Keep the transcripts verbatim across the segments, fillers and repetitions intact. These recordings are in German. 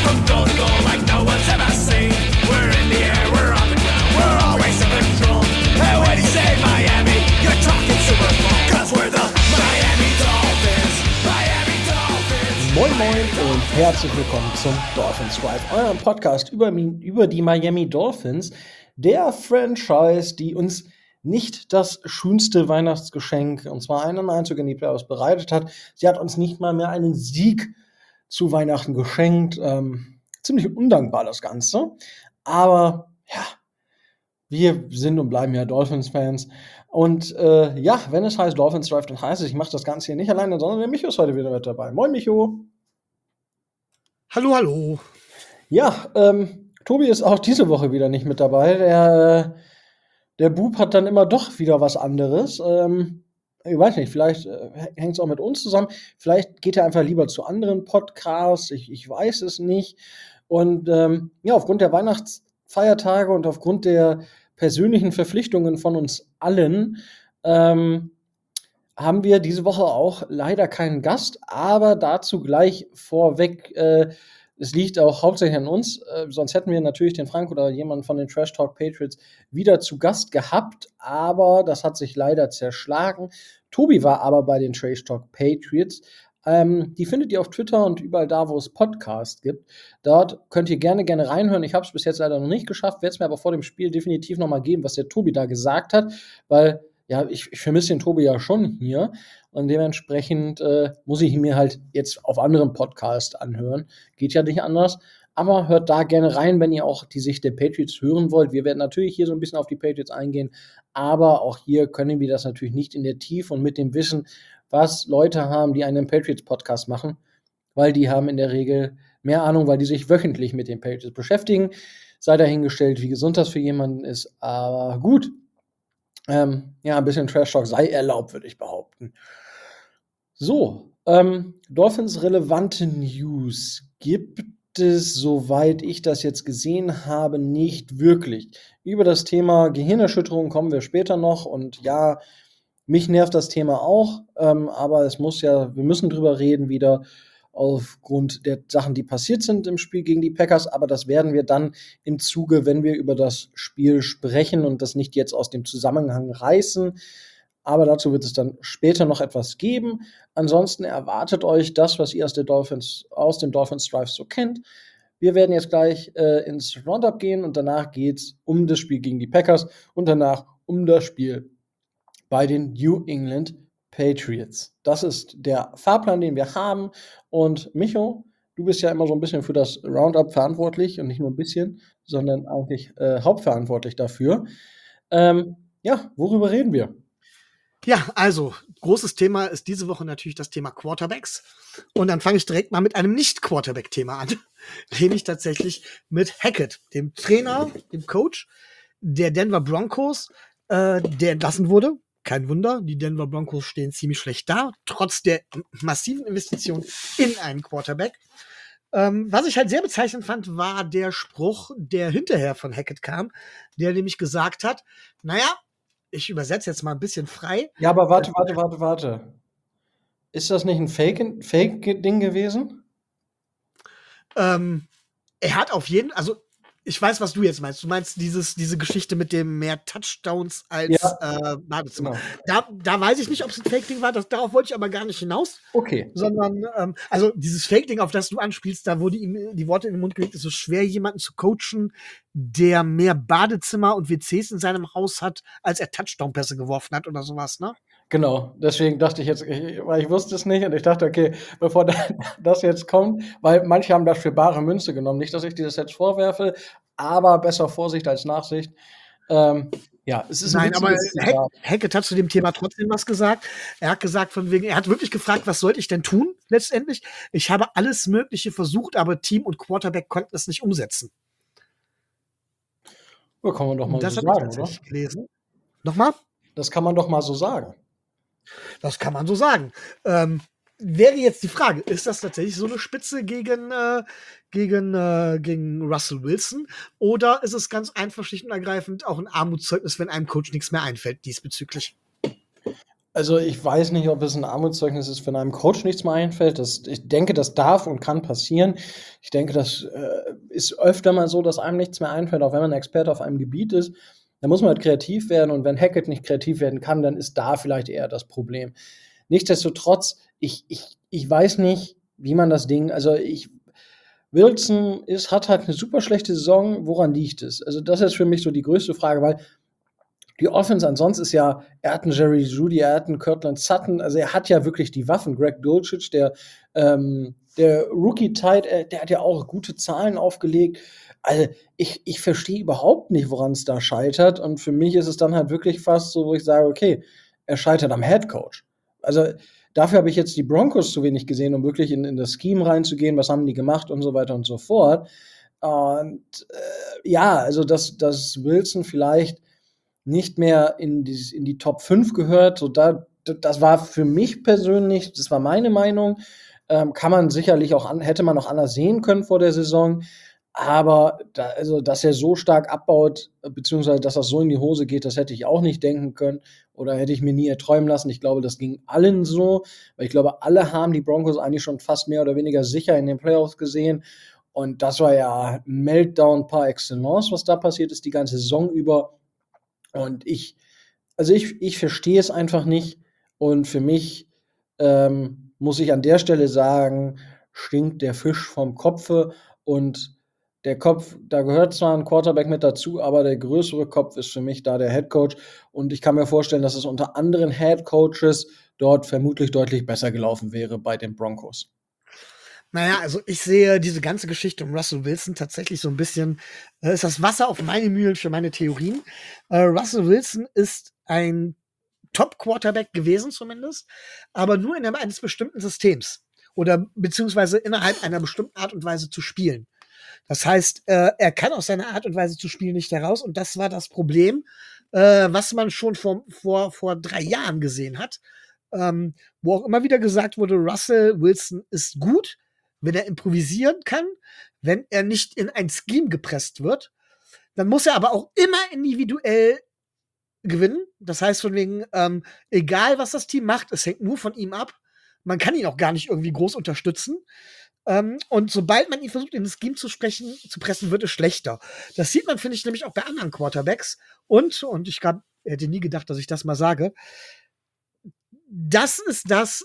from goal to goal like no one's ever seen. We're in the air, we're on the ground, we're always in control. And when you say Miami, you're talking Super Bowl. Cause we're the Miami Dolphins, Miami Dolphins. Moin Moin und herzlich willkommen zum Dolphins Drive, eurem Podcast über, über die Miami Dolphins, der Franchise, die uns nicht das schönste Weihnachtsgeschenk, und zwar einen Einzug in die Playoffs, bereitet hat. Sie hat uns nicht mal mehr einen Sieg zu Weihnachten geschenkt. Ähm, ziemlich undankbar das Ganze. Aber ja, wir sind und bleiben ja Dolphins-Fans. Und äh, ja, wenn es heißt Dolphins Drive, dann heißt es, ich mache das Ganze hier nicht alleine, sondern der Micho ist heute wieder mit dabei. Moin, Micho. Hallo, hallo. Ja, ähm, Tobi ist auch diese Woche wieder nicht mit dabei. Der, äh, der Bub hat dann immer doch wieder was anderes. Ähm, ich weiß nicht, vielleicht äh, hängt es auch mit uns zusammen. Vielleicht geht er einfach lieber zu anderen Podcasts. Ich, ich weiß es nicht. Und ähm, ja, aufgrund der Weihnachtsfeiertage und aufgrund der persönlichen Verpflichtungen von uns allen ähm, haben wir diese Woche auch leider keinen Gast, aber dazu gleich vorweg, äh, es liegt auch hauptsächlich an uns, äh, sonst hätten wir natürlich den Frank oder jemanden von den Trash Talk Patriots wieder zu Gast gehabt, aber das hat sich leider zerschlagen. Tobi war aber bei den Trash Talk Patriots. Ähm, die findet ihr auf Twitter und überall da, wo es Podcasts gibt. Dort könnt ihr gerne, gerne reinhören. Ich habe es bis jetzt leider noch nicht geschafft, werde es mir aber vor dem Spiel definitiv nochmal geben, was der Tobi da gesagt hat, weil ja, ich, ich vermisse den Tobi ja schon hier und dementsprechend äh, muss ich ihn mir halt jetzt auf anderen Podcasts anhören. Geht ja nicht anders, aber hört da gerne rein, wenn ihr auch die Sicht der Patriots hören wollt. Wir werden natürlich hier so ein bisschen auf die Patriots eingehen, aber auch hier können wir das natürlich nicht in der Tiefe und mit dem Wissen, was Leute haben, die einen Patriots-Podcast machen, weil die haben in der Regel mehr Ahnung, weil die sich wöchentlich mit den Patriots beschäftigen. Sei dahingestellt, wie gesund das für jemanden ist, aber gut. Ähm, ja, ein bisschen Trash-Talk sei erlaubt, würde ich behaupten. So, ähm, Dolphins-relevante News gibt es, soweit ich das jetzt gesehen habe, nicht wirklich. Über das Thema Gehirnerschütterung kommen wir später noch und ja, mich nervt das Thema auch, ähm, aber es muss ja, wir müssen drüber reden wieder aufgrund der Sachen, die passiert sind im Spiel gegen die Packers, aber das werden wir dann im Zuge, wenn wir über das Spiel sprechen und das nicht jetzt aus dem Zusammenhang reißen, aber dazu wird es dann später noch etwas geben. Ansonsten erwartet euch das, was ihr aus, der Dolphins, aus dem Dolphins Drive so kennt. Wir werden jetzt gleich äh, ins Roundup gehen und danach geht es um das Spiel gegen die Packers und danach um das Spiel bei den New England Patriots. Das ist der Fahrplan, den wir haben. Und Micho, du bist ja immer so ein bisschen für das Roundup verantwortlich und nicht nur ein bisschen, sondern eigentlich äh, hauptverantwortlich dafür. Ähm, ja, worüber reden wir? Ja, also, großes Thema ist diese Woche natürlich das Thema Quarterbacks. Und dann fange ich direkt mal mit einem Nicht-Quarterback-Thema an. Nämlich tatsächlich mit Hackett, dem Trainer, dem Coach der Denver Broncos, äh, der entlassen wurde. Kein Wunder, die Denver Broncos stehen ziemlich schlecht da, trotz der massiven Investition in einen Quarterback. Ähm, was ich halt sehr bezeichnend fand, war der Spruch, der hinterher von Hackett kam, der nämlich gesagt hat, naja, ich übersetze jetzt mal ein bisschen frei. Ja, aber warte, warte, warte, warte. Ist das nicht ein Fake- Fake-Ding gewesen? Ähm, er hat auf jeden, also ich weiß, was du jetzt meinst. Du meinst dieses, diese Geschichte mit dem mehr Touchdowns als Ja. äh, Badezimmer. Genau. Da, da weiß ich nicht, ob es ein Fake-Ding war. Das, darauf wollte ich aber gar nicht hinaus. Okay. Sondern, ähm, also dieses Fake-Ding, auf das du anspielst, da wurde ihm die Worte in den Mund gelegt, es ist schwer, jemanden zu coachen, der mehr Badezimmer und W Cs in seinem Haus hat, als er Touchdown-Pässe geworfen hat oder sowas, ne? Genau, deswegen dachte ich jetzt, ich, weil ich wusste es nicht und ich dachte, okay, bevor das jetzt kommt, weil manche haben das für bare Münze genommen. Nicht, dass ich dir das jetzt vorwerfe, aber besser Vorsicht als Nachsicht. Ähm, ja, es ist ein Nein, aber witziges Hack, Zitat. Hackett hat zu dem Thema trotzdem was gesagt. Er hat gesagt, von wegen, er hat wirklich gefragt, was sollte ich denn tun letztendlich? Ich habe alles Mögliche versucht, aber Team und Quarterback konnten es nicht umsetzen. Ja, kann man doch mal Und das so habe ich sagen, tatsächlich oder? gelesen. Nochmal? Das kann man doch mal so sagen. Das kann man so sagen. Ähm, wäre jetzt die Frage, ist das tatsächlich so eine Spitze gegen, äh, gegen, äh, gegen Russell Wilson? Oder ist es ganz einfach, schlicht und ergreifend auch ein Armutszeugnis, wenn einem Coach nichts mehr einfällt diesbezüglich? Also, ich weiß nicht, ob es ein Armutszeugnis ist, wenn einem Coach nichts mehr einfällt. Das ich denke, das darf und kann passieren. Ich denke, das, äh, ist öfter mal so, dass einem nichts mehr einfällt, auch wenn man Experte auf einem Gebiet ist. Da muss man halt kreativ werden und wenn Hackett nicht kreativ werden kann, dann ist da vielleicht eher das Problem. Nichtsdestotrotz, ich ich ich weiß nicht, wie man das Ding also, ich Wilson ist hat halt 'ne super schlechte Saison. Woran liegt es? Also, das ist für mich so die größte Frage, weil die Offense ansonsten ist ja er hat 'n Jerry Jeudy, er hat 'n Courtland Sutton, also er hat ja wirklich die Waffen. Greg Dulcich, der, ähm der Rookie Tight End, der hat ja auch gute Zahlen aufgelegt. Also, ich ich verstehe überhaupt nicht, woran's da scheitert und für mich ist es dann halt wirklich fast so, wo ich sage: „Okay, er scheitert am Head Coach." Also, dafür habe ich jetzt die Broncos zu wenig gesehen, um wirklich in in das Scheme reinzugehen. Was haben die gemacht und so weiter und so fort. Und, äh, ja, also, dass dass Wilson vielleicht nicht mehr in dieses in die Top fünf gehört, so da d das war für mich persönlich das war meine Meinung, ähm, kann man sicherlich auch an hätte man auch anders sehen können vor der Saison. Aber da also, dass er so stark abbaut, äh, beziehungsweise dass das so in die Hose geht, das hätte ich auch nicht denken können oder hätte ich mir nie erträumen lassen. Ich glaube, das ging allen so, weil ich glaube, alle haben die Broncos eigentlich schon fast mehr oder weniger sicher in den Playoffs gesehen. Und das war ja 'n Meltdown par excellence, was da passiert ist die ganze Saison über. Und ich also, ich ich verstehe es einfach nicht und für mich, ähm, muss ich an der Stelle sagen, stinkt der Fisch vom Kopfe und der Kopf da gehört zwar 'n Quarterback mit dazu, aber der größere Kopf ist für mich da der Head Coach und ich kann mir vorstellen, dass es unter anderen Head Coaches dort vermutlich deutlich besser gelaufen wäre bei den Broncos. Na ja, also ich sehe diese ganze Geschichte um Russell Wilson tatsächlich so 'n bisschen äh, ist das Wasser auf meine Mühlen für meine Theorien. Äh, Russell Wilson ist ein Top-Quarterback gewesen zumindest, aber nur innerhalb eines bestimmten Systems oder beziehungsweise innerhalb einer bestimmten Art und Weise zu spielen. Das heißt, äh, er kann aus seiner Art und Weise zu spielen nicht heraus und das war das Problem, äh, was man schon vor vor vor drei Jahren gesehen hat, ähm, wo auch immer wieder gesagt wurde, Russell Wilson ist gut, wenn er improvisieren kann, wenn er nicht in ein Scheme gepresst wird. Dann muss er aber auch immer individuell gewinnen. Das heißt von wegen, ähm, egal was das Team macht, es hängt nur von ihm ab. Man kann ihn auch gar nicht irgendwie groß unterstützen. Ähm, und sobald man ihn versucht, in das Scheme zu sprechen zu pressen, wird es schlechter. Das sieht man, finde ich, nämlich auch bei anderen Quarterbacks. Und und ich glaube hätte nie gedacht, dass ich das mal sage das ist das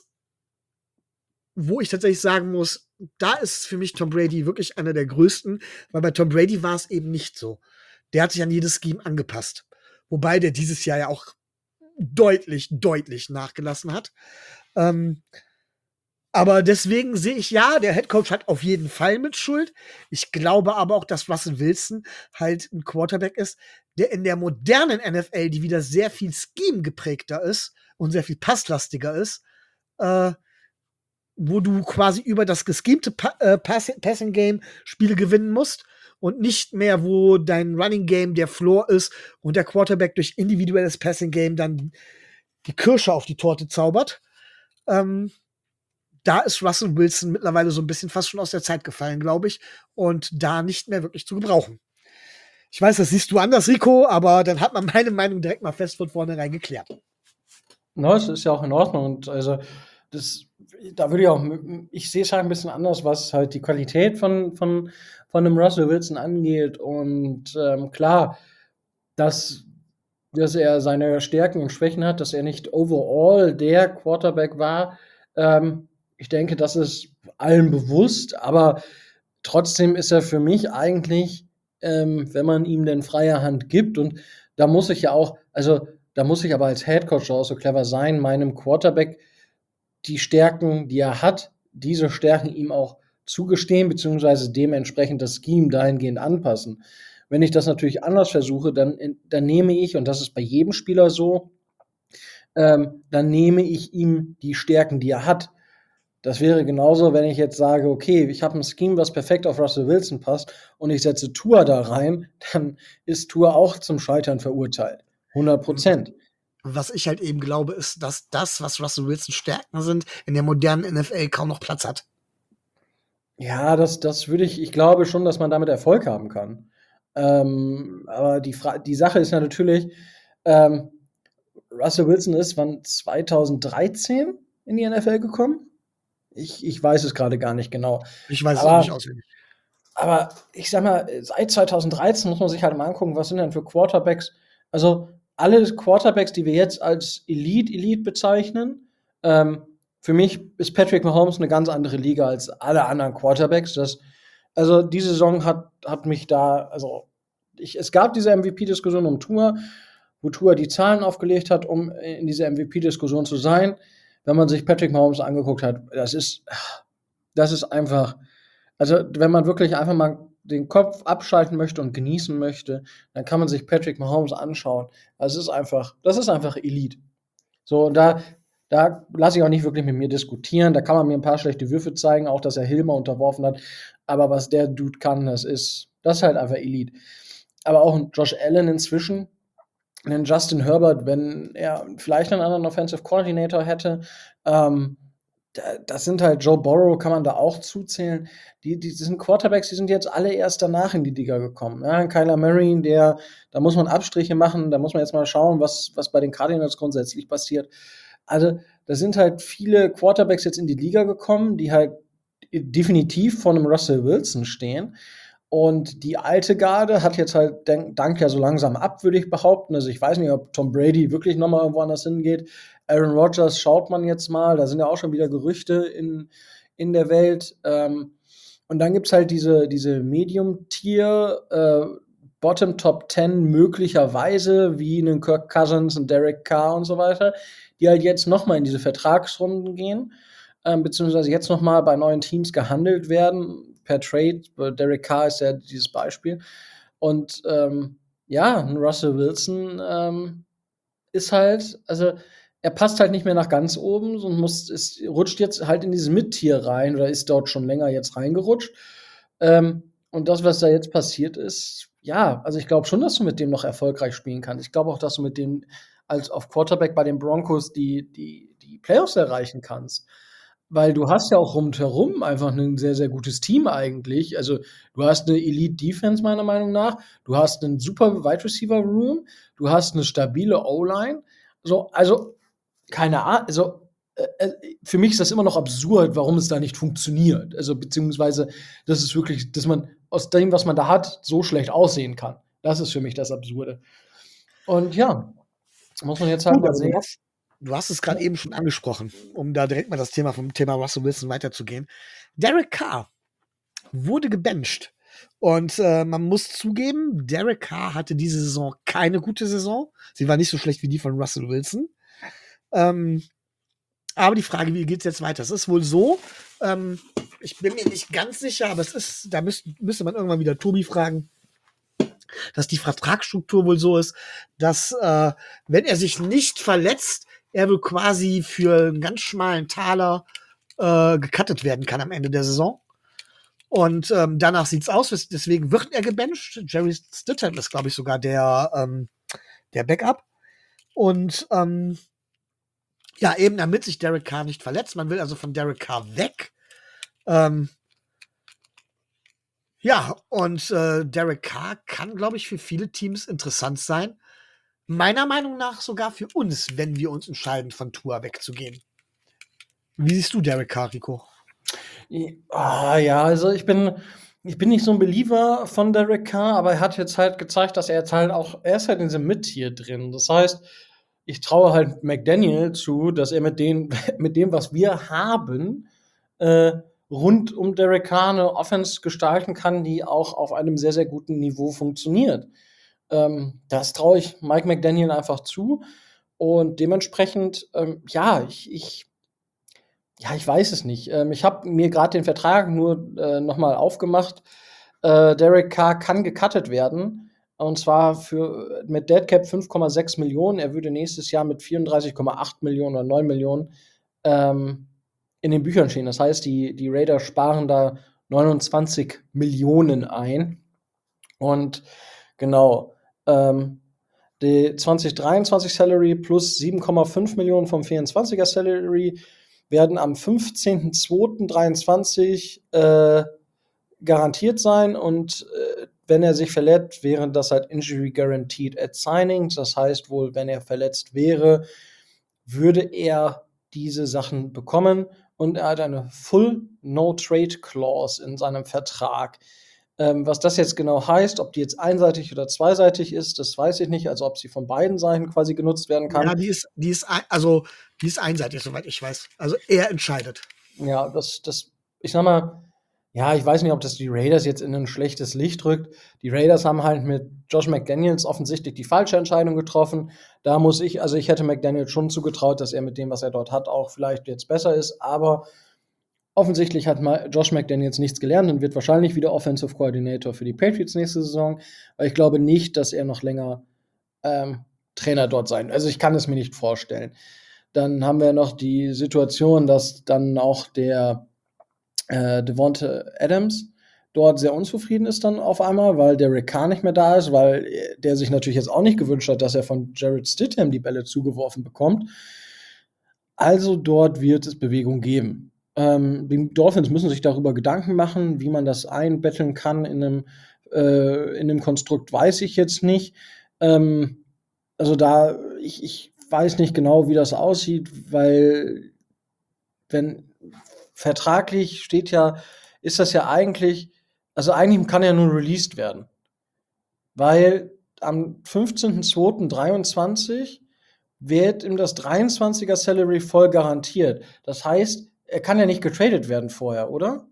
wo ich tatsächlich sagen muss, da ist für mich Tom Brady wirklich einer der größten, weil bei Tom Brady war's eben nicht so. Der hat sich an jedes Scheme angepasst. Wobei der dieses Jahr ja auch deutlich, deutlich nachgelassen hat. Ähm, aber deswegen sehe ich, ja, der Head Coach hat auf jeden Fall Mitschuld. Ich glaube aber auch, dass Russell Wilson halt 'n Quarterback ist, der in der modernen N F L, die wieder sehr viel Scheme geprägter ist und sehr viel passlastiger ist, äh, wo du quasi über das geschemte Pa äh, Pass Passing Game Spiele gewinnen musst und nicht mehr, wo dein Running Game der Floor ist und der Quarterback durch individuelles Passing Game dann die Kirsche auf die Torte zaubert. Ähm, da ist Russell Wilson mittlerweile so 'n bisschen fast schon aus der Zeit gefallen, glaube ich, und da nicht mehr wirklich zu gebrauchen. Ich weiß, das siehst du anders, Rico, aber dann hat man meine Meinung direkt mal fest von vornherein geklärt. Na, das ist ja auch in Ordnung und also, das da würde ich auch m ich sehe es halt 'n bisschen anders, was halt die Qualität von von von 'nem Russell Wilson angeht und, ähm, klar, dass dass er seine Stärken und Schwächen hat, dass er nicht overall der Quarterback war. Ähm, ich denke, das ist allen bewusst, aber trotzdem ist er für mich eigentlich, ähm, wenn man ihm denn freie Hand gibt und da muss ich ja auch also, da muss ich aber als Head Coach auch so clever sein, meinem Quarterback die Stärken, die er hat, diese Stärken ihm auch zugestehen, beziehungsweise dementsprechend das Scheme dahingehend anpassen. Wenn ich das natürlich anders versuche, dann en dann nehme ich, und das ist bei jedem Spieler so ähm, dann nehme ich ihm die Stärken, die er hat. Das wäre genauso, wenn ich jetzt sage: „Okay, ich habe 'n Scheme, was perfekt auf Russell Wilson passt und ich setze Tua da rein", dann ist Tua auch zum Scheitern verurteilt, hundert Prozent. Was ich halt eben glaube, ist, dass das, was Russell Wilsons Stärken sind, in der modernen N F L kaum noch Platz hat. Ja, das das würde ich ich glaube schon, dass man damit Erfolg haben kann. Ähm, aber die Fra die Sache ist ja natürlich, ähm Russell Wilson ist wann zweitausenddreizehn in die N F L gekommen? Ich ich weiß es grade gar nicht genau. Ich weiß es auch nicht Aber auswendig. aber ich sage mal, seit zweitausenddreizehn muss man sich halt mal angucken, was sind denn für Quarterbacks also, alle Quarterbacks, die wir jetzt als Elite, Elite bezeichnen, ähm, für mich ist Patrick Mahomes 'ne ganz andere Liga als alle anderen Quarterbacks. Das also, die Saison hat hat mich da also, ich es gab diese M V P-Diskussion um Tua, wo Tua die Zahlen aufgelegt hat, um in dieser M V P-Diskussion zu sein. Wenn man sich Patrick Mahomes angeguckt hat, das ist das ist einfach also, wenn man wirklich einfach mal den Kopf abschalten möchte und genießen möchte, dann kann man sich Patrick Mahomes anschauen. Das ist einfach das ist einfach Elite. So, und da da lasse ich auch nicht wirklich mit mir diskutieren. Da kann man mir 'n paar schlechte Würfe zeigen, auch dass er Hill mal unterworfen hat. Aber was der Dude kann, das ist das ist halt einfach Elite. Aber auch 'n Josh Allen inzwischen, 'nen Justin Herbert, wenn er vielleicht 'nen anderen Offensive Coordinator hätte, ähm, da das sind halt Joe Burrow kann man da auch zuzählen. Die die sind Quarterbacks, die sind jetzt alle erst danach in die Liga gekommen, ja. Kyler Murray, der da muss man Abstriche machen, da muss man jetzt mal schauen, was was bei den Cardinals grundsätzlich passiert. Also, da sind halt viele Quarterbacks jetzt in die Liga gekommen, die halt definitiv vor 'nem Russell Wilson stehen. Und die alte Garde hat jetzt halt denk dankt ja so langsam ab, würde ich behaupten. Also, ich weiß nicht, ob Tom Brady wirklich noch mal irgendwo anders hingeht. Aaron Rodgers schaut man jetzt mal, da sind ja auch schon wieder Gerüchte in in der Welt. Ähm, und dann gibt's halt diese diese Medium-Tier, äh, Bottom Top Ten möglicherweise wie 'nen Kirk Cousins, 'n Derek Carr und so weiter, die halt jetzt noch mal in diese Vertragsrunden gehen, ähm, beziehungsweise jetzt noch mal bei neuen Teams gehandelt werden per Trade. Derek Carr ist ja dieses Beispiel. Und, ähm, ja, 'n Russell Wilson, ähm, ist halt also, er passt halt nicht mehr nach ganz oben, sondern muss es rutscht jetzt halt in dieses Mid-Tier rein oder ist dort schon länger jetzt reingerutscht. Ähm, und das, was da jetzt passiert ist ja, also, ich glaube schon, dass du mit dem noch erfolgreich spielen kannst. Ich glaube auch, dass du mit dem als auf Quarterback bei den Broncos die die die Playoffs erreichen kannst. Weil du hast ja auch rundherum einfach 'nen sehr, sehr gutes Team eigentlich. Also, du hast 'ne Elite-Defense meiner Meinung nach. Du hast 'nen super Wide Receiver Room. Du hast 'ne stabile O-Line. So, also, keine Ah also, äh, äh, für mich ist das immer noch absurd, warum es da nicht funktioniert. Also, beziehungsweise, das ist wirklich dass man aus dem, was man da hat, so schlecht aussehen kann. Das ist für mich das Absurde. Und ja, muss man jetzt halt Gut, mal also, sehen. du hast du hast es grad eben schon angesprochen, um da direkt mal das Thema vom Thema Russell Wilson weiterzugehen. Derek Carr wurde gebencht. Und, äh, man muss zugeben, Derek Carr hatte diese Saison keine gute Saison. Sie war nicht so schlecht wie die von Russell Wilson. Ähm, aber die Frage, wie geht's jetzt weiter? Es ist wohl so, ähm, ich bin mir nicht ganz sicher, aber es ist da müsst müsste man irgendwann wieder Tobi fragen, dass die Vertragsstruktur wohl so ist, dass, äh, wenn er sich nicht verletzt, er wohl quasi für 'n ganz schmalen Taler, äh, gecuttet werden kann am Ende der Saison. Und, ähm, danach sieht's aus, wes deswegen wird er gebencht. Jerry Stidham ist, glaube ich, sogar der, ähm der Backup. Und, ähm, ja, eben damit sich Derek Carr nicht verletzt. Man will also von Derek Carr weg. Ähm ja, und, äh, Derek Carr kann, glaube ich, für viele Teams interessant sein. Meiner Meinung nach sogar für uns, wenn wir uns entscheiden, von Tua wegzugehen. Wie siehst du Derek Carr, Rico? I ah, ja, also, ich bin ich bin nicht so 'n Believer von Derek Carr, aber er hat jetzt halt gezeigt, dass er jetzt halt auch er ist halt in diesem Mid-Tier drin. Das heißt, ich traue halt McDaniel zu, dass er mit den mit dem, was wir haben, äh, rund um Derek Carr 'ne Offense gestalten kann, die auch auf einem sehr, sehr guten Niveau funktioniert. Ähm, das traue ich Mike McDaniel einfach zu. Und dementsprechend, ähm, ja, ich ich ja, ich weiß es nicht. Ähm, ich habe mir grad den Vertrag nur, äh, noch mal aufgemacht. Äh, Derek Carr kann gecuttet werden, und zwar für mit Dead Cap fünf Komma sechs Millionen. Er würde nächstes Jahr mit vierunddreißig Komma acht Millionen oder neun Millionen, ähm, in den Büchern stehen. Das heißt, die die Raiders sparen da neunundzwanzig Millionen ein. Und genau, ähm, die zwanzig dreiundzwanzig Salary plus sieben Komma fünf Millionen vom vierundzwanziger Salary werden am fünfzehnten zweiten dreiundzwanzig, äh, garantiert sein und, äh, wenn er sich verletzt, wäre das halt Injury Guaranteed at Signing. Das heißt wohl, wenn er verletzt wäre, würde er diese Sachen bekommen. Und er hat eine Full No-Trade Clause in seinem Vertrag. Ähm, was das jetzt genau heißt, ob die jetzt einseitig oder zweiseitig ist, das weiß ich nicht. Also ob sie von beiden Seiten quasi genutzt werden kann. Ja, die ist, die ist, ein, also, die ist einseitig, soweit ich weiß. Also er entscheidet. Ja, das, das, ich sag mal, ja, ich weiß nicht, ob das die Raiders jetzt in ein schlechtes Licht rückt. Die Raiders haben halt mit Josh McDaniels offensichtlich die falsche Entscheidung getroffen. Da muss ich, also ich hätte McDaniels schon zugetraut, dass er mit dem, was er dort hat, auch vielleicht jetzt besser ist. Aber offensichtlich hat mal Josh McDaniels nichts gelernt und wird wahrscheinlich wieder Offensive Coordinator für die Patriots nächste Saison. Weil ich glaube nicht, dass er noch länger ähm, Trainer dort sein. Also ich kann es mir nicht vorstellen. Dann haben wir noch die Situation, dass dann auch der äh, Devonta Adams dort sehr unzufrieden ist dann auf einmal, weil Derek Carr nicht mehr da ist, weil der sich natürlich jetzt auch nicht gewünscht hat, dass er von Jarrett Stidham die Bälle zugeworfen bekommt. Also dort wird es Bewegung geben. Ähm, die Dolphins müssen sich darüber Gedanken machen, wie man das einbetteln kann in einem, äh, in einem Konstrukt, weiß ich jetzt nicht. Ähm, also da, ich, ich weiß nicht genau, wie das aussieht, weil wenn vertraglich steht ja, ist das ja eigentlich, also eigentlich kann er nur released werden. Weil am fünfzehnten zweiten dreiundzwanzig wird ihm das dreiundzwanziger Salary voll garantiert. Das heißt, er kann ja nicht getradet werden vorher, oder?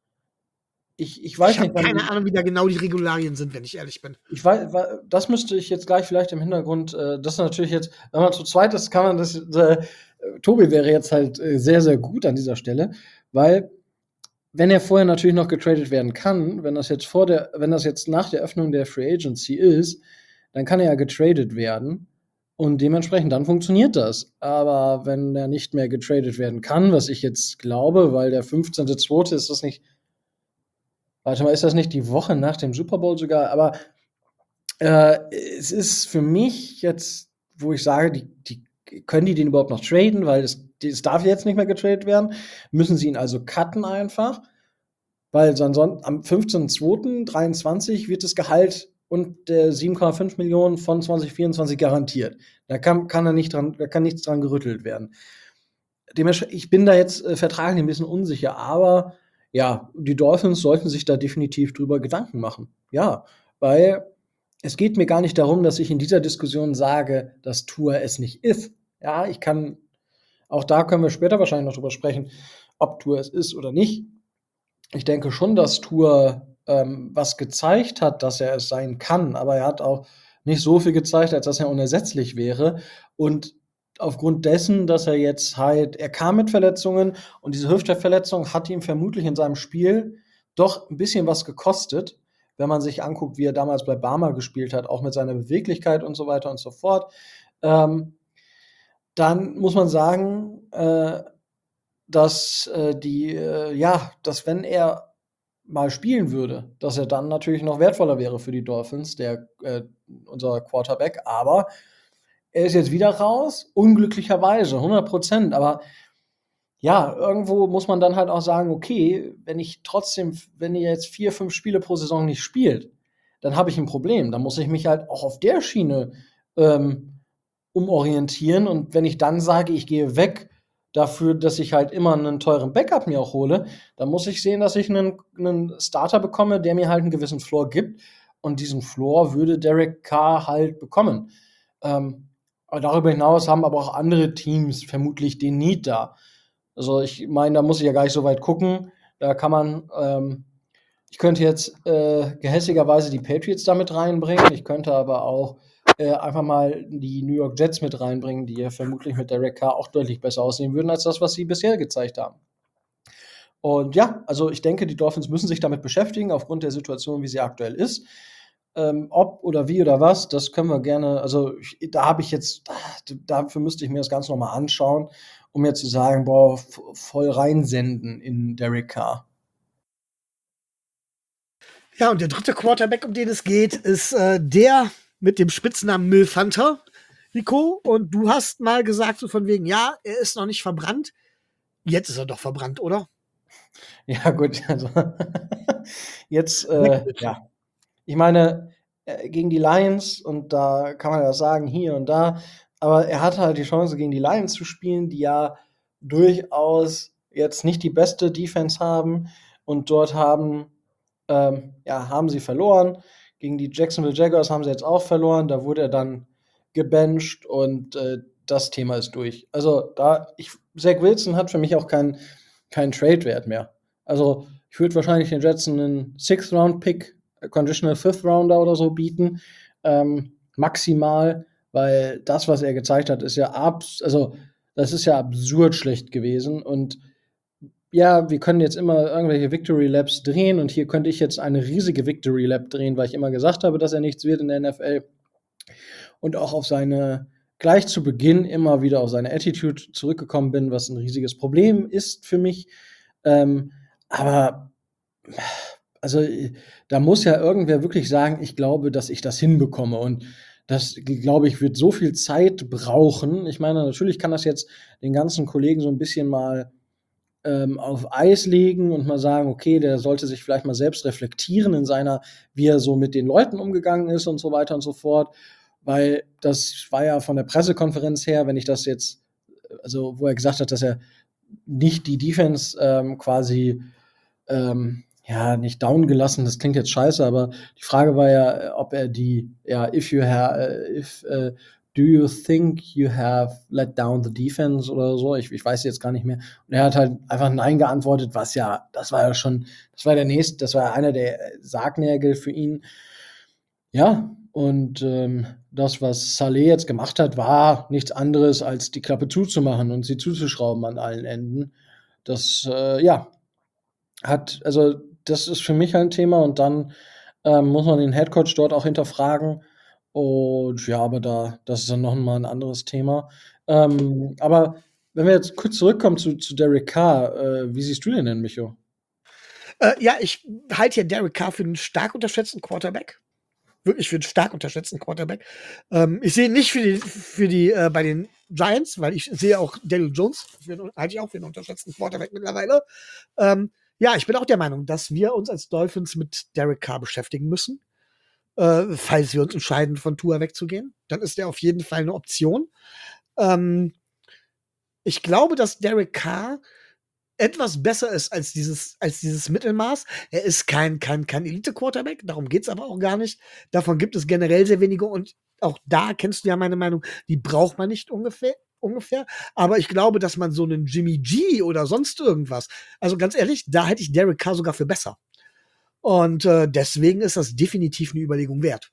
Ich, ich weiß Ich habe nicht. wann- keine Ahnung, wie da genau die Regularien sind, wenn ich ehrlich bin. Ich weiß, wa- das müsste ich jetzt gleich vielleicht im Hintergrund, äh, das ist natürlich jetzt, wenn man zu zweit ist, kann man das, äh, Tobi wäre jetzt halt äh, sehr, sehr gut an dieser Stelle, weil wenn er vorher natürlich noch getradet werden kann, wenn das jetzt vor der, wenn das jetzt nach der Öffnung der Free Agency ist, dann kann er ja getradet werden und dementsprechend dann funktioniert das. Aber wenn er nicht mehr getradet werden kann, was ich jetzt glaube, weil der fünfzehnte zweite ist das nicht, warte mal, ist das nicht die Woche nach dem Super Bowl sogar? Aber äh, es ist für mich jetzt, wo ich sage, die, die können die den überhaupt noch traden, weil es, es darf jetzt nicht mehr getradet werden, müssen sie ihn also cutten einfach, weil sonst am fünfzehnten zweiten dreiundzwanzig wird das Gehalt und der sieben Komma fünf Millionen von zwanzig vierundzwanzig garantiert. Da kann, kann er nicht dran, da kann nichts dran gerüttelt werden. Dementsprechend, ich bin da jetzt äh, vertraglich ein bisschen unsicher, aber ja, die Dolphins sollten sich da definitiv drüber Gedanken machen. Ja, weil es geht mir gar nicht darum, dass ich in dieser Diskussion sage, dass Tua es nicht ist. Ja, ich kann, auch da können wir später wahrscheinlich noch drüber sprechen, ob Tua es ist oder nicht. Ich denke schon, dass Tua ähm, was gezeigt hat, dass er es sein kann, aber er hat auch nicht so viel gezeigt, als dass er unersetzlich wäre. Und aufgrund dessen, dass er jetzt halt, er kam mit Verletzungen und diese Hüftverletzung hat ihm vermutlich in seinem Spiel doch ein bisschen was gekostet, wenn man sich anguckt, wie er damals bei Bama gespielt hat, auch mit seiner Beweglichkeit und so weiter und so fort. Ähm, dann muss man sagen, äh, dass äh, die, äh, ja, dass wenn er mal spielen würde, dass er dann natürlich noch wertvoller wäre für die Dolphins, der äh, unser Quarterback. Aber er ist jetzt wieder raus, unglücklicherweise, hundert Prozent. Aber ja, irgendwo muss man dann halt auch sagen, okay, wenn ich trotzdem, wenn ihr jetzt vier, fünf Spiele pro Saison nicht spielt, dann habe ich ein Problem. Dann muss ich mich halt auch auf der Schiene ähm, umorientieren. Und wenn ich dann sage, ich gehe weg dafür, dass ich halt immer einen teuren Backup mir auch hole, dann muss ich sehen, dass ich einen, einen Starter bekomme, der mir halt einen gewissen Floor gibt. Und diesen Floor würde Derek Carr halt bekommen. Ähm, aber darüber hinaus haben aber auch andere Teams vermutlich den Need da. Also ich meine, da muss ich ja gar nicht so weit gucken. Da kann man, ähm, ich könnte jetzt äh, gehässigerweise die Patriots damit reinbringen. Ich könnte aber auch äh, einfach mal die New York Jets mit reinbringen, die ja vermutlich mit Derek Carr auch deutlich besser aussehen würden als das, was sie bisher gezeigt haben. Und ja, also ich denke, die Dolphins müssen sich damit beschäftigen, aufgrund der Situation, wie sie aktuell ist. Ähm, ob oder wie oder was, das können wir gerne, also ich, da habe ich jetzt, dafür müsste ich mir das Ganze nochmal anschauen, um mir zu sagen, boah, voll reinsenden in Derek Carr. Ja, und der dritte Quarterback, um den es geht, ist äh, der mit dem Spitznamen Milfanta, Nico. Und du hast mal gesagt, so von wegen, ja, er ist noch nicht verbrannt. Jetzt ist er doch verbrannt, oder? Ja, gut, also jetzt, äh, ja. ich meine, äh, gegen die Lions, und da kann man ja sagen, hier und da, aber er hatte halt die Chance, gegen die Lions zu spielen, die ja durchaus jetzt nicht die beste Defense haben. Und dort haben, ähm, ja, haben sie verloren. Gegen die Jacksonville Jaguars haben sie jetzt auch verloren. Da wurde er dann gebencht und äh, das Thema ist durch. Also da, ich, Zach Wilson hat für mich auch keinen keinen Trade-Wert mehr. Also ich würde wahrscheinlich den Jets einen Sixth-Round-Pick, Conditional Fifth-Rounder oder so bieten, ähm, maximal, weil das, was er gezeigt hat, ist ja abs also das ist ja absurd schlecht gewesen. Und ja, wir können jetzt immer irgendwelche Victory Laps drehen und hier könnte ich jetzt eine riesige Victory Lap drehen, weil ich immer gesagt habe, dass er nichts wird in der N F L und auch auf seine gleich zu Beginn immer wieder auf seine Attitude zurückgekommen bin, was ein riesiges Problem ist für mich. Ähm, aber also da muss ja irgendwer wirklich sagen, ich glaube, dass ich das hinbekomme. Und das, glaube ich, wird so viel Zeit brauchen. Ich meine, natürlich kann das jetzt den ganzen Kollegen so ein bisschen mal ähm, auf Eis legen und mal sagen, okay, der sollte sich vielleicht mal selbst reflektieren in seiner, wie er so mit den Leuten umgegangen ist und so weiter und so fort. Weil das war ja von der Pressekonferenz her, wenn ich das jetzt, also wo er gesagt hat, dass er nicht die Defense ähm, quasi ähm, ja, nicht down gelassen, das klingt jetzt scheiße, aber die Frage war ja, ob er die, ja, if you have, if, uh, do you think you have let down the defense oder so? Ich, ich weiß jetzt gar nicht mehr. Und er hat halt einfach Nein geantwortet, was ja, das war ja schon, das war der nächste, das war ja einer der Sargnägel für ihn. Ja, und ähm, das, was Saleh jetzt gemacht hat, war nichts anderes, als die Klappe zuzumachen und sie zuzuschrauben an allen Enden. Das, äh, ja, hat, also das ist für mich ein Thema und dann ähm, muss man den Headcoach dort auch hinterfragen. Und ja, aber da, das ist dann noch mal ein anderes Thema. Ähm, aber wenn wir jetzt kurz zurückkommen zu, zu Derek Carr, äh, wie siehst du den denn, Micho? Äh, ja, ich halte hier Derek Carr für einen stark unterschätzten Quarterback. Wirklich für einen stark unterschätzten Quarterback. Ähm, ich sehe ihn nicht für die, für die äh, bei den Giants, weil ich sehe auch Daniel Jones, für, halte ich auch für einen unterschätzten Quarterback mittlerweile. Ähm, ja, ich bin auch der Meinung, dass wir uns als Dolphins mit Derek Carr beschäftigen müssen. Äh, falls wir uns entscheiden, von Tua wegzugehen, dann ist er auf jeden Fall eine Option. Ähm, ich glaube, dass Derek Carr etwas besser ist als dieses, als dieses Mittelmaß. Er ist kein, kein, kein Elite-Quarterback, darum geht's aber auch gar nicht. Davon gibt es generell sehr wenige und auch da kennst du ja meine Meinung, die braucht man nicht ungefähr. ungefähr. Aber ich glaube, dass man so einen Jimmy G oder sonst irgendwas, also ganz ehrlich, da hätte ich Derek Carr sogar für besser. Und äh, deswegen ist das definitiv eine Überlegung wert.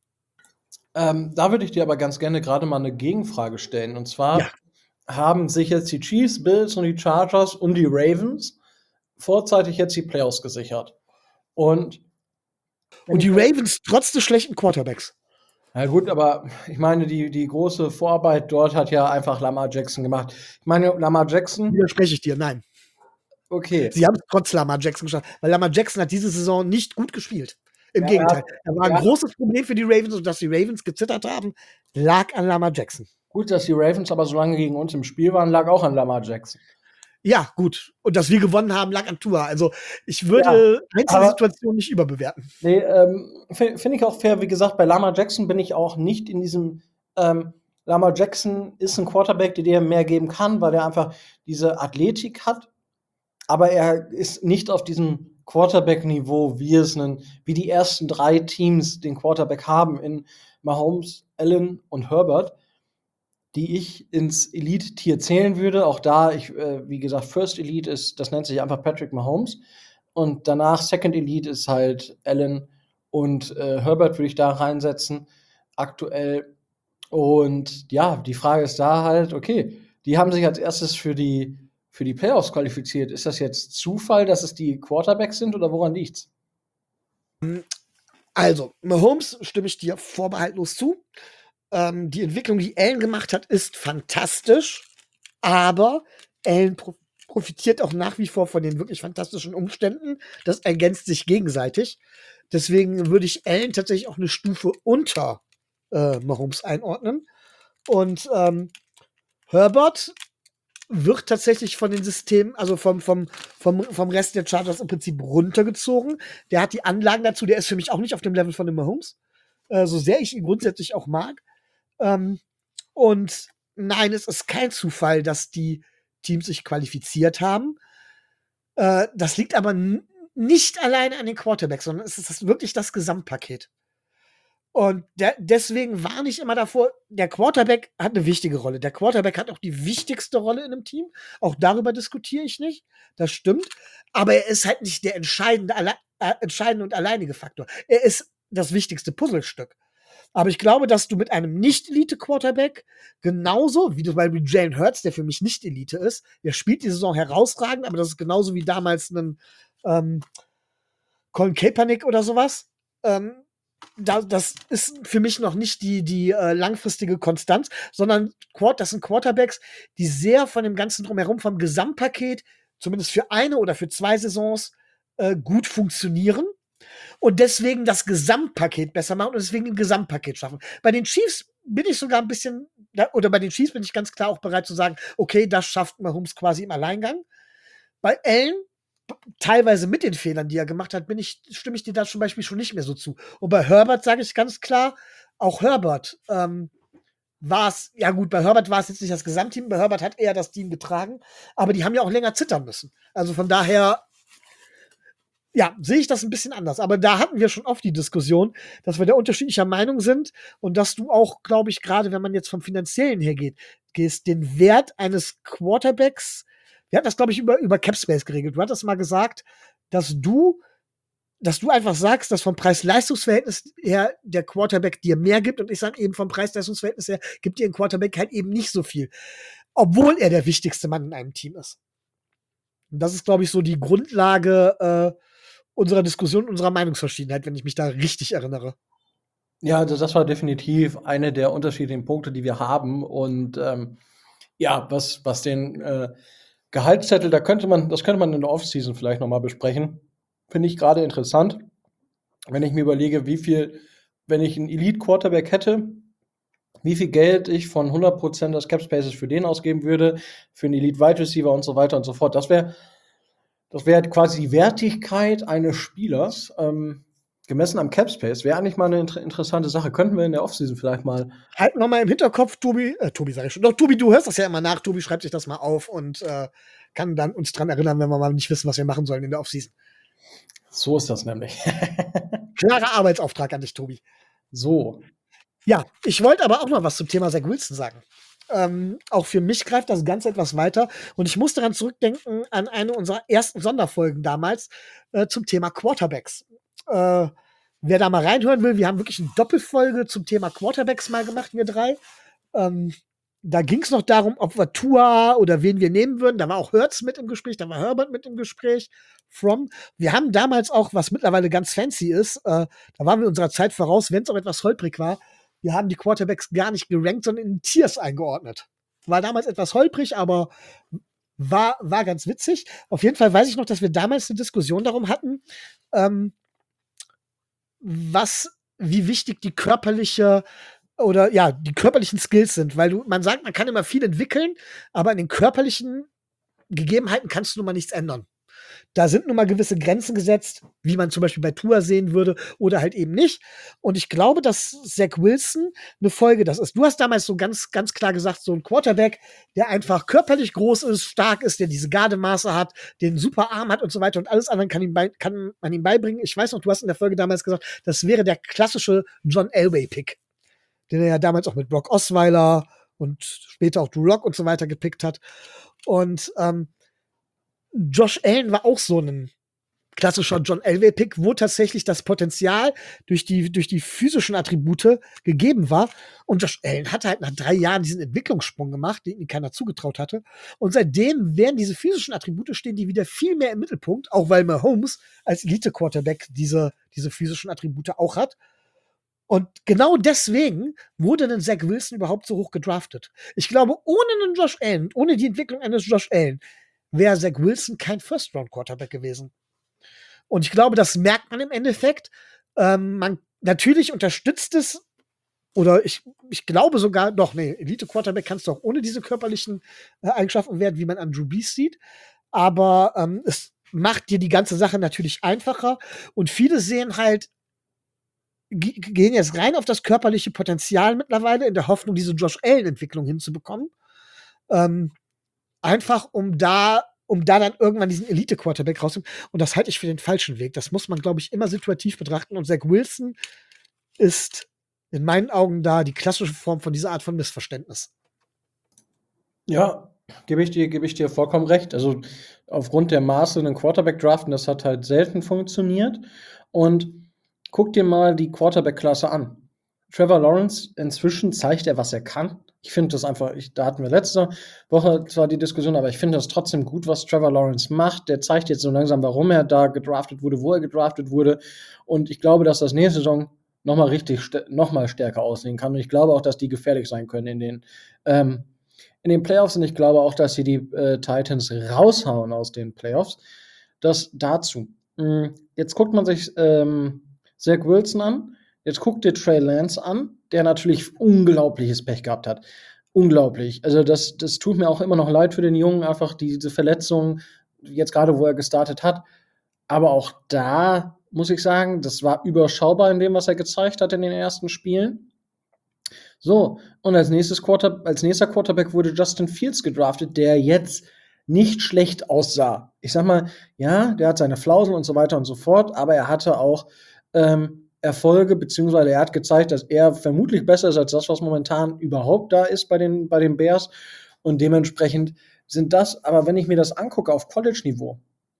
Ähm, da würde ich dir aber ganz gerne gerade mal eine Gegenfrage stellen. Und zwar Ja. haben sich jetzt die Chiefs, Bills und die Chargers und die Ravens vorzeitig jetzt die Playoffs gesichert. Und, Und die Ravens trotz des schlechten Quarterbacks. Na gut, aber ich meine, die, die große Vorarbeit dort hat ja einfach Lamar Jackson gemacht. Ich meine, Lamar Jackson, Widerspreche ich dir, nein. okay. Sie haben es trotz Lamar Jackson geschafft, weil Lamar Jackson hat diese Saison nicht gut gespielt. Im Ja, Gegenteil. Er war ein ja. großes Problem für die Ravens und dass die Ravens gezittert haben, lag an Lamar Jackson. Gut, dass die Ravens aber so lange gegen uns im Spiel waren, lag auch an Lamar Jackson. Ja, gut. Und dass wir gewonnen haben, lag an Tua. Also ich würde Ja, Einzelsituationen nicht überbewerten. Nee, ähm, finde find ich auch fair. Wie gesagt, bei Lamar Jackson bin ich auch nicht in diesem ähm, Lamar Jackson ist ein Quarterback, der dir mehr geben kann, weil er einfach diese Athletik hat. Aber er ist nicht auf diesem Quarterback-Niveau, wie es einen, wie die ersten drei Teams den Quarterback haben in Mahomes, Allen und Herbert, die ich ins Elite-Tier zählen würde. Auch da, ich, äh, wie gesagt, First Elite ist, das nennt sich einfach Patrick Mahomes. Und danach Second Elite ist halt Allen und äh, Herbert würde ich da reinsetzen, aktuell. Und ja, die Frage ist da halt, okay, die haben sich als erstes für die, für die Playoffs qualifiziert. Ist das jetzt Zufall, dass es die Quarterbacks sind oder woran liegt's? Also, Mahomes stimme ich dir vorbehaltlos zu. Ähm, die Entwicklung, die Allen gemacht hat, ist fantastisch, aber Allen pro profitiert auch nach wie vor von den wirklich fantastischen Umständen. Das ergänzt sich gegenseitig. Deswegen würde ich Allen tatsächlich auch eine Stufe unter äh, Mahomes einordnen. Und ähm, Herbert wird tatsächlich von den Systemen, also vom, vom, vom, vom Rest der Chargers im Prinzip runtergezogen. Der hat die Anlagen dazu, der ist für mich auch nicht auf dem Level von dem Mahomes, äh, so sehr ich ihn grundsätzlich auch mag. Ähm, und nein, es ist kein Zufall, dass die Teams sich qualifiziert haben. Äh, das liegt aber n- nicht alleine an den Quarterbacks, sondern es ist das wirklich das Gesamtpaket. Und der, deswegen warne ich immer davor, der Quarterback hat eine wichtige Rolle. Der Quarterback hat auch die wichtigste Rolle in einem Team. Auch darüber diskutiere ich nicht. Das stimmt. Aber er ist halt nicht der entscheidende, alle, äh, entscheidende und alleinige Faktor. Er ist das wichtigste Puzzlestück. Aber ich glaube, dass du mit einem Nicht-Elite-Quarterback genauso, wie du bei Jalen Hurts, der für mich nicht Elite ist, der spielt die Saison herausragend, aber das ist genauso wie damals ein ähm, Colin Kaepernick oder sowas. Ähm, da, das ist für mich noch nicht die, die äh, langfristige Konstanz, sondern Quad, das sind Quarterbacks, die sehr von dem Ganzen drumherum, vom Gesamtpaket, zumindest für eine oder für zwei Saisons, äh, gut funktionieren und deswegen das Gesamtpaket besser machen und deswegen ein Gesamtpaket schaffen. Bei den Chiefs bin ich sogar ein bisschen, oder bei den Chiefs bin ich ganz klar auch bereit zu sagen, okay, das schafft Mahomes quasi im Alleingang. Bei Allen, teilweise mit den Fehlern, die er gemacht hat, bin ich, stimme ich dir da zum Beispiel schon nicht mehr so zu. Und bei Herbert sage ich ganz klar, auch Herbert ähm, war es, ja gut, bei Herbert war es jetzt nicht das Gesamtteam, bei Herbert hat er das Team getragen, aber die haben ja auch länger zittern müssen. Also von daher, ja, sehe ich das ein bisschen anders. Aber da hatten wir schon oft die Diskussion, dass wir da unterschiedlicher Meinung sind und dass du auch, glaube ich, gerade wenn man jetzt vom Finanziellen her geht, gehst, den Wert eines Quarterbacks, wir hatten das, glaube ich, über, über Capspace geregelt. Du hattest mal gesagt, dass du, dass du einfach sagst, dass vom Preis-Leistungs-Verhältnis her der Quarterback dir mehr gibt und ich sage eben vom Preis-Leistungs-Verhältnis her gibt dir ein Quarterback halt eben nicht so viel. Obwohl er der wichtigste Mann in einem Team ist. Und das ist, glaube ich, so die Grundlage äh, unserer Diskussion, unserer Meinungsverschiedenheit, wenn ich mich da richtig erinnere. Ja, also das war definitiv eine der unterschiedlichen Punkte, die wir haben. Und ähm, ja, was, was den äh, Gehaltszettel, da könnte man, das könnte man in der Offseason vielleicht nochmal besprechen. Finde ich gerade interessant, wenn ich mir überlege, wie viel, wenn ich einen Elite-Quarterback hätte, wie viel Geld ich von hundert Prozent des Cap-Spaces für den ausgeben würde, für einen Elite-Wide-Receiver und so weiter und so fort. Das wäre das wäre quasi die Wertigkeit eines Spielers, ähm, gemessen am Cap-Space. Wäre eigentlich mal eine inter- interessante Sache. Könnten wir in der Offseason vielleicht mal. Halt noch mal im Hinterkopf, Tobi, äh, Tobi sag ich schon, doch, Tobi, du hörst das ja immer nach, Tobi schreibt sich das mal auf und äh, kann dann uns dran erinnern, wenn wir mal nicht wissen, was wir machen sollen in der Offseason. So ist das nämlich. Klarer Arbeitsauftrag an dich, Tobi. So. Ja, ich wollte aber auch noch was zum Thema Zach Wilson sagen. Ähm, auch für mich greift das Ganze etwas weiter. Und ich muss daran zurückdenken an eine unserer ersten Sonderfolgen damals äh, zum Thema Quarterbacks. Äh, wer da mal reinhören will, wir haben wirklich eine Doppelfolge zum Thema Quarterbacks mal gemacht, wir drei. Ähm, da ging es noch darum, ob wir Tua oder wen wir nehmen würden. Da war auch Hurts mit im Gespräch, da war Herbert mit im Gespräch. From. Wir haben damals auch, was mittlerweile ganz fancy ist, äh, da waren wir unserer Zeit voraus, wenn es auch etwas holprig war, wir haben die Quarterbacks gar nicht gerankt, sondern in Tiers eingeordnet. War damals etwas holprig, aber war, war ganz witzig. Auf jeden Fall weiß ich noch, dass wir damals eine Diskussion darum hatten, ähm, was, wie wichtig die körperliche oder ja, die körperlichen Skills sind, weil du, man sagt, man kann immer viel entwickeln, aber an den körperlichen Gegebenheiten kannst du nun mal nichts ändern. Da sind nun mal gewisse Grenzen gesetzt, wie man zum Beispiel bei Tua sehen würde oder halt eben nicht. Und ich glaube, dass Zach Wilson eine Folge das ist. Du hast damals so ganz, ganz klar gesagt, so ein Quarterback, der einfach körperlich groß ist, stark ist, der diese Gardemaße hat, den super Arm hat und so weiter und alles andere kann, ihm bei, kann man ihm beibringen. Ich weiß noch, du hast in der Folge damals gesagt, das wäre der klassische John Elway-Pick, den er ja damals auch mit Brock Osweiler und später auch Drew Lock und so weiter gepickt hat. Und ähm, Josh Allen war auch so ein klassischer John Elway-Pick, wo tatsächlich das Potenzial durch die, durch die physischen Attribute gegeben war. Und Josh Allen hat halt nach drei Jahren diesen Entwicklungssprung gemacht, den ihm keiner zugetraut hatte. Und seitdem werden diese physischen Attribute stehen, die wieder viel mehr im Mittelpunkt, auch weil Mahomes als Elite-Quarterback diese, diese physischen Attribute auch hat. Und genau deswegen wurde ein Zach Wilson überhaupt so hoch gedraftet. Ich glaube, ohne einen Josh Allen, ohne die Entwicklung eines Josh Allen, wäre Zach Wilson kein First-Round-Quarterback gewesen. Und ich glaube, das merkt man im Endeffekt. Ähm, man, natürlich unterstützt es Oder ich, ich glaube sogar, doch, nee, Elite-Quarterback kannst du auch ohne diese körperlichen äh, Eigenschaften werden, wie man an Drew Brees sieht. Aber ähm, es macht dir die ganze Sache natürlich einfacher. Und viele sehen halt, ge- gehen jetzt rein auf das körperliche Potenzial mittlerweile, in der Hoffnung, diese Josh Allen-Entwicklung hinzubekommen. Ähm, einfach um da, um da dann irgendwann diesen Elite-Quarterback rauszunehmen. Und das halte ich für den falschen Weg. Das muss man, glaube ich, immer situativ betrachten. Und Zach Wilson ist in meinen Augen da die klassische Form von dieser Art von Missverständnis. Ja, gebe ich dir, gebe ich dir vollkommen recht. Also aufgrund der Maße einen Quarterback draften, das hat halt selten funktioniert. Und guck dir mal die Quarterback-Klasse an. Trevor Lawrence, inzwischen zeigt er, was er kann. Ich finde das einfach, ich, da hatten wir letzte Woche zwar die Diskussion, aber ich finde das trotzdem gut, was Trevor Lawrence macht. Der zeigt jetzt so langsam, warum er da gedraftet wurde, wo er gedraftet wurde. Und ich glaube, dass das nächste Saison noch mal richtig, st- noch mal stärker aussehen kann. Und ich glaube auch, dass die gefährlich sein können in den, ähm, in den Playoffs. Und ich glaube auch, dass sie die äh, Titans raushauen aus den Playoffs. Das dazu. Mm, Jetzt guckt man sich ähm, Zach Wilson an. Jetzt guckt dir Trey Lance an, der natürlich unglaubliches Pech gehabt hat. Unglaublich. Also das, das tut mir auch immer noch leid für den Jungen, einfach diese Verletzung, jetzt gerade wo er gestartet hat. Aber auch da muss ich sagen, das war überschaubar in dem, was er gezeigt hat in den ersten Spielen. So, und als, nächstes Quarter, als nächster Quarterback wurde Justin Fields gedraftet, der jetzt nicht schlecht aussah. Ich sag mal, ja, der hat seine Flausen und so weiter und so fort, aber er hatte auch ähm, Erfolge, beziehungsweise er hat gezeigt, dass er vermutlich besser ist als das, was momentan überhaupt da ist bei den, bei den Bears. Und dementsprechend sind das, aber wenn ich mir das angucke auf College-Niveau,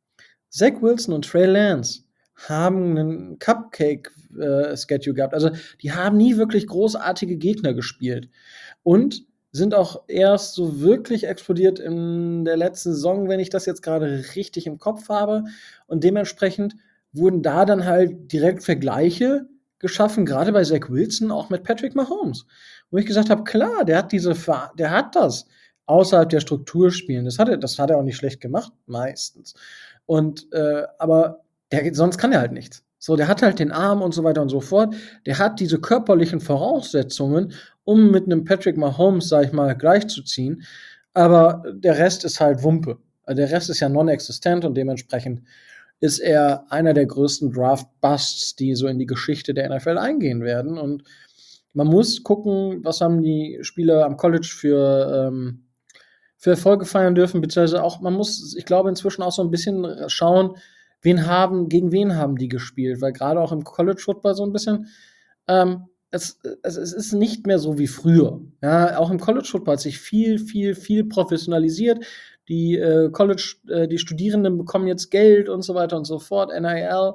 Zach Wilson und Trey Lance haben einen Cupcake-Schedule gehabt. Also die haben nie wirklich großartige Gegner gespielt. Und sind auch erst so wirklich explodiert in der letzten Saison, wenn ich das jetzt gerade richtig im Kopf habe. Und dementsprechend wurden da dann halt direkt Vergleiche geschaffen, gerade bei Zach Wilson, auch mit Patrick Mahomes. Wo ich gesagt habe, klar, der hat diese, Ver der hat das außerhalb der Struktur spielen. Das hat er, das hat er auch nicht schlecht gemacht, meistens. Und äh, aber der, sonst kann er halt nichts. So, der hat halt den Arm und so weiter und so fort. Der hat diese körperlichen Voraussetzungen, um mit einem Patrick Mahomes, sag ich mal, gleichzuziehen. Aber der Rest ist halt Wumpe. Der Rest ist ja non-existent und dementsprechend ist er einer der größten Draft-Busts, die so in die Geschichte der N F L eingehen werden. Und man muss gucken, was haben die Spieler am College für, ähm, für Erfolge feiern dürfen, beziehungsweise auch, man muss, ich glaube, inzwischen auch so ein bisschen schauen, wen haben, gegen wen haben die gespielt, weil gerade auch im College Football so ein bisschen, ähm, es, es, es ist nicht mehr so wie früher. Ja, auch im College Football hat sich viel, viel, viel professionalisiert. Die äh, College, äh, die Studierenden bekommen jetzt Geld und so weiter und so fort, N I L.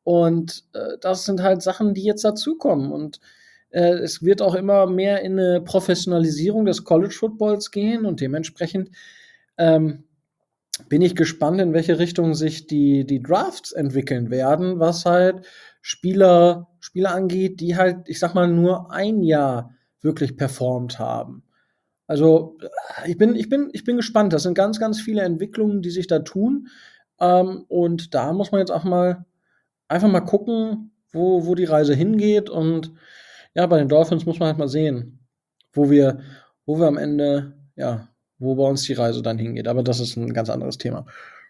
Und äh, das sind halt Sachen, die jetzt dazukommen. Und äh, es wird auch immer mehr in eine Professionalisierung des College Footballs gehen und dementsprechend ähm, bin ich gespannt, in welche Richtung sich die, die Drafts entwickeln werden, was halt Spieler, Spieler angeht, die halt, ich sag mal, nur ein Jahr wirklich performt haben. Also ich bin, ich bin, ich bin gespannt. Das sind ganz, ganz viele Entwicklungen, die sich da tun. Ähm, und da muss man jetzt auch mal einfach mal gucken, wo, wo die Reise hingeht. Und ja, bei den Dolphins muss man halt mal sehen, wo wir, wo wir am Ende, ja, wo bei uns die Reise dann hingeht. Aber das ist ein ganz anderes Thema.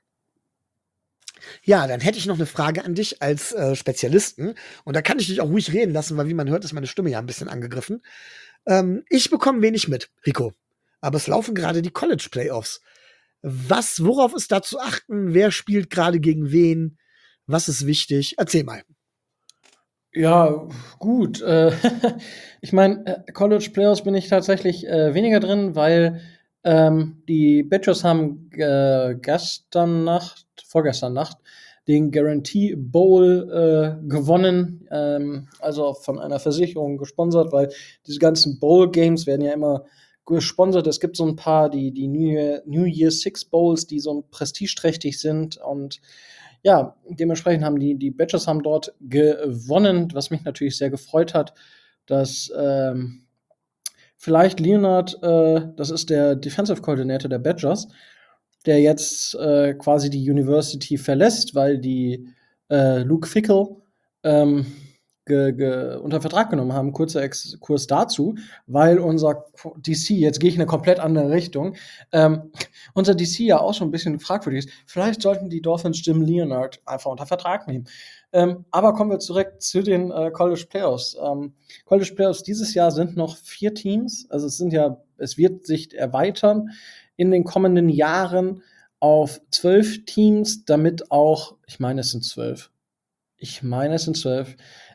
Ja, dann hätte ich noch eine Frage an dich als äh, Spezialisten. Und da kann ich dich auch ruhig reden lassen, weil wie man hört, ist meine Stimme ja ein bisschen angegriffen. Ähm, ich bekomme wenig mit, Rico. Aber es laufen gerade die College-Playoffs. Was, worauf ist da zu achten? Wer spielt gerade gegen wen? Was ist wichtig? Erzähl mal. Ja, gut. Äh, ich meine, äh, College Playoffs bin ich tatsächlich äh, weniger drin, weil ähm, die Badgers haben äh, gestern Nacht, vorgestern Nacht, den Guarantee Bowl äh, gewonnen, ähm, also von einer Versicherung gesponsert, weil diese ganzen Bowl Games werden ja immer gesponsert. Es gibt so ein paar, die, die New Year, New Year Six Bowls, die so prestigeträchtig sind und ja, dementsprechend haben die, die Badgers haben dort gewonnen, was mich natürlich sehr gefreut hat, dass ähm, vielleicht Leonard, äh, das ist der Defensive Coordinator der Badgers, der jetzt äh, quasi die University verlässt, weil die äh, Luke Fickell ähm, ge, ge, unter Vertrag genommen haben. Kurzer Exkurs dazu, weil unser D C, jetzt gehe ich in eine komplett andere Richtung, ähm, unser D C ja auch schon ein bisschen fragwürdig ist. Vielleicht sollten die Dolphins Jim Leonard einfach unter Vertrag nehmen. Ähm, aber kommen wir zurück zu den äh, College Playoffs. Ähm, College Playoffs dieses Jahr sind noch vier Teams, also es sind ja, es wird sich erweitern in den kommenden Jahren auf zwölf Teams, damit auch, ich meine, es sind zwölf. Ich meine, es sind zwölf.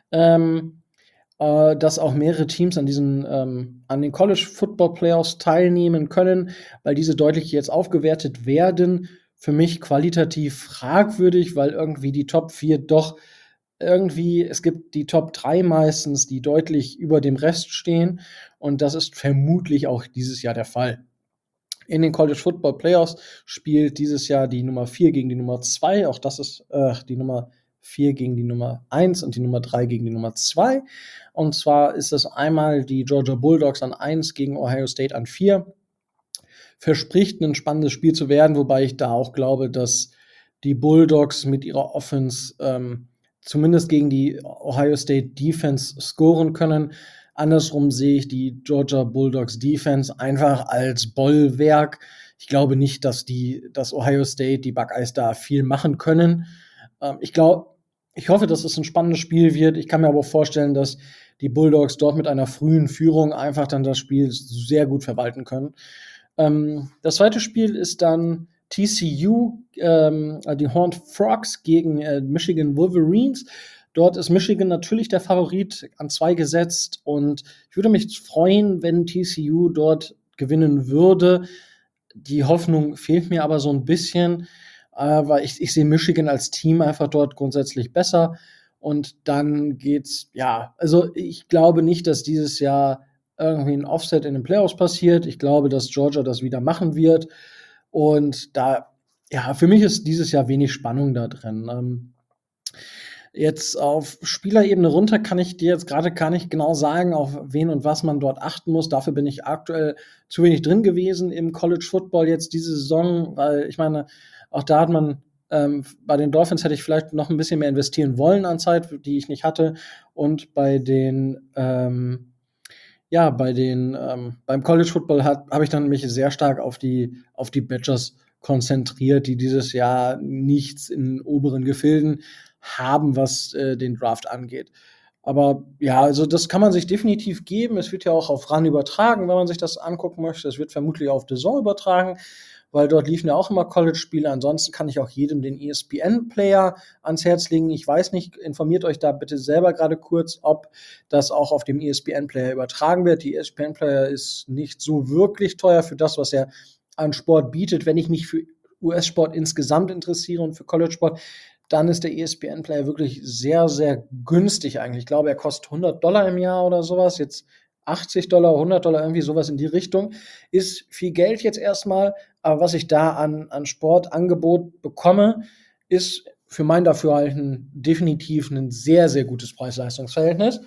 Ähm, äh, dass auch mehrere Teams an diesen, ähm, an den College Football Playoffs teilnehmen können, weil diese deutlich jetzt aufgewertet werden. Für mich qualitativ fragwürdig, weil irgendwie die Top vier doch irgendwie, es gibt die Top drei meistens, die deutlich über dem Rest stehen. Und das ist vermutlich auch dieses Jahr der Fall. In den College Football Playoffs spielt dieses Jahr die Nummer vier gegen die Nummer zwei. Auch das ist äh, die Nummer vier gegen die Nummer eins und die Nummer drei gegen die Nummer zwei. Und zwar ist das einmal die Georgia Bulldogs an eins gegen Ohio State an vier. Verspricht ein spannendes Spiel zu werden, wobei ich da auch glaube, dass die Bulldogs mit ihrer Offense ähm, zumindest gegen die Ohio State Defense scoren können. Andersrum sehe ich die Georgia Bulldogs Defense einfach als Bollwerk. Ich glaube nicht, dass die, dass Ohio State, die Buckeyes da viel machen können. Ähm, ich glaube, ich hoffe, dass es ein spannendes Spiel wird. Ich kann mir aber vorstellen, dass die Bulldogs dort mit einer frühen Führung einfach dann das Spiel sehr gut verwalten können. Ähm, das zweite Spiel ist dann T C U, ähm, die Horned Frogs gegen äh, Michigan Wolverines. Dort ist Michigan natürlich der Favorit an zwei gesetzt und ich würde mich freuen, wenn T C U dort gewinnen würde. Die Hoffnung fehlt mir aber so ein bisschen, äh, weil ich, ich sehe Michigan als Team einfach dort grundsätzlich besser. Und dann geht's, ja, also ich glaube nicht, dass dieses Jahr irgendwie ein Offset in den Playoffs passiert. Ich glaube, dass Georgia das wieder machen wird. Und da, ja, für mich ist dieses Jahr wenig Spannung da drin. Ähm, Jetzt auf Spielerebene runter kann ich dir jetzt gerade gar nicht genau sagen, auf wen und was man dort achten muss. Dafür bin ich aktuell zu wenig drin gewesen im College Football jetzt diese Saison, weil ich meine, auch da hat man ähm, bei den Dolphins hätte ich vielleicht noch ein bisschen mehr investieren wollen an Zeit, die ich nicht hatte. Und bei den ähm, ja, bei den ähm, beim College Football habe ich dann mich sehr stark auf die auf die Badgers konzentriert, die dieses Jahr nichts in oberen Gefilden haben, was äh, den Draft angeht. Aber ja, also das kann man sich definitiv geben. Es wird ja auch auf R A N übertragen, wenn man sich das angucken möchte. Es wird vermutlich auf The Zone übertragen, weil dort liefen ja auch immer College-Spiele. Ansonsten kann ich auch jedem den E S P N-Player ans Herz legen. Ich weiß nicht, informiert euch da bitte selber gerade kurz, ob das auch auf dem E S P N-Player übertragen wird. Die E S P N-Player ist nicht so wirklich teuer für das, was er an Sport bietet. Wenn ich mich für U S-Sport insgesamt interessiere und für College-Sport, dann ist der E S P N-Player wirklich sehr, sehr günstig eigentlich. Ich glaube, er kostet hundert Dollar im Jahr oder sowas. Jetzt achtzig Dollar, hundert Dollar, irgendwie sowas in die Richtung. Ist viel Geld jetzt erstmal, aber was ich da an, an Sportangebot bekomme, ist für mein Dafürhalten definitiv ein sehr, sehr gutes Preis-Leistungs-Verhältnis.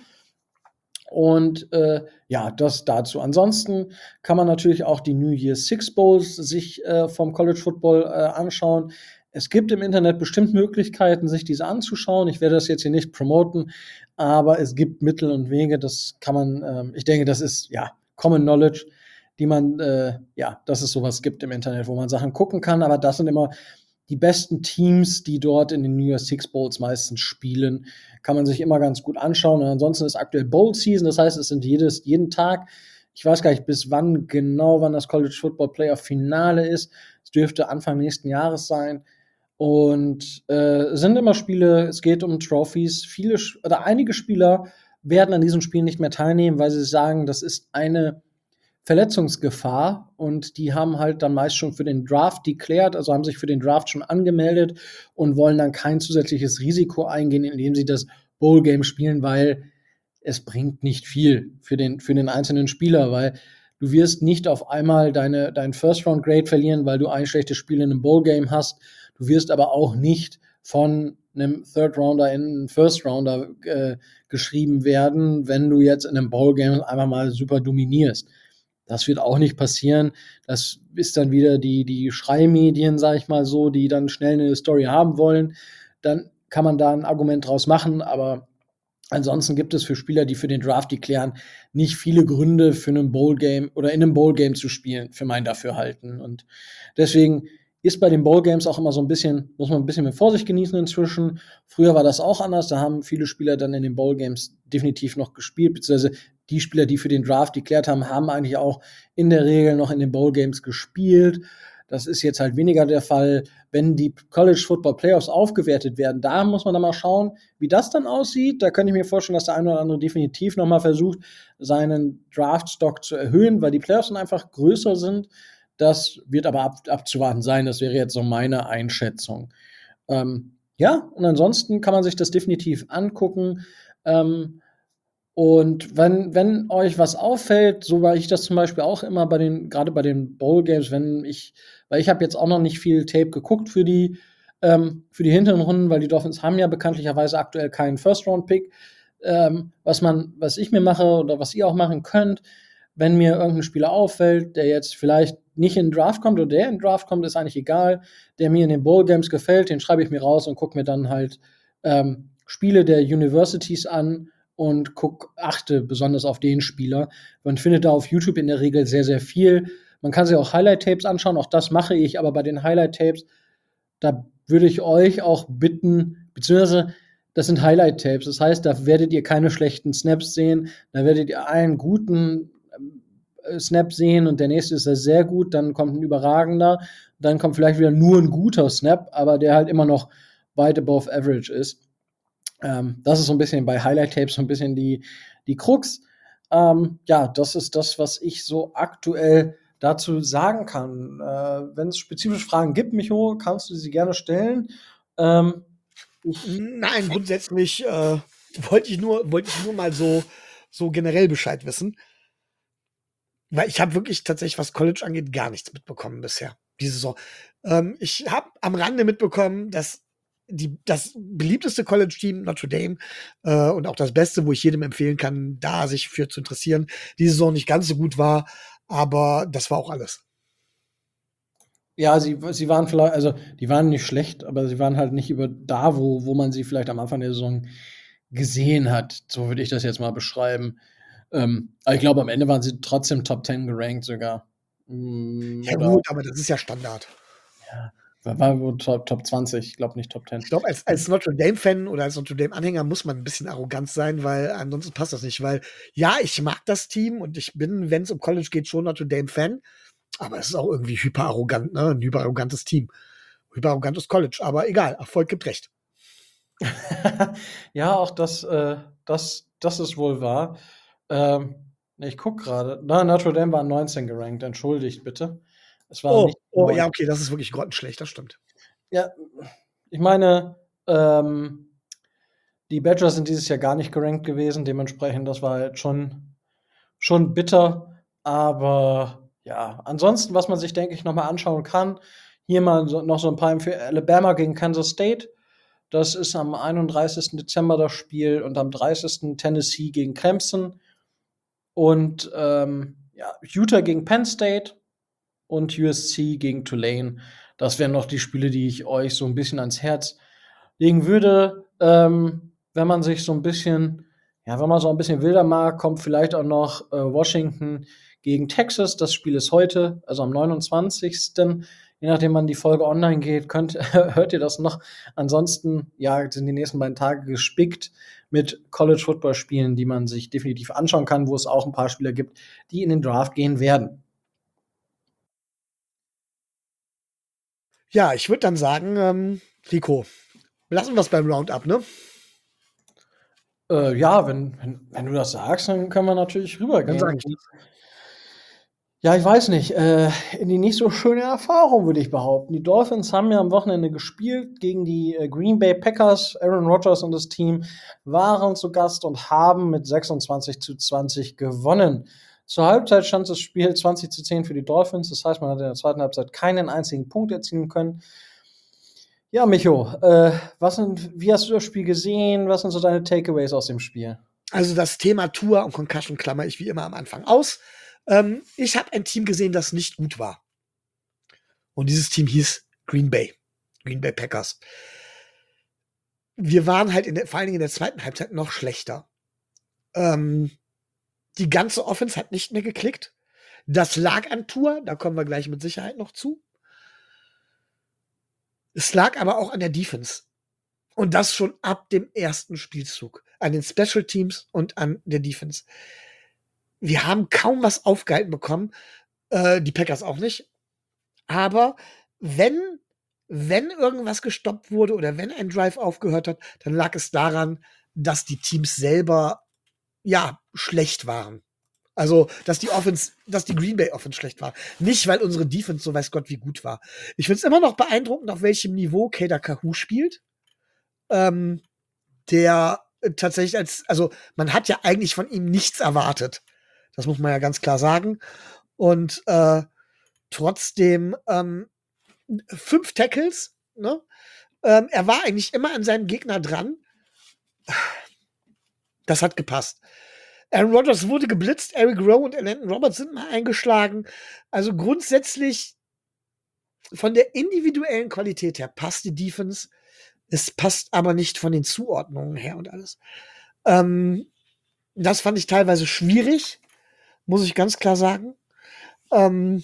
Und äh, ja, das dazu. Ansonsten kann man natürlich auch die New Year's Six Bowls sich äh, vom College Football äh, anschauen. Es gibt im Internet bestimmt Möglichkeiten, sich diese anzuschauen. Ich werde das jetzt hier nicht promoten, aber es gibt Mittel und Wege. Das kann man, ähm, ich denke, das ist ja Common Knowledge, die man, äh, ja, dass es sowas gibt im Internet, wo man Sachen gucken kann. Aber das sind immer die besten Teams, die dort in den New Year's Six Bowls meistens spielen. Kann man sich immer ganz gut anschauen. Und ansonsten ist aktuell Bowl Season, das heißt, es sind jedes, jeden Tag, ich weiß gar nicht, bis wann genau, wann das College Football Playoff Finale ist. Es dürfte Anfang nächsten Jahres sein. Und äh, sind immer Spiele, es geht um Trophies. Viele oder einige Spieler werden an diesen Spielen nicht mehr teilnehmen, weil sie sagen, das ist eine Verletzungsgefahr und die haben halt dann meist schon für den Draft declared, also haben sich für den Draft schon angemeldet und wollen dann kein zusätzliches Risiko eingehen, indem sie das Bowl-Game spielen, weil es bringt nicht viel für den, für den einzelnen Spieler, weil du wirst nicht auf einmal deine, dein First-Round-Grade verlieren, weil du ein schlechtes Spiel in einem Bowl-Game hast. Du wirst aber auch nicht von einem Third-Rounder in einen First-Rounder äh, geschrieben werden, wenn du jetzt in einem Bowl-Game einfach mal super dominierst. Das wird auch nicht passieren. Das ist dann wieder die, die Schreimedien, sag ich mal so, die dann schnell eine Story haben wollen. Dann kann man da ein Argument draus machen, aber Ansonsten gibt es für Spieler, die für den Draft deklären, nicht viele Gründe für einen Bowl-Game oder in einem Bowl-Game zu spielen, für mein Dafürhalten. Und deswegen ist bei den Bowl-Games auch immer so ein bisschen, muss man ein bisschen mit Vorsicht genießen inzwischen. Früher war das auch anders, da haben viele Spieler dann in den Bowl-Games definitiv noch gespielt, beziehungsweise die Spieler, die für den Draft deklärt haben, haben eigentlich auch in der Regel noch in den Bowl-Games gespielt. Das ist jetzt halt weniger der Fall, wenn die College Football Playoffs aufgewertet werden. Da muss man dann mal schauen, wie das dann aussieht. Da könnte ich mir vorstellen, dass der eine oder andere definitiv noch mal versucht, seinen Draft-Stock zu erhöhen, weil die Playoffs dann einfach größer sind. Das wird aber ab, abzuwarten sein. Das wäre jetzt so meine Einschätzung. Ähm, ja, und ansonsten kann man sich das definitiv angucken. Ähm, Und wenn, wenn euch was auffällt, so war ich das zum Beispiel auch immer bei den, gerade bei den Bowl Games, wenn ich, weil ich habe jetzt auch noch nicht viel Tape geguckt für die, ähm, für die hinteren Runden, weil die Dolphins haben ja bekanntlicherweise aktuell keinen First-Round-Pick. Ähm, was man, was ich mir mache oder was ihr auch machen könnt, wenn mir irgendein Spieler auffällt, der jetzt vielleicht nicht in den Draft kommt oder der in den Draft kommt, ist eigentlich egal, der mir in den Bowl Games gefällt, den schreibe ich mir raus und gucke mir dann halt ähm, Spiele der Universities an und guck, achte besonders auf den Spieler. Man findet da auf YouTube in der Regel sehr, sehr viel. Man kann sich auch Highlight-Tapes anschauen, auch das mache ich, aber bei den Highlight-Tapes, da würde ich euch auch bitten, beziehungsweise das sind Highlight-Tapes, das heißt, da werdet ihr keine schlechten Snaps sehen, da werdet ihr einen guten äh, Snap sehen und der nächste ist sehr gut, dann kommt ein überragender, dann kommt vielleicht wieder nur ein guter Snap, aber der halt immer noch weit above average ist. Ähm, das ist so ein bisschen bei Highlight-Tapes so ein bisschen die, die Krux. Ähm, ja, das ist das, was ich so aktuell dazu sagen kann. Äh, wenn es spezifische Fragen gibt, Micho, kannst du sie gerne stellen. Ähm, ich, Nein, grundsätzlich äh, wollte ich nur, wollte ich nur mal so, so generell Bescheid wissen. Weil ich habe wirklich tatsächlich, was College angeht, gar nichts mitbekommen bisher, diese Saison. Ähm, ich habe am Rande mitbekommen, dass die, das beliebteste College-Team, Notre Dame, äh, und auch das Beste, wo ich jedem empfehlen kann, da sich für zu interessieren, diese Saison nicht ganz so gut war, aber das war auch alles. ja, sie, sie waren vielleicht, also die waren nicht schlecht, aber sie waren halt nicht über da, wo, wo man sie vielleicht am Anfang der Saison gesehen hat. So würde ich das jetzt mal beschreiben. Ähm, aber ich glaube, am Ende waren sie trotzdem Top zehn gerankt sogar. Mm, Ja oder gut, aber das ist ja Standard. ja, war, war wohl Top, Top zwanzig, ich glaube nicht Top zehn. Ich glaube, als, als Notre Dame-Fan oder als Notre Dame-Anhänger muss man ein bisschen arrogant sein, weil ansonsten passt das nicht. Weil ja, ich mag das Team und ich bin, wenn es um College geht, schon Notre Dame-Fan. Aber es ist auch irgendwie hyperarrogant, ne? Ein hyperarrogantes Team. Hyperarrogantes College. Aber egal, Erfolg gibt recht. Ja, auch das, äh, das, das ist wohl wahr. Ähm, ich gucke gerade. Na, Notre Dame war neunzehn gerankt, entschuldigt bitte. Es waren Oh, nicht oh, ja, neun. okay, das ist wirklich grottenschlecht, das stimmt. Ja, ich meine, ähm, die Badgers sind dieses Jahr gar nicht gerankt gewesen, dementsprechend, das war halt schon, schon bitter. Aber ja, ansonsten, was man sich, denke ich, noch mal anschauen kann, hier mal so, noch so ein paar für Alabama gegen Kansas State. Das ist am einunddreißigsten Dezember das Spiel und am dreißigsten Tennessee gegen Clemson. Und ähm, ja, Utah gegen Penn State und U S C gegen Tulane. Das wären noch die Spiele, die ich euch so ein bisschen ans Herz legen würde. Ähm, wenn man sich so ein bisschen, ja, wenn man so ein bisschen wilder mag, kommt vielleicht auch noch äh, Washington gegen Texas. Das Spiel ist heute, also am neunundzwanzigsten Je nachdem, wann die Folge online geht, könnt, hört ihr das noch. Ansonsten, ja, sind die nächsten beiden Tage gespickt mit College-Football-Spielen, die man sich definitiv anschauen kann, wo es auch ein paar Spieler gibt, die in den Draft gehen werden. Ja, ich würde dann sagen, ähm, Rico, lassen wir es beim Roundup, ne? Äh, ja, wenn, wenn, wenn du das sagst, dann können wir natürlich Dann rübergehen. sage ich das. Ja, ich weiß nicht, äh, in die nicht so schöne Erfahrung, würde ich behaupten. Die Dolphins haben ja am Wochenende gespielt gegen die äh, Green Bay Packers. Aaron Rodgers und das Team waren zu Gast und haben mit sechsundzwanzig zu zwanzig gewonnen. Zur Halbzeit stand das Spiel zwanzig zu zehn für die Dolphins. Das heißt, man hat in der zweiten Halbzeit keinen einzigen Punkt erzielen können. Ja, Micho, äh, was sind, wie hast du das Spiel gesehen? Was sind so deine Takeaways aus dem Spiel? Also das Thema Tour und Concussion klammer ich wie immer am Anfang aus. Ähm, ich habe ein Team gesehen, das nicht gut war. Und dieses Team hieß Green Bay. Green Bay Packers. wir waren halt in der, vor allen Dingen in der zweiten Halbzeit noch schlechter. Ähm, die ganze Offense hat nicht mehr geklickt. Das lag an Tour, da kommen wir gleich mit Sicherheit noch zu. Es lag aber auch an der Defense. Und das schon ab dem ersten Spielzug. An den Special Teams und an der Defense. Wir haben kaum was aufgehalten bekommen. Äh, die Packers auch nicht. Aber wenn, wenn irgendwas gestoppt wurde oder wenn ein Drive aufgehört hat, dann lag es daran, dass die Teams selber, ja, schlecht waren. Also, dass die Offense, dass die Green Bay Offense schlecht war. Nicht, weil unsere Defense so weiß Gott wie gut war. Ich finde es immer noch beeindruckend, auf welchem Niveau Kader Kahu spielt. Ähm, der äh, tatsächlich als, also man hat ja eigentlich von ihm nichts erwartet. Das muss man ja ganz klar sagen. Und äh, trotzdem ähm, fünf Tackles, ne? Ähm, er war eigentlich immer an seinem Gegner dran. Das hat gepasst. Aaron Rodgers wurde geblitzt, Eric Rowe und Landon Roberts sind mal eingeschlagen. Also grundsätzlich von der individuellen Qualität her passt die Defense. Es passt aber nicht von den Zuordnungen her und alles. Ähm, das fand ich teilweise schwierig, muss ich ganz klar sagen. Ähm,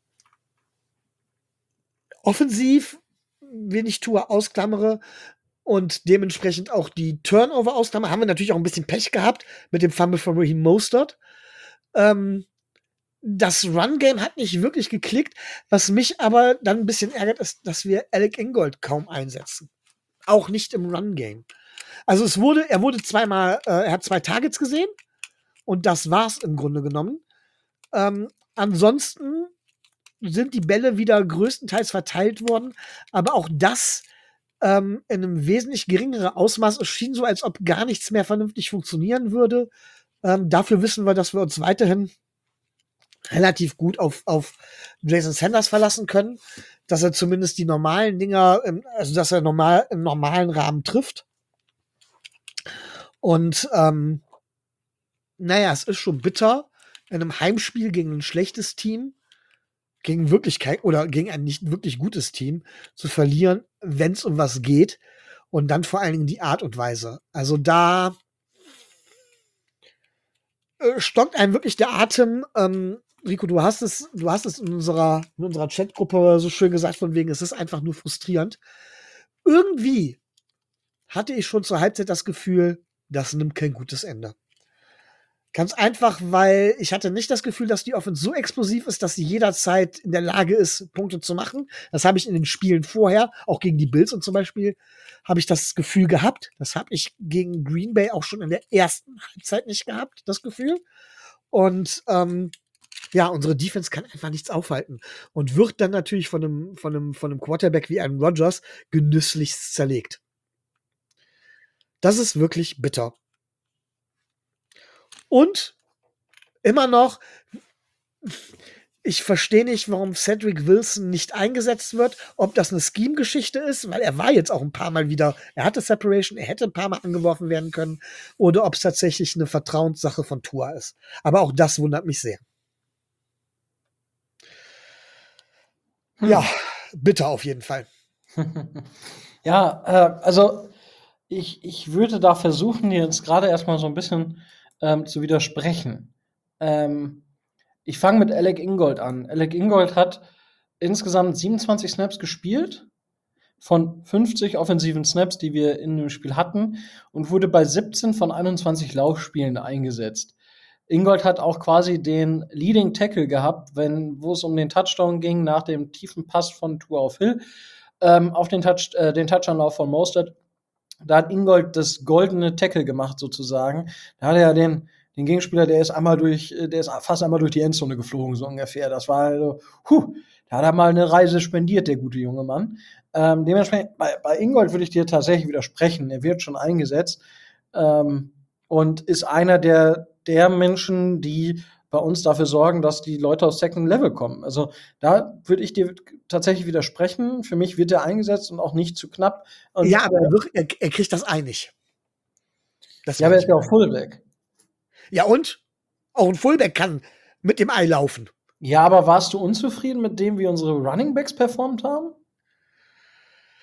offensiv, wenn ich Tour ausklammere und dementsprechend auch die Turnover ausklammere, haben wir natürlich auch ein bisschen Pech gehabt mit dem Fumble von Raheem Mostert. Ähm, das Run-Game hat nicht wirklich geklickt. Was mich aber dann ein bisschen ärgert, ist, dass wir Alec Ingold kaum einsetzen. Auch nicht im Run-Game. Also es wurde, er wurde zweimal, äh, er hat zwei Targets gesehen und das war's im Grunde genommen. Ähm, ansonsten sind die Bälle wieder größtenteils verteilt worden, aber auch das ähm, in einem wesentlich geringeren Ausmaß. Es schien so, als ob gar nichts mehr vernünftig funktionieren würde. Ähm, dafür wissen wir, dass wir uns weiterhin relativ gut auf, auf Jason Sanders verlassen können, dass er zumindest die normalen Dinger, also dass er normal, im normalen Rahmen trifft. Und ähm, naja, es ist schon bitter, in einem Heimspiel gegen ein schlechtes Team, gegen Wirklichkeit oder gegen ein nicht wirklich gutes Team zu verlieren, wenn es um was geht. Und dann vor allen Dingen die Art und Weise. Also da äh, stockt einem wirklich der Atem. Ähm, Rico, du hast es, du hast es in unserer, in unserer Chatgruppe so schön gesagt, von wegen, es ist einfach nur frustrierend. Irgendwie hatte ich schon zur Halbzeit das Gefühl, das nimmt kein gutes Ende. Ganz einfach, weil ich hatte nicht das Gefühl, dass die Offense so explosiv ist, dass sie jederzeit in der Lage ist, Punkte zu machen. Das habe ich in den Spielen vorher, auch gegen die Bills und zum Beispiel, habe ich das Gefühl gehabt. Das habe ich gegen Green Bay auch schon in der ersten Halbzeit nicht gehabt, das Gefühl. Und ähm, ja, unsere Defense kann einfach nichts aufhalten und wird dann natürlich von einem, von einem, von einem Quarterback wie einem Rodgers genüsslich zerlegt. Das ist wirklich bitter. Und immer noch, ich verstehe nicht, warum Cedric Wilson nicht eingesetzt wird, ob das eine Scheme-Geschichte ist, weil er war jetzt auch ein paar Mal wieder, er hatte Separation, er hätte ein paar Mal angeworfen werden können, oder ob es tatsächlich eine Vertrauenssache von Tua ist. Aber auch das wundert mich sehr. Hm. Ja, bitter auf jeden Fall. Ja, äh, also ich, ich würde da versuchen, jetzt gerade erstmal so ein bisschen ähm, zu widersprechen. Ähm, ich fange mit Alec Ingold an. Alec Ingold hat insgesamt siebenundzwanzig Snaps gespielt von fünfzig offensiven Snaps, die wir in dem Spiel hatten, und wurde bei siebzehn von einundzwanzig Laufspielen eingesetzt. Ingold hat auch quasi den Leading Tackle gehabt, wenn, wo es um den Touchdown ging, nach dem tiefen Pass von Tua auf Hill, ähm, auf den, Touch, äh, den Touchdown-Lauf von Mostert. Da hat Ingold das goldene Tackle gemacht, sozusagen. Da hat er ja den, den Gegenspieler, der ist einmal durch, der ist fast einmal durch die Endzone geflogen, so ungefähr. Das war also, huh, da hat er mal eine Reise spendiert, der gute junge Mann. Ähm, dementsprechend, bei, bei Ingold würde ich dir tatsächlich widersprechen. Er wird schon eingesetzt ähm, und ist einer der, der Menschen, die bei uns dafür sorgen, dass die Leute aus Second Level kommen. Also da würde ich dir tatsächlich widersprechen. Für mich wird er eingesetzt und auch nicht zu knapp. Und ja, aber er, wird, er, er kriegt das einig. Das ja, aber er ist ja auch Fullback. Ja, und? Auch ein Fullback kann mit dem Ei laufen. Ja, aber warst du unzufrieden mit dem, wie unsere Runningbacks performt haben?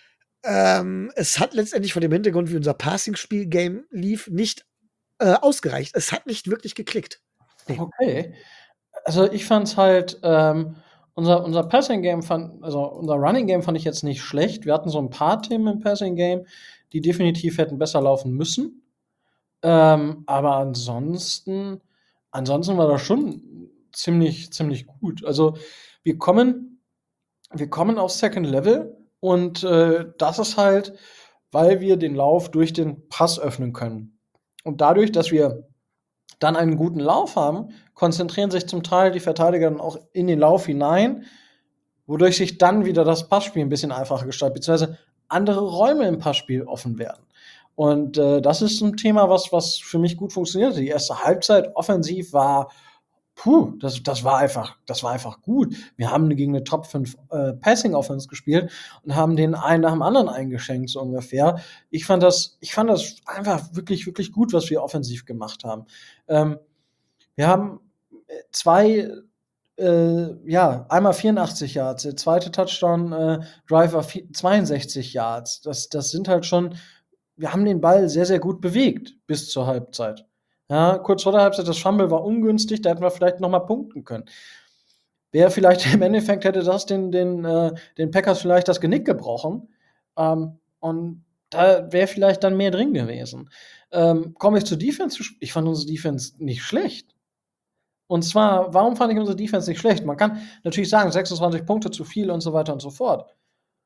ähm, es hat letztendlich vor dem Hintergrund, wie unser Passing-Spiel-Game lief, nicht äh, ausgereicht. Es hat nicht wirklich geklickt. Nee. Okay. Also, ich fand's halt, ähm unser unser Passing-Game fand also, unser Running-Game fand ich jetzt nicht schlecht. Wir hatten so 'n paar Themen im Passing-Game, die definitiv hätten besser laufen müssen. Ähm, aber ansonsten ansonsten war das schon ziemlich ziemlich gut. Also, wir kommen wir kommen aufs Second Level und, äh, das ist halt, weil wir den Lauf durch den Pass öffnen können. Und dadurch, dass wir dann einen guten Lauf haben, konzentrieren sich zum Teil die Verteidiger dann auch in den Lauf hinein, wodurch sich dann wieder das Passspiel 'n bisschen einfacher gestaltet, beziehungsweise andere Räume im Passspiel offen werden. Und, äh, das ist 'n Thema, was was für mich gut funktioniert. Die erste Halbzeit offensiv war puh, das das war einfach das war einfach gut. Wir haben gegen 'ne Top fünf, äh, Passing Offense gespielt und haben denen einen nach dem anderen eingeschenkt, so ungefähr. Ich fand das ich fand das einfach wirklich, wirklich gut, was wir offensiv gemacht haben. Ähm, wir haben, äh, zwei äh, ja, einmal vierundachtzig Yards, der zweite Touchdown, äh, Drive war vi zweiundsechzig Yards. Das das sind halt schon wir haben den Ball sehr, sehr gut bewegt bis zur Halbzeit. Ja, kurz vor der Halbzeit, das Fumble war ungünstig, da hätten wir vielleicht noch mal punkten können. Wäre vielleicht im Endeffekt hätte das den den, äh den Packers vielleicht das Genick gebrochen, ähm, und da wäre vielleicht dann mehr drin gewesen. Ähm, komme ich zur Defense zu sp ich fand unsere Defense nicht schlecht. Und zwar, warum fand ich unsere Defense nicht schlecht? Man kann natürlich sagen, sechsundzwanzig Punkte zu viel und so weiter und so fort.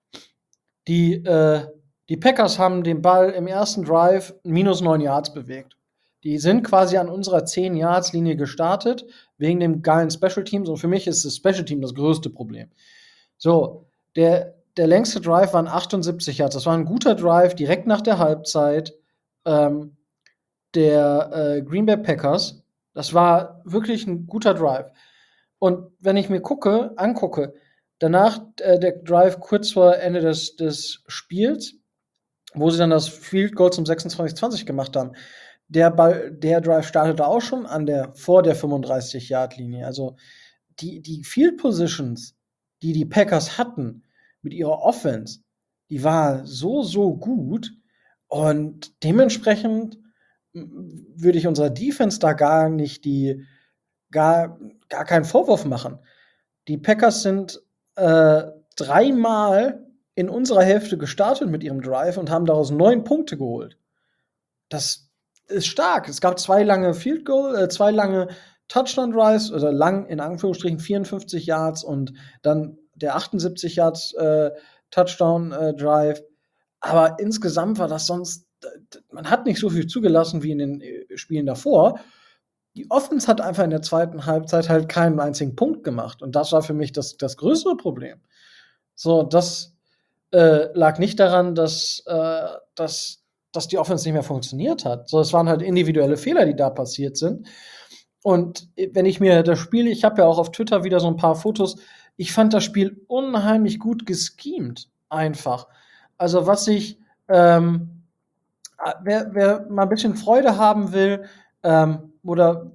Die, äh die Packers haben den Ball im ersten Drive minus neun Yards bewegt. Die sind quasi an unserer zehn-Yards-Linie gestartet, wegen dem geilen Special Teams, und für mich ist das Special Team das größte Problem. So, der der längste Drive waren achtundsiebzig Yards. Das war 'n guter Drive direkt nach der Halbzeit, ähm, der, äh, Green Bay Packers. Das war wirklich 'n guter Drive. Und wenn ich mir gucke angucke, danach, äh, der Drive kurz vor Ende des des Spiels, wo sie dann das Field Goal zum sechsundzwanzig zwanzig gemacht haben, der Ball der Drive startete auch schon an der vor der fünfunddreißig-Yard-Linie. Also, die die Field Positions, die die Packers hatten mit ihrer Offense, die war so, so gut und dementsprechend m würde ich unserer Defense da gar nicht die gar gar keinen Vorwurf machen. Die Packers sind, äh, dreimal in unserer Hälfte gestartet mit ihrem Drive und haben daraus neun Punkte geholt. Das ist stark. Es gab zwei lange Field Goal äh, zwei lange Touchdown Drives oder lang in Anführungsstrichen vierundfünfzig Yards und dann der achtundsiebzig Yards, äh, Touchdown, äh, Drive. Aber insgesamt war das sonst d d man hat nicht so viel zugelassen wie in den, äh, Spielen davor. Die Offense hat einfach in der zweiten Halbzeit halt keinen einzigen Punkt gemacht und das war für mich das das größere Problem. So, das, äh, lag nicht daran, dass, äh dass dass die Offense nicht mehr funktioniert hat. So, es waren halt individuelle Fehler, die da passiert sind. Und, äh, wenn ich mir das Spiel ich habe ja auch auf Twitter wieder so 'n paar Fotos. Ich fand das Spiel unheimlich gut geschemt einfach. Also, was ich, ähm a wer wer mal 'n bisschen Freude haben will, ähm, oder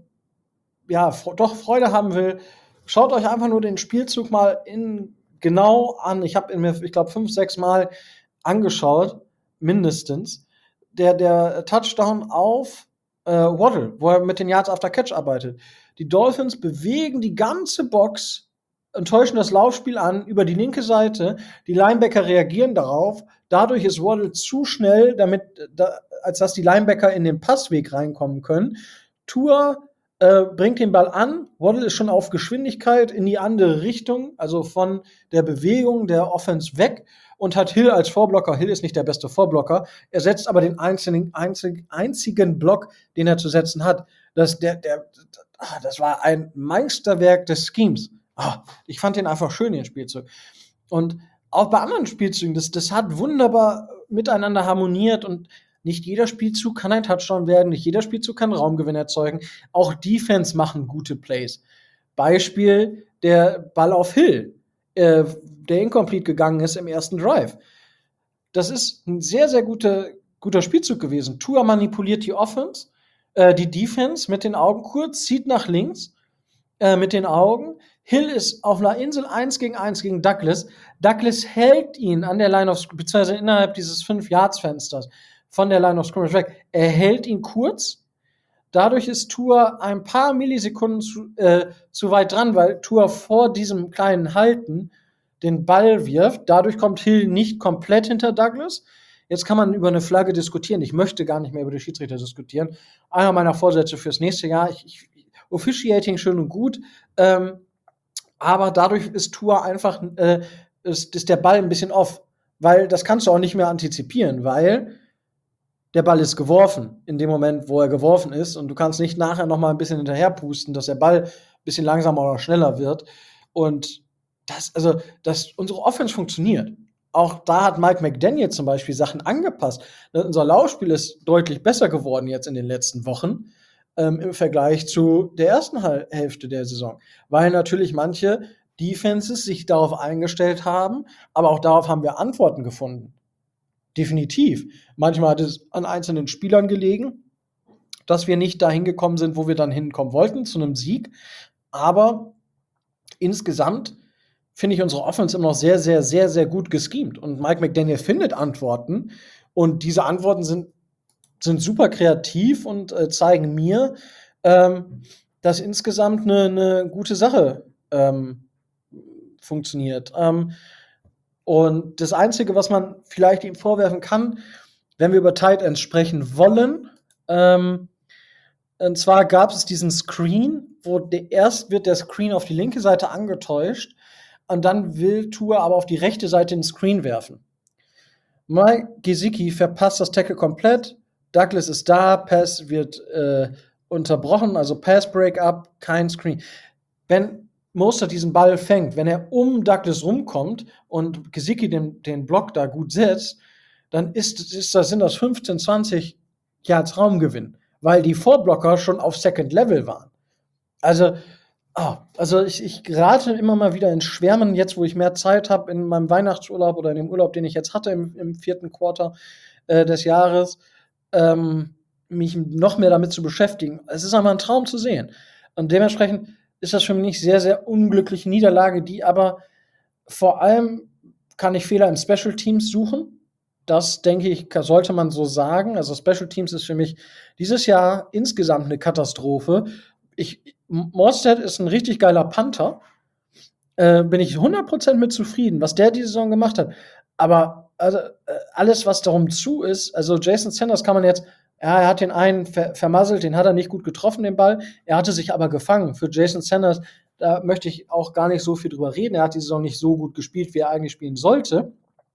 ja, f doch Freude haben will, schaut euch einfach nur den Spielzug mal in genau an. Ich habe ihn mir, ich glaube, fünf, sechs Mal angeschaut, mindestens. Der der Touchdown auf, äh, Waddle, wo er mit den Yards after Catch arbeitet. Die Dolphins bewegen die ganze Box, enttäuschen das Laufspiel an über die linke Seite. Die Linebacker reagieren darauf. Dadurch ist Waddle zu schnell, damit da als dass die Linebacker in den Passweg reinkommen können. Tua, äh, bringt den Ball an. Waddle ist schon auf Geschwindigkeit in die andere Richtung, also von der Bewegung der Offense weg und hat Hill als Vorblocker. Hill ist nicht der beste Vorblocker. Er setzt aber den einzelnen einzig einzigen Block, den er zu setzen hat. Das der der ah, das war ein Meisterwerk des Schemes. Ah, ich fand den einfach schön, den Spielzug. Und auch bei anderen Spielzügen, das das hat wunderbar miteinander harmoniert und nicht jeder Spielzug kann ein Touchdown werden, nicht jeder Spielzug kann Raumgewinn erzeugen. Auch Defense machen gute Plays. Beispiel, der Ball auf Hill, äh, der incomplete gegangen ist im ersten Drive. Das ist 'n sehr, sehr guter guter Spielzug gewesen. Tua manipuliert die Offense, äh, die Defense mit den Augen kurz, zieht nach links, äh, mit den Augen. Hill ist auf einer Insel eins gegen eins gegen Douglas. Douglas hält ihn an der Line of Scrimmage, beziehungsweise innerhalb dieses fünf-Yards-Fensters von der Line of Scrimmage weg. Er hält ihn kurz. Dadurch ist Tua ein paar Millisekunden zu, äh, zu weit dran, weil Tua vor diesem kleinen Halten den Ball wirft. Dadurch kommt Hill nicht komplett hinter Douglas. Jetzt kann man über eine Flagge diskutieren. Ich möchte gar nicht mehr über die Schiedsrichter diskutieren. Einer meiner Vorsätze fürs nächste Jahr. Ich, ich, Officiating schön und gut. Ähm, aber dadurch ist Tua einfach, äh, ist, ist der Ball ein bisschen off. Weil das kannst du auch nicht mehr antizipieren, weil der Ball ist geworfen in dem Moment, wo er geworfen ist. Und du kannst nicht nachher noch mal ein bisschen hinterher pusten, dass der Ball ein bisschen langsamer oder schneller wird. Und das, also, dass unsere Offense funktioniert. Auch da hat Mike McDaniel zum Beispiel Sachen angepasst. Unser Laufspiel ist deutlich besser geworden jetzt in den letzten Wochen ähm, im Vergleich zu der ersten Hal- Hälfte der Saison. Weil natürlich manche Defenses sich darauf eingestellt haben, aber auch darauf haben wir Antworten gefunden. Definitiv. Manchmal hat es an einzelnen Spielern gelegen, dass wir nicht dahin gekommen sind, wo wir dann hinkommen wollten, zu einem Sieg. Aber insgesamt finde ich unsere Offense immer noch sehr, sehr, sehr, sehr gut geschemt. Und Mike McDaniel findet Antworten. Und diese Antworten sind, sind super kreativ und äh, zeigen mir, ähm, dass insgesamt eine, eine gute Sache ähm, funktioniert. Ähm, und das Einzige, was man vielleicht ihm vorwerfen kann, wenn wir über Tight Ends sprechen wollen, ähm, und zwar gab es diesen Screen, wo der, erst wird der Screen auf die linke Seite angetäuscht und dann will Tua aber auf die rechte Seite den Screen werfen. Mike Gesicki verpasst das Tackle komplett. Douglas ist da, Pass wird äh, unterbrochen, also Pass Breakup, kein Screen. Wenn Mostert diesen Ball fängt, wenn er um Douglas rumkommt und Gesicki den, den Block da gut setzt, dann ist, ist das, sind das fünfzehn, zwanzig Yards Raumgewinn, weil die Vorblocker schon auf Second Level waren. Also, oh, also ich, ich gerate immer mal wieder ins Schwärmen, jetzt wo ich mehr Zeit habe in meinem Weihnachtsurlaub oder in dem Urlaub, den ich jetzt hatte im, im vierten Quarter äh, des Jahres, ähm, mich noch mehr damit zu beschäftigen. Es ist einfach ein Traum zu sehen. Und dementsprechend ist das für mich sehr, sehr unglückliche Niederlage, die aber vor allem kann ich Fehler im Special Teams suchen. Das, denke ich, sollte man so sagen. Also Special Teams ist für mich dieses Jahr insgesamt eine Katastrophe. Ich, Mostert ist ein richtig geiler Panther. Äh, bin ich hundert Prozent mit zufrieden, was der diese Saison gemacht hat. Aber also, äh, alles, was darum zu ist, also Jason Sanders kann man jetzt, ja, er hat den einen ver- vermasselt, den hat er nicht gut getroffen, den Ball. Er hatte sich aber gefangen. Für Jason Sanders, da möchte ich auch gar nicht so viel drüber reden. Er hat die Saison nicht so gut gespielt, wie er eigentlich spielen sollte.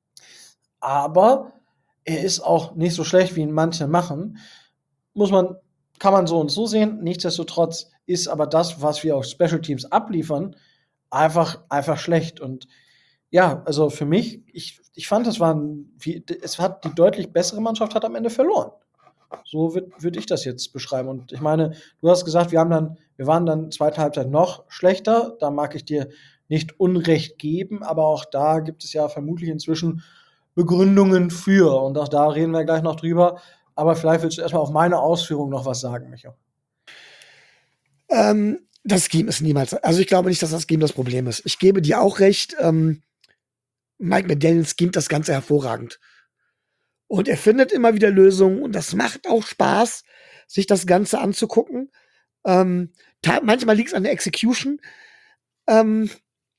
Aber er ist auch nicht so schlecht, wie ihn manche machen. Muss man, kann man so und so sehen. Nichtsdestotrotz ist aber das, was wir auf Special Teams abliefern, einfach, einfach schlecht. Und ja, also für mich, ich, ich fand, es war ein, wie, es hat die deutlich bessere Mannschaft hat am Ende verloren. So würde würd ich das jetzt beschreiben. Und ich meine, du hast gesagt, wir haben dann, wir waren dann zweite Halbzeit noch schlechter. Da mag ich dir nicht Unrecht geben, aber auch da gibt es ja vermutlich inzwischen Begründungen für. Und auch da reden wir gleich noch drüber. Aber vielleicht willst du erstmal auf meine Ausführung noch was sagen, Micho. Ähm, das Scheme ist niemals, also ich glaube nicht, dass das Scheme das Problem ist. Ich gebe dir auch recht, ähm, Mike McDaniel schemt das Ganze hervorragend. Und er findet immer wieder Lösungen und das macht auch Spaß, sich das Ganze anzugucken. Ähm, ta- manchmal liegt es an der Execution, ähm,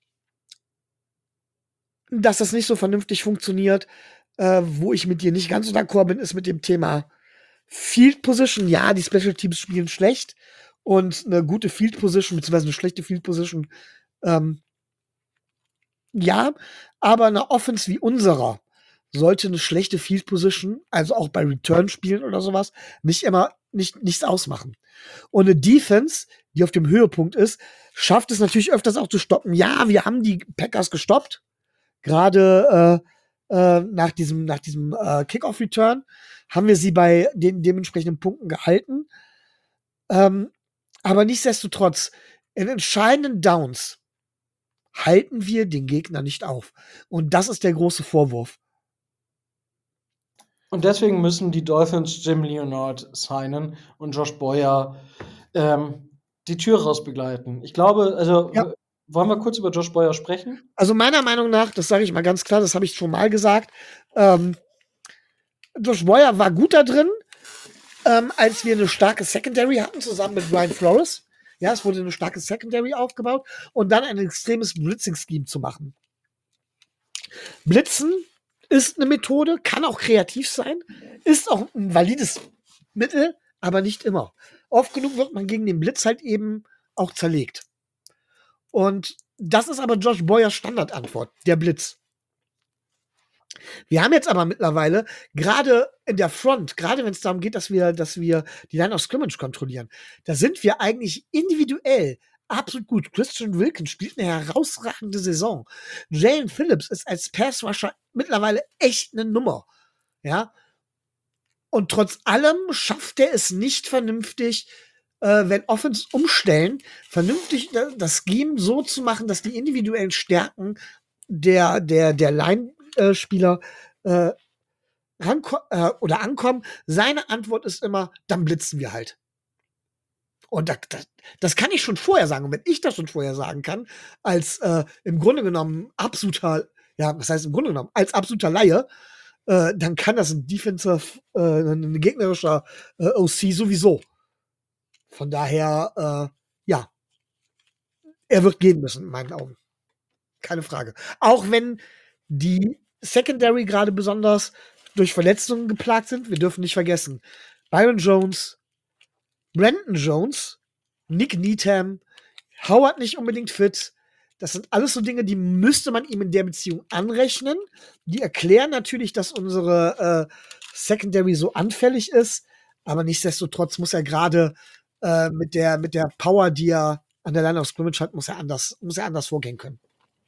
dass das nicht so vernünftig funktioniert. Äh, wo ich mit dir nicht ganz so d'accord bin, ist mit dem Thema Field Position. Ja, die Special Teams spielen schlecht und eine gute Field Position, beziehungsweise eine schlechte Field Position, ähm, ja, aber eine Offense wie unserer sollte eine schlechte Field Position, also auch bei Return-Spielen oder sowas, nicht immer nicht, nichts ausmachen. Und eine Defense, die auf dem Höhepunkt ist, schafft es natürlich öfters auch zu stoppen. Ja, wir haben die Packers gestoppt, gerade äh, äh, nach diesem, nach diesem äh, Kickoff-Return haben wir sie bei den dementsprechenden Punkten gehalten. Ähm, aber nichtsdestotrotz, in entscheidenden Downs halten wir den Gegner nicht auf. Und das ist der große Vorwurf. Und deswegen müssen die Dolphins Jim Leonard signen und Josh Boyer. Ähm, die Tür raus begleiten. Ich glaube, also Ja. w wollen wir kurz über Josh Boyer sprechen? Also, meiner Meinung nach, das sage ich mal ganz klar, das habe ich schon mal gesagt, ähm, Josh Boyer war gut da drin, ähm, als wir eine starke Secondary hatten, zusammen mit Brian Flores. Ja, es wurde eine starke Secondary aufgebaut und dann ein extremes Blitzing-Scheme zu machen. Blitzen ist eine Methode, kann auch kreativ sein, ist auch ein valides Mittel, aber nicht immer. Oft genug wird man gegen den Blitz halt eben auch zerlegt. Und das ist aber Josh Boyers Standardantwort, der Blitz. Wir haben jetzt aber mittlerweile, gerade in der Front, gerade wenn es darum geht, dass wir, dass wir die Line of Scrimmage kontrollieren, da sind wir eigentlich individuell absolut gut. Christian Wilkins spielt eine herausragende Saison. Jalen Phillips ist als Pass-Rusher mittlerweile echt eine Nummer. Ja. Und trotz allem schafft er es nicht vernünftig, äh, wenn Offense umstellen, vernünftig äh, das Scheme so zu machen, dass die individuellen Stärken der, der, der Line-Spieler äh, ranko- äh, oder ankommen. Seine Antwort ist immer, dann blitzen wir halt. Und das, das, das kann ich schon vorher sagen. Und wenn ich das schon vorher sagen kann, als äh, im Grunde genommen absoluter, ja, was heißt im Grunde genommen, als absoluter Laie, äh, dann kann das ein Defensive, äh, ein gegnerischer äh, O C sowieso. Von daher, äh, ja, er wird gehen müssen, in meinen Augen. Keine Frage. Auch wenn die Secondary gerade besonders durch Verletzungen geplagt sind. Wir dürfen nicht vergessen, Byron Jones, Brandon Jones, Nick Needham, Howard nicht unbedingt fit. Das sind alles so Dinge, die müsste man ihm in der Beziehung anrechnen. Die erklären natürlich, dass unsere äh, Secondary so anfällig ist. Aber nichtsdestotrotz muss er gerade äh, mit der, mit der Power, die er an der Line of Scrimmage hat, muss er anders, muss er anders vorgehen können.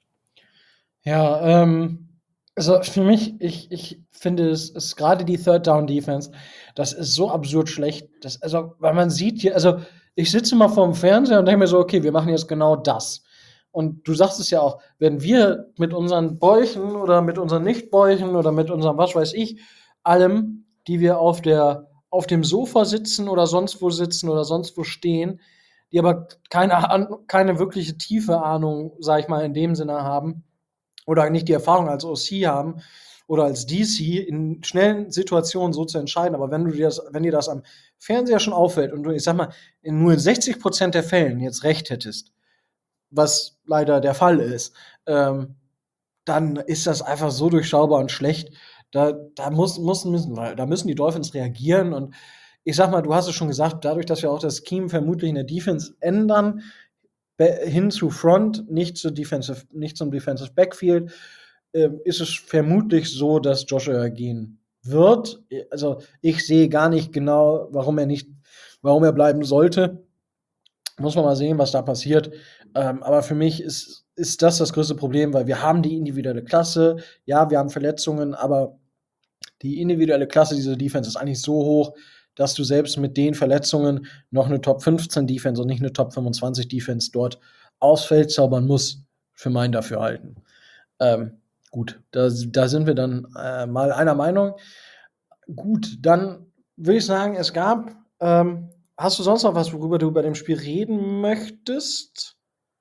Ja, ähm, also für mich, ich, ich finde, es ist gerade die Third Down Defense, das ist so absurd schlecht. Das, also, weil man sieht hier, also ich sitze mal vorm Fernseher und denke mir so, okay, wir machen jetzt genau das. Und du sagst es ja auch, wenn wir mit unseren Bäuchen oder mit unseren Nichtbäuchen oder mit unserem, was weiß ich, allem, die wir auf der, auf dem Sofa sitzen oder sonst wo sitzen oder sonst wo stehen, die aber keine, Ahn- keine wirkliche tiefe Ahnung, sag ich mal, in dem Sinne haben, oder nicht die Erfahrung als O C haben oder als D C in schnellen Situationen so zu entscheiden. Aber wenn du dir das, wenn dir das am Fernseher schon auffällt und du, ich sag mal, in nur in sechzig Prozent der Fällen jetzt recht hättest, was leider der Fall ist, ähm, dann ist das einfach so durchschaubar und schlecht. Da, da muss, muss, müssen, da müssen die Dolphins reagieren. Und ich sag mal, du hast es schon gesagt, dadurch, dass wir auch das Scheme vermutlich in der Defense ändern, hin zu Front, nicht, zu Defensive, nicht zum Defensive Backfield, äh, ist es vermutlich so, dass Joshua gehen wird. Also ich sehe gar nicht genau, warum er nicht, warum er bleiben sollte. Muss man mal sehen, was da passiert. Ähm, aber für mich ist, ist das das größte Problem, weil wir haben die individuelle Klasse. Ja, wir haben Verletzungen, aber die individuelle Klasse dieser Defense ist eigentlich so hoch, dass du selbst mit den Verletzungen noch eine Top fünfzehn Defense und nicht eine Top fünfundzwanzig Defense dort aufs Feld zaubern musst, für mein Dafürhalten. Ähm, gut, da, da sind wir dann äh, mal einer Meinung. Gut, dann würde ich sagen, es gab, ähm, hast du sonst noch was, worüber du bei dem Spiel reden möchtest?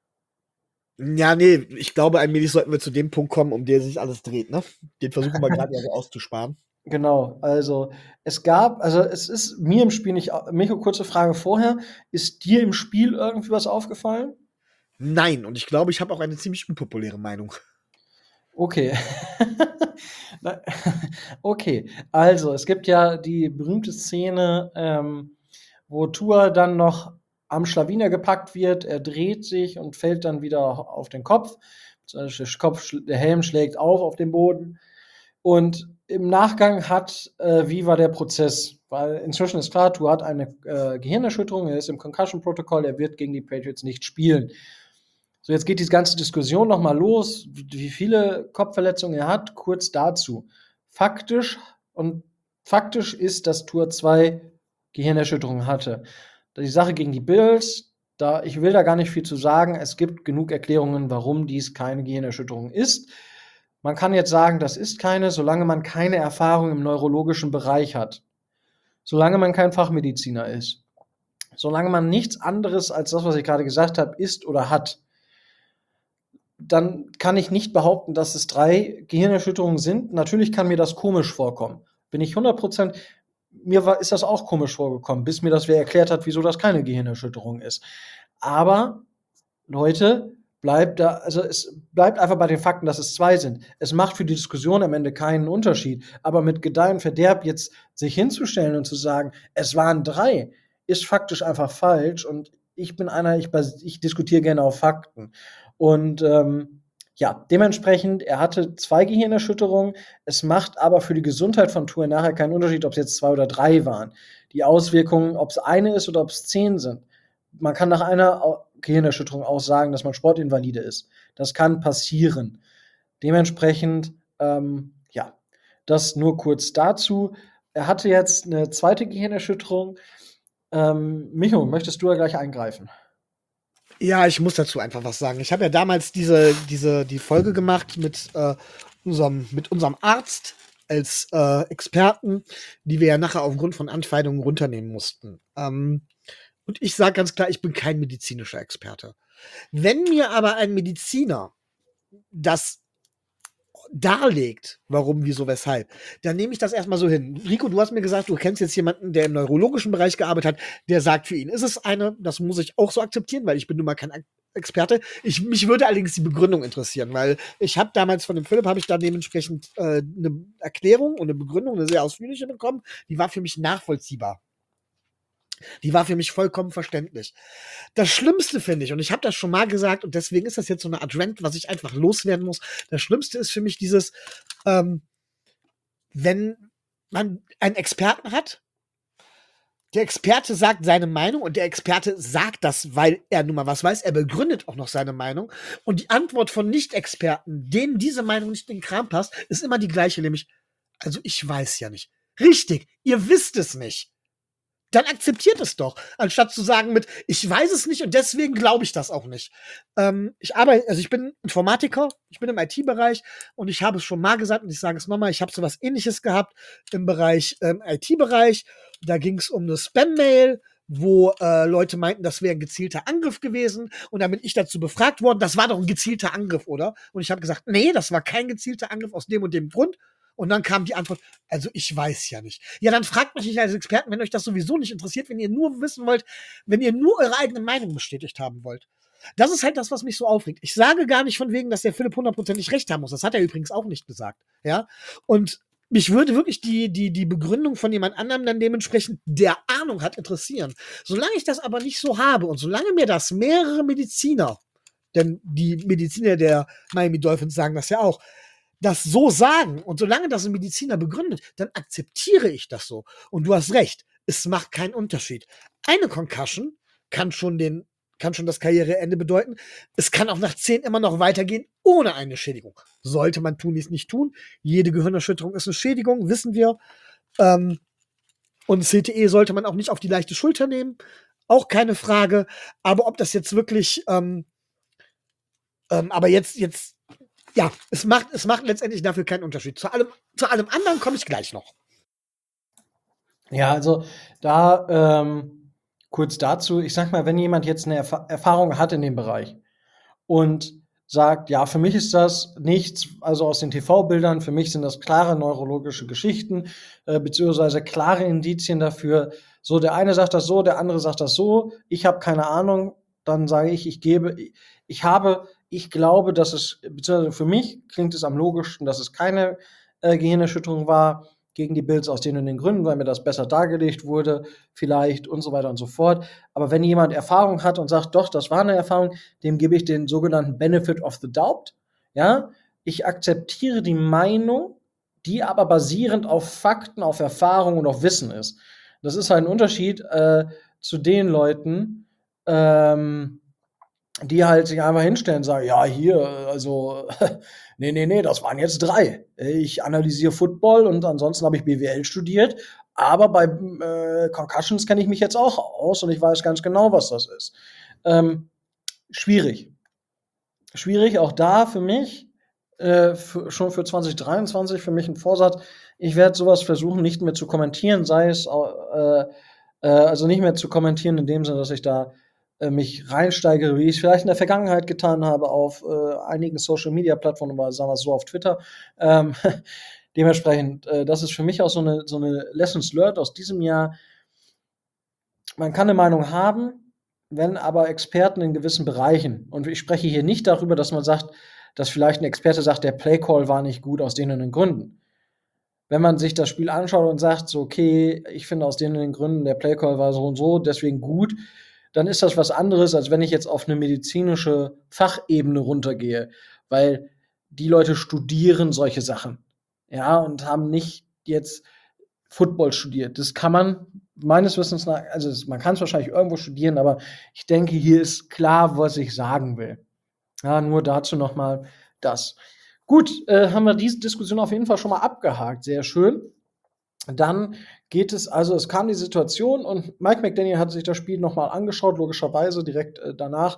Ja, nee, ich glaube, allmählich sollten wir zu dem Punkt kommen, um den sich alles dreht, ne? Den versuchen wir gerade ja so auszusparen. Genau, also es gab, also es ist mir im Spiel nicht, Micho, kurze Frage vorher, ist dir im Spiel irgendwie was aufgefallen? Nein, und ich glaube, ich habe auch eine ziemlich unpopuläre Meinung. Okay. Na, okay, also es gibt ja die berühmte Szene, ähm, wo Tua dann noch am Schlawiner gepackt wird, er dreht sich und fällt dann wieder auf den Kopf. Der Kopf, der Helm schlägt auf auf den Boden. Und im Nachgang hat, äh, wie war der Prozess? Weil inzwischen ist klar, Tua hat eine äh, Gehirnerschütterung, er ist im Concussion-Protokoll, er wird gegen die Patriots nicht spielen. So, jetzt geht die ganze Diskussion nochmal los, wie viele Kopfverletzungen er hat. Kurz dazu. Faktisch, und faktisch ist, dass Tua zwei Gehirnerschütterungen hatte. Die Sache gegen die Bills, da, ich will da gar nicht viel zu sagen. Es gibt genug Erklärungen, warum dies keine Gehirnerschütterung ist. Man kann jetzt sagen, das ist keine, solange man keine Erfahrung im neurologischen Bereich hat. Solange man kein Fachmediziner ist. solange man nichts anderes als das, was ich gerade gesagt habe, ist oder hat, dann kann ich nicht behaupten, dass es drei Gehirnerschütterungen sind. Natürlich kann mir das komisch vorkommen. Bin ich hundert Prozent, mir war, ist das auch komisch vorgekommen, bis mir das wer erklärt hat, wieso das keine Gehirnerschütterung ist. Aber, Leute, bleibt da, also es bleibt einfach bei den Fakten, dass es zwei sind. Es macht für die Diskussion am Ende keinen Unterschied. Aber mit Gedeih und Verderb jetzt sich hinzustellen und zu sagen, es waren drei, ist faktisch einfach falsch. Und ich bin einer, ich, bas- ich diskutiere gerne auf Fakten. Und ähm, ja, dementsprechend, er hatte zwei Gehirnerschütterungen. Es macht aber für die Gesundheit von Tour nachher keinen Unterschied, ob es jetzt zwei oder drei waren. Die Auswirkungen, ob es eine ist oder ob es zehn sind. Man kann nach einer Au- Gehirnerschütterung auch sagen, dass man Sportinvalide ist. Das kann passieren. Dementsprechend, ähm, ja, das nur kurz dazu. Er hatte jetzt eine zweite Gehirnerschütterung. Ähm, Micho, möchtest du da gleich eingreifen? Ja, ich muss dazu einfach was sagen. Ich habe ja damals diese, diese, die Folge gemacht mit, äh, unserem, mit unserem Arzt als äh, Experten, die wir ja nachher aufgrund von Anfeindungen runternehmen mussten. Ähm, und ich sage ganz klar, ich bin kein medizinischer Experte. Wenn mir aber ein Mediziner das darlegt, warum, wieso, weshalb, dann nehme ich das erstmal so hin. Rico, du hast mir gesagt, du kennst jetzt jemanden, der im neurologischen Bereich gearbeitet hat, der sagt, für ihn ist es eine, das muss ich auch so akzeptieren, weil ich bin nun mal kein Experte. Ich, mich würde allerdings die Begründung interessieren, weil ich habe damals von dem Philipp, habe ich dann dementsprechend äh, eine Erklärung und eine Begründung, eine sehr ausführliche bekommen, die war für mich nachvollziehbar. Die war für mich vollkommen verständlich. Das Schlimmste finde ich, und ich habe das schon mal gesagt, und deswegen ist das jetzt so eine Art Rant, was ich einfach loswerden muss. Das Schlimmste ist für mich dieses, ähm, wenn man einen Experten hat, der Experte sagt seine Meinung und der Experte sagt das, weil er nun mal was weiß. Er begründet auch noch seine Meinung. Und die Antwort von Nicht-Experten, denen diese Meinung nicht in den Kram passt, ist immer die gleiche, nämlich, also ich weiß ja nicht. Richtig, ihr wisst es nicht. Dann akzeptiert es doch, anstatt zu sagen mit, ich weiß es nicht und deswegen glaube ich das auch nicht. Ähm, ich arbeite, also ich bin Informatiker, ich bin im I T-Bereich und ich habe es schon mal gesagt und ich sage es nochmal, ich habe so was Ähnliches gehabt im Bereich ähm, I T-Bereich. Da ging es um eine Spam-Mail, wo äh, Leute meinten, das wäre ein gezielter Angriff gewesen und dann bin ich dazu befragt worden, das war doch ein gezielter Angriff, oder? Und ich habe gesagt, nee, das war kein gezielter Angriff aus dem und dem Grund. Und dann kam die Antwort, also ich weiß ja nicht. Ja, dann fragt mich nicht als Experten, wenn euch das sowieso nicht interessiert, wenn ihr nur wissen wollt, wenn ihr nur eure eigene Meinung bestätigt haben wollt. Das ist halt das, was mich so aufregt. Ich sage gar nicht von wegen, dass der Philipp hundertprozentig recht haben muss. Das hat er übrigens auch nicht gesagt. Ja, und mich würde wirklich die, die, die Begründung von jemand anderem dann dementsprechend, der Ahnung hat, interessieren. Solange ich das aber nicht so habe und solange mir das mehrere Mediziner, denn die Mediziner der Miami Dolphins sagen das ja auch, das so sagen und solange das ein Mediziner begründet, dann akzeptiere ich das so. Und du hast recht, es macht keinen Unterschied. Eine Concussion kann schon den, kann schon das Karriereende bedeuten. Es kann auch nach zehn immer noch weitergehen ohne eine Schädigung. Sollte man tun, dies nicht tun. Jede Gehirnerschütterung ist eine Schädigung, wissen wir. Ähm, und C T E sollte man auch nicht auf die leichte Schulter nehmen. Auch keine Frage. Aber ob das jetzt wirklich, ähm, ähm, aber jetzt, jetzt, ja, es macht, es macht letztendlich dafür keinen Unterschied. Zu allem, zu allem anderen komme ich gleich noch. Ja, also da ähm, kurz dazu, ich sag mal, wenn jemand jetzt eine Erfa Erfahrung hat in dem Bereich und sagt, ja, für mich ist das nichts, also aus den T V-Bildern, für mich sind das klare neurologische Geschichten, äh, beziehungsweise klare Indizien dafür. So, der eine sagt das so, der andere sagt das so, ich habe keine Ahnung, dann sage ich, ich gebe, ich habe, ich glaube, dass es, beziehungsweise für mich klingt es am logischsten, dass es keine äh, Gehirnerschütterung war gegen die Bills aus den und den Gründen, weil mir das besser dargelegt wurde, vielleicht und so weiter und so fort. Aber wenn jemand Erfahrung hat und sagt, doch, das war eine Erfahrung, dem gebe ich den sogenannten Benefit of the Doubt. Ja, ich akzeptiere die Meinung, die aber basierend auf Fakten, auf Erfahrung und auf Wissen ist. Das ist halt ein Unterschied äh, zu den Leuten, ähm, die halt sich einfach hinstellen und sagen, ja, hier, also, nee, nee, nee, das waren jetzt drei. Ich analysiere Football und ansonsten habe ich B W L studiert, aber bei äh, Concussions kenne ich mich jetzt auch aus und ich weiß ganz genau, was das ist. Ähm, schwierig. Schwierig, auch da für mich, äh, für, schon für zwanzig dreiundzwanzig, für mich ein Vorsatz, ich werde sowas versuchen, nicht mehr zu kommentieren, sei es äh, Äh, also nicht mehr zu kommentieren in dem Sinne, dass ich da äh, mich reinsteigere, wie ich es vielleicht in der Vergangenheit getan habe auf äh, einigen Social-Media-Plattformen, oder sagen wir es so auf Twitter. Ähm, dementsprechend, äh, das ist für mich auch so eine, so eine Lessons learned aus diesem Jahr. Man kann eine Meinung haben, wenn aber Experten in gewissen Bereichen, und ich spreche hier nicht darüber, dass man sagt, dass vielleicht ein Experte sagt, der Playcall war nicht gut aus den und den Gründen. Wenn man sich das Spiel anschaut und sagt, so, okay, ich finde aus den und den Gründen, der Playcall war so und so, deswegen gut, dann ist das was anderes, als wenn ich jetzt auf eine medizinische Fachebene runtergehe, weil die Leute studieren solche Sachen, ja, und haben nicht jetzt Football studiert. Das kann man meines Wissens nach, also es- man kann es wahrscheinlich irgendwo studieren, aber ich denke, hier ist klar, was ich sagen will. Ja, nur dazu noch mal das. Gut, äh, haben wir diese Diskussion auf jeden Fall schon mal abgehakt. Sehr schön. Dann geht es, also es kam die Situation und Mike McDaniel hat sich das Spiel noch mal angeschaut, logischerweise direkt äh, danach.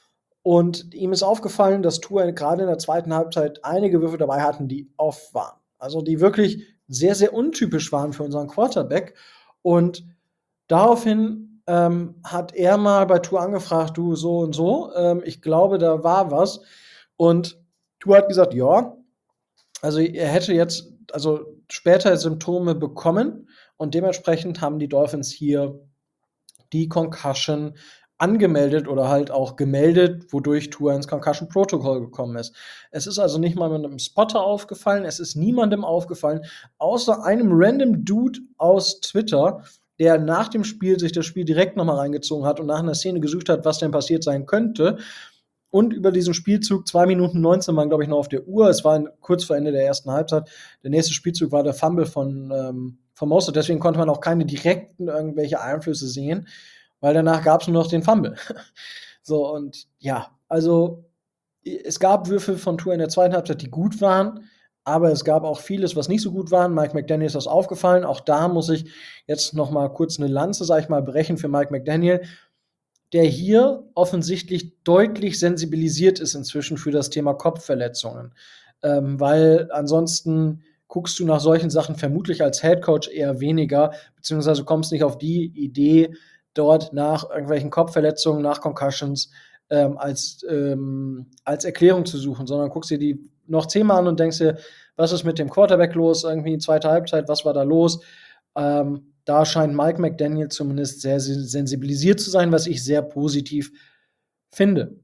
Und ihm ist aufgefallen, dass Tua gerade in der zweiten Halbzeit einige Würfe dabei hatten, die off waren. Also die wirklich sehr, sehr untypisch waren für unseren Quarterback. Und daraufhin ähm, hat er mal bei Tua angefragt, du so und so, ähm, ich glaube, da war was. Und Tua hat gesagt, ja, also er hätte jetzt also später Symptome bekommen und dementsprechend haben die Dolphins hier die Concussion angemeldet oder halt auch gemeldet, wodurch Tua ins Concussion Protocol gekommen ist. Es ist also nicht mal mit einem Spotter aufgefallen, es ist niemandem aufgefallen, außer einem random Dude aus Twitter, der nach dem Spiel sich das Spiel direkt nochmal reingezogen hat und nach einer Szene gesucht hat, was denn passiert sein könnte. Und über diesen Spielzug, zwei Minuten neunzehn waren, glaube ich, noch auf der Uhr. Es war kurz vor Ende der ersten Halbzeit. Der nächste Spielzug war der Fumble von, ähm, von Mostert. Deswegen konnte man auch keine direkten irgendwelche Einflüsse sehen, weil danach gab es nur noch den Fumble. So, und ja, also es gab Würfe von Tua in der zweiten Halbzeit, die gut waren, aber es gab auch vieles, was nicht so gut war. Mike McDaniel ist das aufgefallen. Auch da muss ich jetzt noch mal kurz eine Lanze, sag ich mal, brechen für Mike McDaniel, der hier offensichtlich deutlich sensibilisiert ist inzwischen für das Thema Kopfverletzungen. Ähm, weil ansonsten guckst du nach solchen Sachen vermutlich als Headcoach eher weniger, beziehungsweise kommst nicht auf die Idee, dort nach irgendwelchen Kopfverletzungen, nach Concussions ähm, als, ähm, als Erklärung zu suchen, sondern guckst dir die noch zehnmal an und denkst dir, was ist mit dem Quarterback los, irgendwie zweite Halbzeit, was war da los? Ähm, da scheint Mike McDaniel zumindest sehr sensibilisiert zu sein, was ich sehr positiv finde.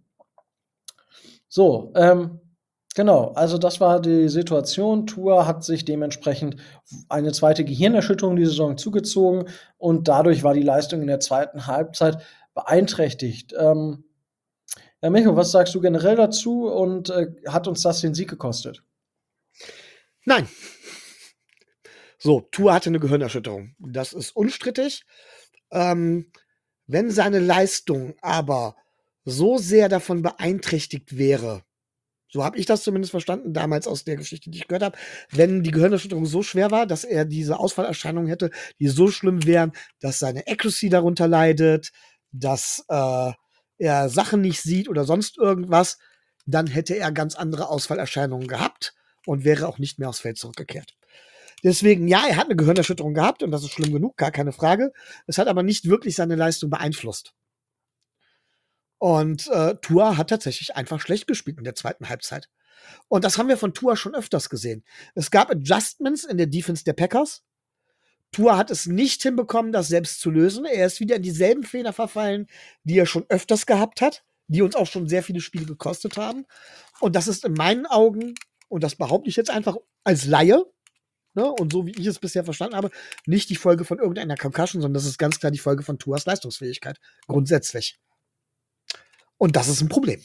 So, ähm, genau, also das war die Situation. Tua hat sich dementsprechend eine zweite Gehirnerschütterung die Saison zugezogen und dadurch war die Leistung in der zweiten Halbzeit beeinträchtigt. Ähm, ja, Micho, was sagst du generell dazu und äh, hat uns das den Sieg gekostet? Nein. So, Tua hatte eine Gehirnerschütterung. Das ist unstrittig. Ähm, wenn seine Leistung aber so sehr davon beeinträchtigt wäre, so habe ich das zumindest verstanden, damals aus der Geschichte, die ich gehört habe, wenn die Gehirnerschütterung so schwer war, dass er diese Ausfallerscheinungen hätte, die so schlimm wären, dass seine Accuracy darunter leidet, dass äh, er Sachen nicht sieht oder sonst irgendwas, dann hätte er ganz andere Ausfallerscheinungen gehabt und wäre auch nicht mehr aufs Feld zurückgekehrt. Deswegen, ja, er hat eine Gehirnerschütterung gehabt und das ist schlimm genug, gar keine Frage. Es hat aber nicht wirklich seine Leistung beeinflusst. Und äh, Tua hat tatsächlich einfach schlecht gespielt in der zweiten Halbzeit. Und das haben wir von Tua schon öfters gesehen. Es gab Adjustments in der Defense der Packers. Tua hat es nicht hinbekommen, das selbst zu lösen. Er ist wieder in dieselben Fehler verfallen, die er schon öfters gehabt hat, die uns auch schon sehr viele Spiele gekostet haben. Und das ist in meinen Augen, und das behaupte ich jetzt einfach als Laie, ne, und so wie ich es bisher verstanden habe, nicht die Folge von irgendeiner Concussion, sondern das ist ganz klar die Folge von Tuas Leistungsfähigkeit. Grundsätzlich. Und das ist ein Problem.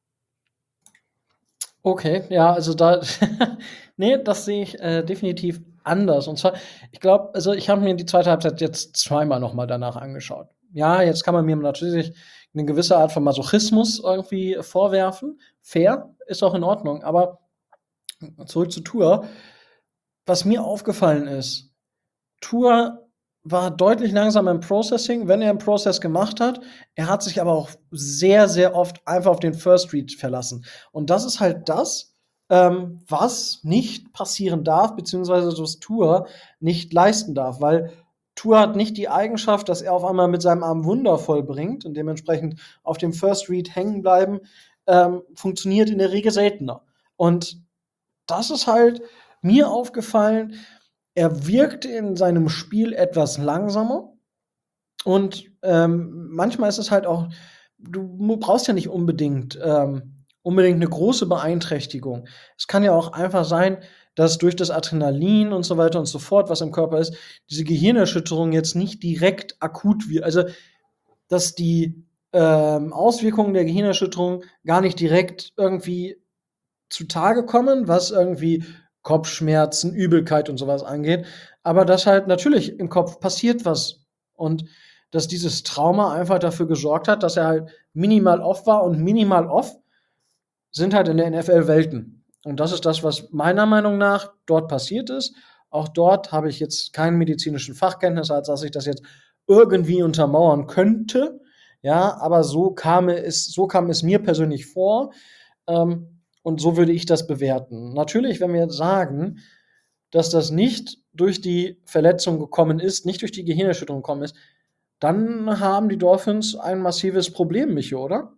Okay, ja, also da, nee, das sehe ich äh, definitiv anders. Und zwar, ich glaube, also ich habe mir die zweite Halbzeit jetzt zweimal noch mal danach angeschaut. Ja, jetzt kann man mir natürlich eine gewisse Art von Masochismus irgendwie vorwerfen. Fair, ist auch in Ordnung. Aber zurück zu Tua. Was mir aufgefallen ist, Tua war deutlich langsamer im Processing, wenn er einen Process gemacht hat. Er hat sich aber auch sehr, sehr oft einfach auf den First Read verlassen. Und das ist halt das, ähm, was nicht passieren darf, beziehungsweise das Tua nicht leisten darf, weil Tua hat nicht die Eigenschaft, dass er auf einmal mit seinem Arm Wunder vollbringt und dementsprechend auf dem First Read hängen bleiben, ähm, funktioniert in der Regel seltener. Und das ist halt mir aufgefallen, er wirkte in seinem Spiel etwas langsamer und ähm, manchmal ist es halt auch, du mu- brauchst ja nicht unbedingt ähm, unbedingt eine große Beeinträchtigung. Es kann ja auch einfach sein, dass durch das Adrenalin und so weiter und so fort, was im Körper ist, diese Gehirnerschütterung jetzt nicht direkt akut wird. Also, dass die ähm, Auswirkungen der Gehirnerschütterung gar nicht direkt irgendwie zutage kommen, was irgendwie Kopfschmerzen, Übelkeit und sowas angeht. Aber dass halt natürlich im Kopf passiert was und dass dieses Trauma einfach dafür gesorgt hat, dass er halt minimal off war und minimal off sind halt in der N F L Welten. Und das ist das, was meiner Meinung nach dort passiert ist. Auch dort habe ich jetzt keinen medizinischen Fachkenntnis, als dass ich das jetzt irgendwie untermauern könnte. Ja, aber so kam es, so kam es mir persönlich vor. Ähm, und so würde ich das bewerten. Natürlich, wenn wir jetzt sagen, dass das nicht durch die Verletzung gekommen ist, nicht durch die Gehirnerschütterung gekommen ist, dann haben die Dolphins ein massives Problem, Micho, oder?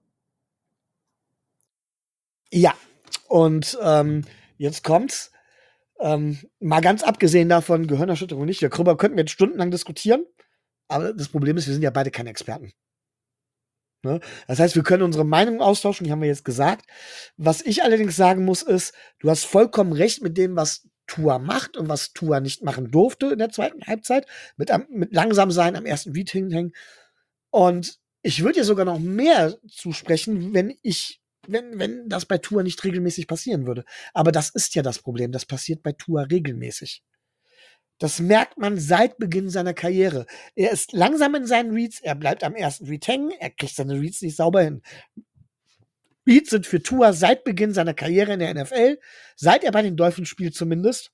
Ja, und ähm, jetzt kommt's. Ähm, mal ganz abgesehen davon, Gehirnerschütterung nicht. Darüber könnten wir jetzt stundenlang diskutieren. Aber das Problem ist, wir sind ja beide keine Experten. Ne? Das heißt, wir können unsere Meinung austauschen, die haben wir jetzt gesagt. Was ich allerdings sagen muss, ist, du hast vollkommen recht mit dem, was Tua macht und was Tua nicht machen durfte in der zweiten Halbzeit. Mit, am- mit langsam sein, am ersten Read hinhängen. Und ich würde dir sogar noch mehr zusprechen, wenn ich, wenn, wenn das bei Tua nicht regelmäßig passieren würde. Aber das ist ja das Problem. Das passiert bei Tua regelmäßig. Das merkt man seit Beginn seiner Karriere. Er ist langsam in seinen Reads, er bleibt am ersten Read hängen, er kriegt seine Reads nicht sauber hin. Reads sind für Tua seit Beginn seiner Karriere in der N F L, seit er bei den Dolphins spielt zumindest.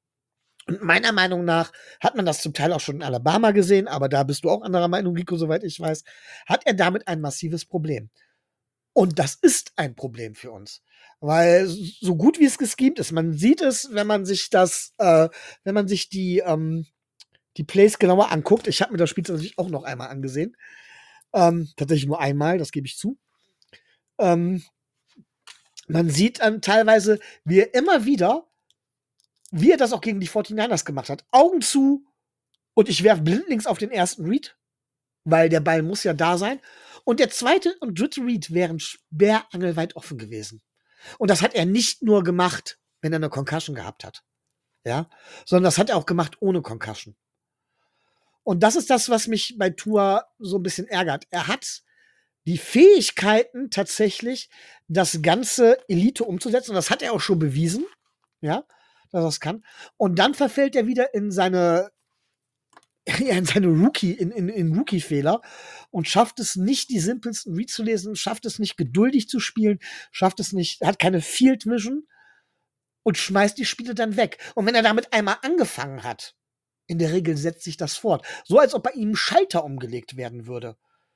Und meiner Meinung nach hat man das zum Teil auch schon in Alabama gesehen, aber da bist du auch anderer Meinung, Rico, soweit ich weiß, hat er damit ein massives Problem. Und das ist ein Problem für uns. Weil so gut wie es geschemt ist, man sieht es, wenn man sich das, äh, wenn man sich die, ähm, die Plays genauer anguckt. Ich habe mir das Spiel natürlich auch noch einmal angesehen. Ähm, tatsächlich nur einmal, das gebe ich zu. Ähm, man sieht dann teilweise, wie er immer wieder, wie er das auch gegen die forty-niners gemacht hat. Augen zu und ich werfe blindlings auf den ersten Read, weil der Ball muss ja da sein. Und der zweite und dritte Read wären sperrangelweit offen gewesen. Und das hat er nicht nur gemacht, wenn er eine Concussion gehabt hat. Ja, sondern das hat er auch gemacht ohne Concussion. Und das ist das, was mich bei Tua so ein bisschen ärgert. Er hat die Fähigkeiten tatsächlich, das ganze Elite umzusetzen. Und das hat er auch schon bewiesen, ja, dass er das kann. Und dann verfällt er wieder in seine, ja, in seine Rookie, in, in, in Rookie-Fehler und schafft es nicht, die simpelsten Reads zu lesen, schafft es nicht, geduldig zu spielen, schafft es nicht, hat keine Field Vision und schmeißt die Spiele dann weg. Und wenn er damit einmal angefangen hat, in der Regel setzt sich das fort. So als ob bei ihm ein Schalter umgelegt werden würde.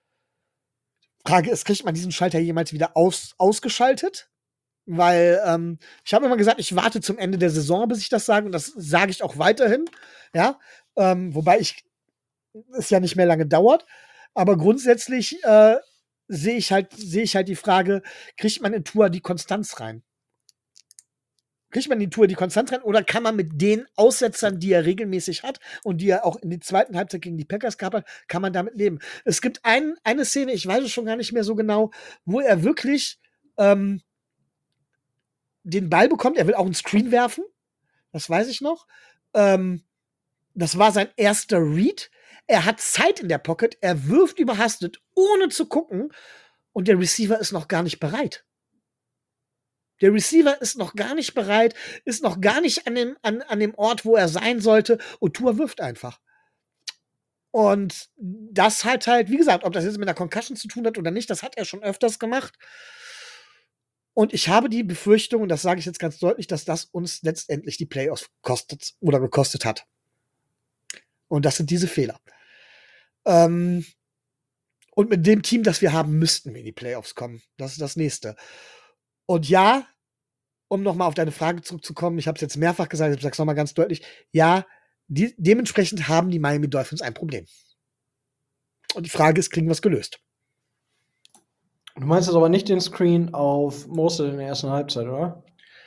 Frage ist, kriegt man diesen Schalter jemals wieder aus, ausgeschaltet? Weil ähm, ich habe immer gesagt, ich warte zum Ende der Saison, bis ich das sage. Und das sage ich auch weiterhin. Ja, ähm, wobei ich es ja nicht mehr lange dauert. Aber grundsätzlich äh, sehe ich halt, sehe ich halt die Frage, kriegt man in Tua die Konstanz rein? Kriegt man die Tour die Konstanz rein oder kann man mit den Aussetzern, die er regelmäßig hat und die er auch in der zweiten Halbzeit gegen die Packers gehabt hat, kann man damit leben? Es gibt ein, eine Szene, ich weiß es schon gar nicht mehr so genau, wo er wirklich ähm, den Ball bekommt. Er will auch einen Screen werfen. Das weiß ich noch. Ähm, das war sein erster Read. Er hat Zeit in der Pocket. Er wirft überhastet, ohne zu gucken. Und der Receiver ist noch gar nicht bereit. Der Receiver ist noch gar nicht bereit, ist noch gar nicht an dem, an, an dem Ort, wo er sein sollte. Und Tua wirft einfach. Und das hat halt, wie gesagt, ob das jetzt mit einer Concussion zu tun hat oder nicht, das hat er schon öfters gemacht. Und ich habe die Befürchtung, und das sage ich jetzt ganz deutlich, dass das uns letztendlich die Playoffs kostet oder gekostet hat. Und das sind diese Fehler. Ähm, und mit dem Team, das wir haben, müssten wir in die Playoffs kommen. Das ist das Nächste. Und ja, um nochmal auf deine Frage zurückzukommen, ich habe es jetzt mehrfach gesagt, ich sage es nochmal ganz deutlich, ja, Die, dementsprechend haben die Miami Dolphins ein Problem. Und die Frage ist, kriegen wir es gelöst? Du meinst jetzt aber nicht den Screen auf Mostert in der ersten Halbzeit, oder?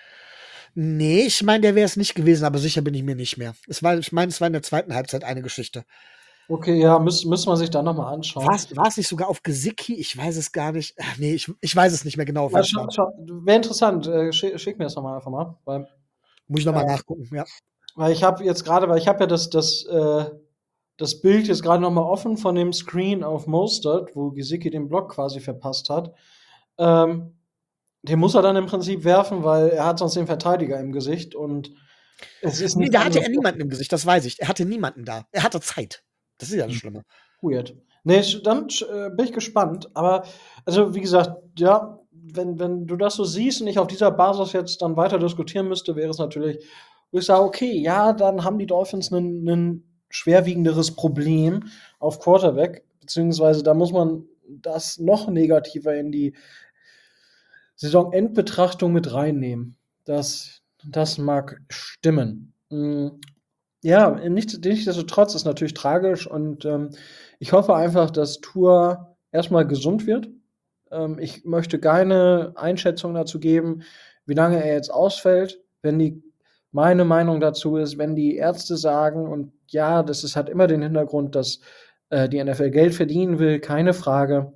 Nee, ich meine, der wäre es nicht gewesen, aber sicher bin ich mir nicht mehr. Es war, ich meine, es war in der zweiten Halbzeit eine Geschichte. Okay, ja, müssen müssen wir sich dann nochmal anschauen. War es nicht sogar auf Gesicki? Ich weiß es gar nicht. Ach, nee, ich, ich weiß es nicht mehr genau. Ja, wäre interessant. Äh, schick, schick mir das nochmal einfach mal. Weil, Muss ich nochmal äh, nachgucken, ja. Weil ich habe jetzt gerade, weil ich habe ja das, das, äh, das Bild jetzt gerade nochmal offen von dem Screen auf Mostert, wo Gesicki den Block quasi verpasst hat. Ähm, den muss er dann im Prinzip werfen, weil er hat sonst den Verteidiger im Gesicht und es ist Nee, nicht da hatte er niemanden im Gesicht, das weiß ich. Er hatte niemanden da. Er hatte Zeit. Das ist ja das Schlimme. Weird. Nee, dann äh, bin ich gespannt. Aber, also wie gesagt, ja, wenn, wenn du das so siehst und ich auf dieser Basis jetzt dann weiter diskutieren müsste, wäre es natürlich, wo ich sage, okay, ja, dann haben die Dolphins ein schwerwiegenderes Problem auf Quarterback, beziehungsweise da muss man das noch negativer in die Saisonendbetrachtung mit reinnehmen. Das, das mag stimmen. Mhm. Ja, nicht, nichtsdestotrotz ist natürlich tragisch und ähm, ich hoffe einfach, dass Tua erstmal gesund wird. Ähm, ich möchte keine Einschätzung dazu geben, wie lange er jetzt ausfällt. Wenn die, meine Meinung dazu ist, wenn die Ärzte sagen, und ja, das ist, hat immer den Hintergrund, dass äh, die N F L Geld verdienen will, keine Frage.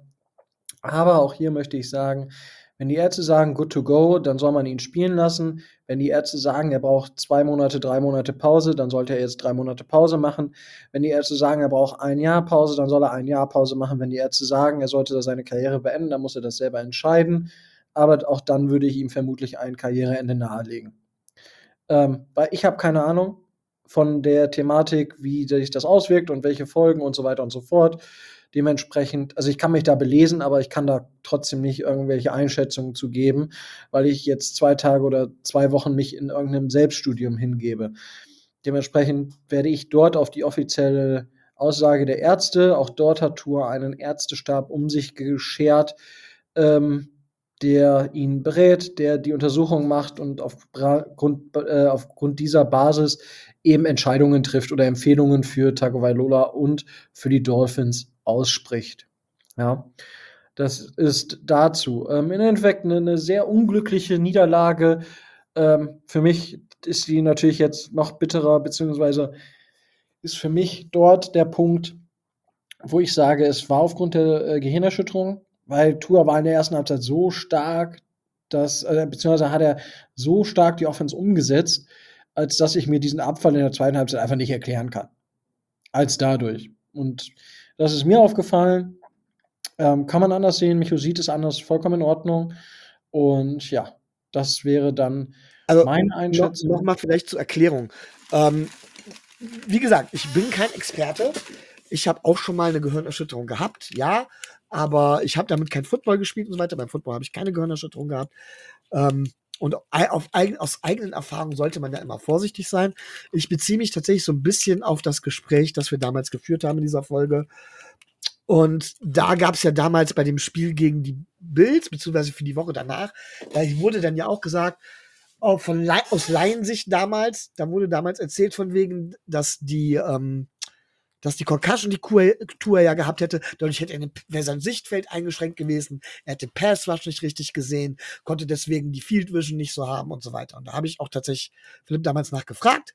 Aber auch hier möchte ich sagen, wenn die Ärzte sagen, good to go, dann soll man ihn spielen lassen. Wenn die Ärzte sagen, er braucht zwei Monate, drei Monate Pause, dann sollte er jetzt drei Monate Pause machen. Wenn die Ärzte sagen, er braucht ein Jahr Pause, dann soll er ein Jahr Pause machen. Wenn die Ärzte sagen, er sollte seine Karriere beenden, dann muss er das selber entscheiden. Aber auch dann würde ich ihm vermutlich ein Karriereende nahelegen. Ähm, weil ich habe keine Ahnung von der Thematik, wie sich das auswirkt und welche Folgen und so weiter und so fort. Dementsprechend, also ich kann mich da belesen, aber ich kann da trotzdem nicht irgendwelche Einschätzungen zu geben, weil ich jetzt zwei Tage oder zwei Wochen mich in irgendeinem Selbststudium hingebe. Dementsprechend werde ich dort auf die offizielle Aussage der Ärzte, auch dort hat Tua einen Ärztestab um sich geschert, ähm, der ihn berät, der die Untersuchung macht und aufgrund, äh, aufgrund dieser Basis eben Entscheidungen trifft oder Empfehlungen für Tagovailoa und für die Dolphins ausspricht. Ja, das ist dazu. Ähm, Im Endeffekt eine, eine sehr unglückliche Niederlage. Ähm, für mich ist die natürlich jetzt noch bitterer, beziehungsweise ist für mich dort der Punkt, wo ich sage, es war aufgrund der äh, Gehirnerschütterung, weil Tua war in der ersten Halbzeit so stark, dass, äh, beziehungsweise hat er so stark die Offense umgesetzt, als dass ich mir diesen Abfall in der zweiten Halbzeit einfach nicht erklären kann. Als dadurch. Und das ist mir aufgefallen. Ähm, kann man anders sehen. Micho sieht es anders, vollkommen in Ordnung. Und ja, das wäre dann also, meine Einschätzung. Noch, noch mal vielleicht zur Erklärung. Ähm, wie gesagt, ich bin kein Experte. Ich habe auch schon mal eine Gehirnerschütterung gehabt, ja, aber ich habe damit kein Football gespielt und so weiter. Beim Football habe ich keine Gehirnerschütterung gehabt. Ähm, und auf eigen, aus eigenen Erfahrungen sollte man ja immer vorsichtig sein. Ich beziehe mich tatsächlich so ein bisschen auf das Gespräch, das wir damals geführt haben in dieser Folge. Und da gab es ja damals bei dem Spiel gegen die Bills, beziehungsweise für die Woche danach, da wurde dann ja auch gesagt, oh, von Le- aus Laiensicht damals, da wurde damals erzählt von wegen, dass die, ähm, dass die Concussion die Tour ja gehabt hätte, dadurch hätte er wäre sein Sichtfeld eingeschränkt gewesen, er hätte Pass Rush nicht richtig gesehen, konnte deswegen die Field Vision nicht so haben und so weiter. Und da habe ich auch tatsächlich Philipp damals nachgefragt.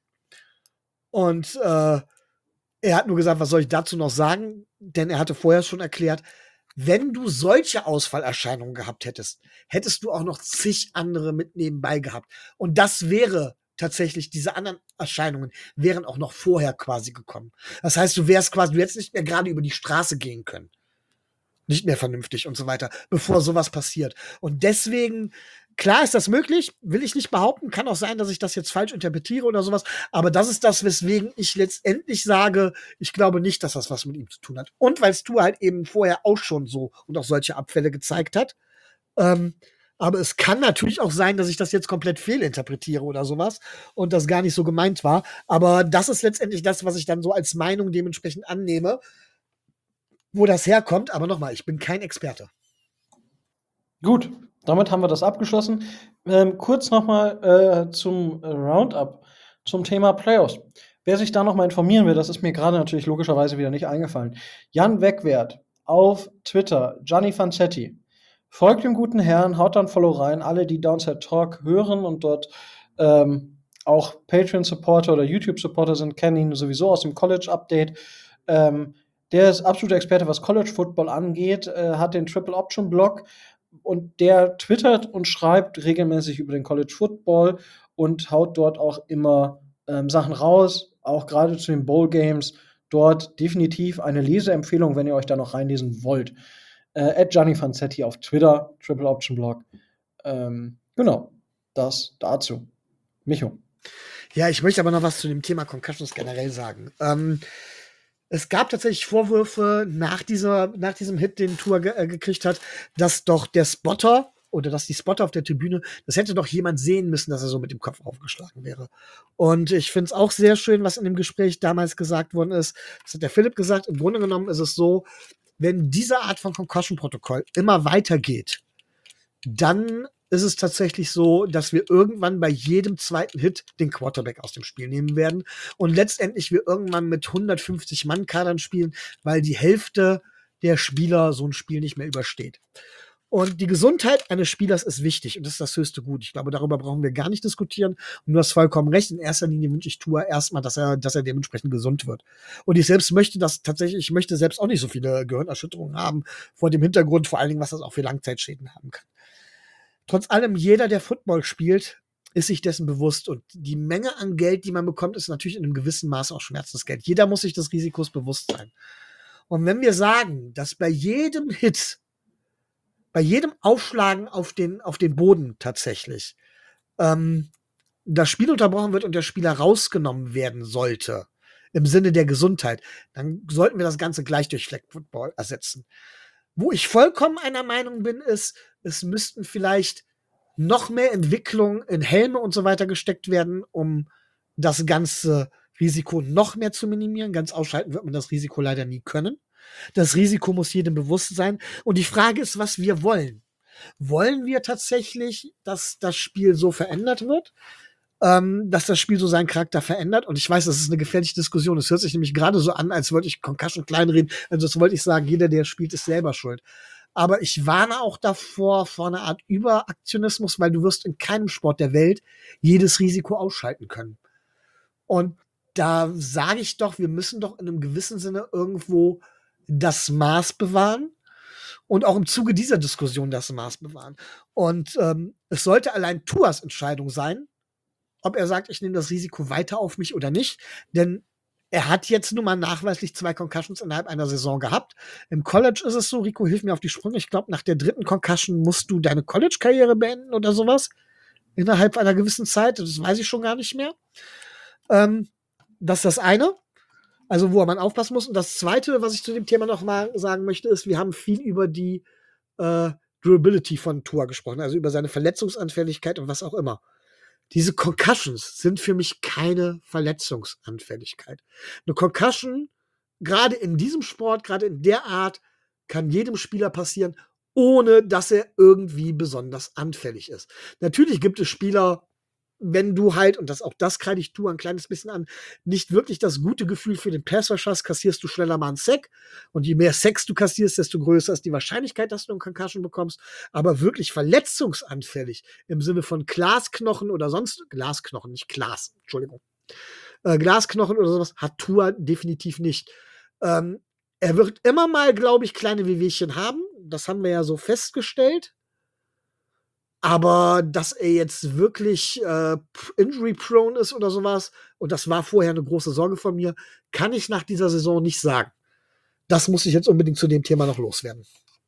Und äh, er hat nur gesagt, was soll ich dazu noch sagen? Denn er hatte vorher schon erklärt, wenn du solche Ausfallerscheinungen gehabt hättest, hättest du auch noch zig andere mit nebenbei gehabt. Und das wäre tatsächlich, diese anderen Erscheinungen wären auch noch vorher quasi gekommen. Das heißt, du wärst quasi, du hättest nicht mehr gerade über die Straße gehen können. Nicht mehr vernünftig und so weiter, bevor sowas passiert. Und deswegen, klar ist das möglich, will ich nicht behaupten, kann auch sein, dass ich das jetzt falsch interpretiere oder sowas, aber das ist das, weswegen ich letztendlich sage, ich glaube nicht, dass das was mit ihm zu tun hat. Und weil Stu halt eben vorher auch schon so und auch solche Abfälle gezeigt hat. Ähm, aber es kann natürlich auch sein, dass ich das jetzt komplett fehlinterpretiere oder sowas und das gar nicht so gemeint war. Aber das ist letztendlich das, was ich dann so als Meinung dementsprechend annehme, wo das herkommt. Aber nochmal, ich bin kein Experte. Gut, damit haben wir das abgeschlossen. Ähm, kurz nochmal äh, zum Roundup, zum Thema Playoffs. wer sich da noch mal informieren will, das ist mir gerade natürlich logischerweise wieder nicht eingefallen. Jan Wegwert auf Twitter, Gianni Fanzetti. Folgt dem guten Herrn, haut dann Follow rein. Alle, die Downside Talk hören und dort ähm, auch Patreon-Supporter oder YouTube-Supporter sind, kennen ihn sowieso aus dem College-Update. Ähm, der ist absoluter Experte, was College-Football angeht, äh, hat den Triple Option-Blog und der twittert und schreibt regelmäßig über den College-Football und haut dort auch immer ähm, Sachen raus, auch gerade zu den Bowl-Games. Dort definitiv eine Leseempfehlung, wenn ihr euch da noch reinlesen wollt. Äh, at Gianni Fanzetti auf Twitter, Triple Option Blog. Ähm, genau, das dazu. Micho. Ja, ich möchte aber noch was zu dem Thema Concussions generell sagen. Ähm, es gab tatsächlich Vorwürfe nach, dieser, nach diesem Hit, den Tour ge äh, gekriegt hat, dass doch der Spotter oder dass die Spotter auf der Tribüne, das hätte doch jemand sehen müssen, dass er so mit dem Kopf aufgeschlagen wäre. Und ich finde es auch sehr schön, was in dem Gespräch damals gesagt worden ist. Das hat der Philipp gesagt. Im Grunde genommen ist es so, wenn diese Art von Concussion-Protokoll immer weitergeht, dann ist es tatsächlich so, dass wir irgendwann bei jedem zweiten Hit den Quarterback aus dem Spiel nehmen werden und letztendlich wir irgendwann mit hundertfünfzig Mann Kadern spielen, weil die Hälfte der Spieler so ein Spiel nicht mehr übersteht. Und die Gesundheit eines Spielers ist wichtig und das ist das höchste Gut. Ich glaube, darüber brauchen wir gar nicht diskutieren. Und du hast vollkommen recht. In erster Linie wünsche ich Tua erstmal, dass er, dass er dementsprechend gesund wird. Und ich selbst möchte das tatsächlich, ich möchte selbst auch nicht so viele Gehirnerschütterungen haben, vor dem Hintergrund, vor allen Dingen, was das auch für Langzeitschäden haben kann. Trotz allem, jeder, der Football spielt, ist sich dessen bewusst. Und die Menge an Geld, die man bekommt, ist natürlich in einem gewissen Maße auch Schmerzensgeld. Jeder muss sich des Risikos bewusst sein. Und wenn wir sagen, dass bei jedem Hit, bei jedem Aufschlagen auf den, auf den Boden tatsächlich ähm, das Spiel unterbrochen wird und der Spieler rausgenommen werden sollte, im Sinne der Gesundheit, dann sollten wir das Ganze gleich durch Flag Football ersetzen. Wo ich vollkommen einer Meinung bin, ist, es müssten vielleicht noch mehr Entwicklungen in Helme und so weiter gesteckt werden, um das ganze Risiko noch mehr zu minimieren. Ganz ausschalten wird man das Risiko leider nie können. Das Risiko muss jedem bewusst sein. Und die Frage ist, was wir wollen. Wollen wir tatsächlich, dass das Spiel so verändert wird? Ähm, dass das Spiel so seinen Charakter verändert? Und ich weiß, das ist eine gefährliche Diskussion. Es hört sich nämlich gerade so an, als wollte ich Concussion kleinreden. Also das wollte ich sagen, jeder, der spielt, ist selber schuld. Aber ich warne auch davor, vor einer Art Überaktionismus, weil du wirst in keinem Sport der Welt jedes Risiko ausschalten können. Und da sage ich doch, wir müssen doch in einem gewissen Sinne irgendwo das Maß bewahren und auch im Zuge dieser Diskussion das Maß bewahren. Und ähm, es sollte allein Tuas Entscheidung sein, ob er sagt, ich nehme das Risiko weiter auf mich oder nicht. Denn er hat jetzt nun mal nachweislich zwei Concussions innerhalb einer Saison gehabt. Im College ist es so, Rico, hilf mir auf die Sprünge. Ich glaube, nach der dritten Concussion musst du deine College-Karriere beenden oder sowas. Innerhalb einer gewissen Zeit. Das weiß ich schon gar nicht mehr. Ähm, das ist das eine. Also, wo man aufpassen muss. Und das Zweite, was ich zu dem Thema noch mal sagen möchte, ist, wir haben viel über die äh, Durability von Tua gesprochen, also über seine Verletzungsanfälligkeit und was auch immer. Diese Concussions sind für mich keine Verletzungsanfälligkeit. Eine Concussion, gerade in diesem Sport, gerade in der Art, kann jedem Spieler passieren, ohne dass er irgendwie besonders anfällig ist. Natürlich gibt es Spieler, wenn du halt, und das auch das kreide ich Tua ein kleines bisschen an, nicht wirklich das gute Gefühl für den Passrush hast, kassierst du schneller mal einen Sack. Und je mehr Sacks du kassierst, desto größer ist die Wahrscheinlichkeit, dass du einen Concussion bekommst. Aber wirklich verletzungsanfällig im Sinne von Glasknochen oder sonst, Glasknochen, nicht Glas, Entschuldigung, äh, Glasknochen oder sowas, hat Tua definitiv nicht. Ähm, er wird immer mal, glaube ich, kleine Wehwehchen haben. Das haben wir ja so festgestellt. Aber dass er jetzt wirklich äh, injury-prone ist oder sowas, und das war vorher eine große Sorge von mir, kann ich nach dieser Saison nicht sagen. Das muss ich jetzt unbedingt zu dem Thema noch loswerden.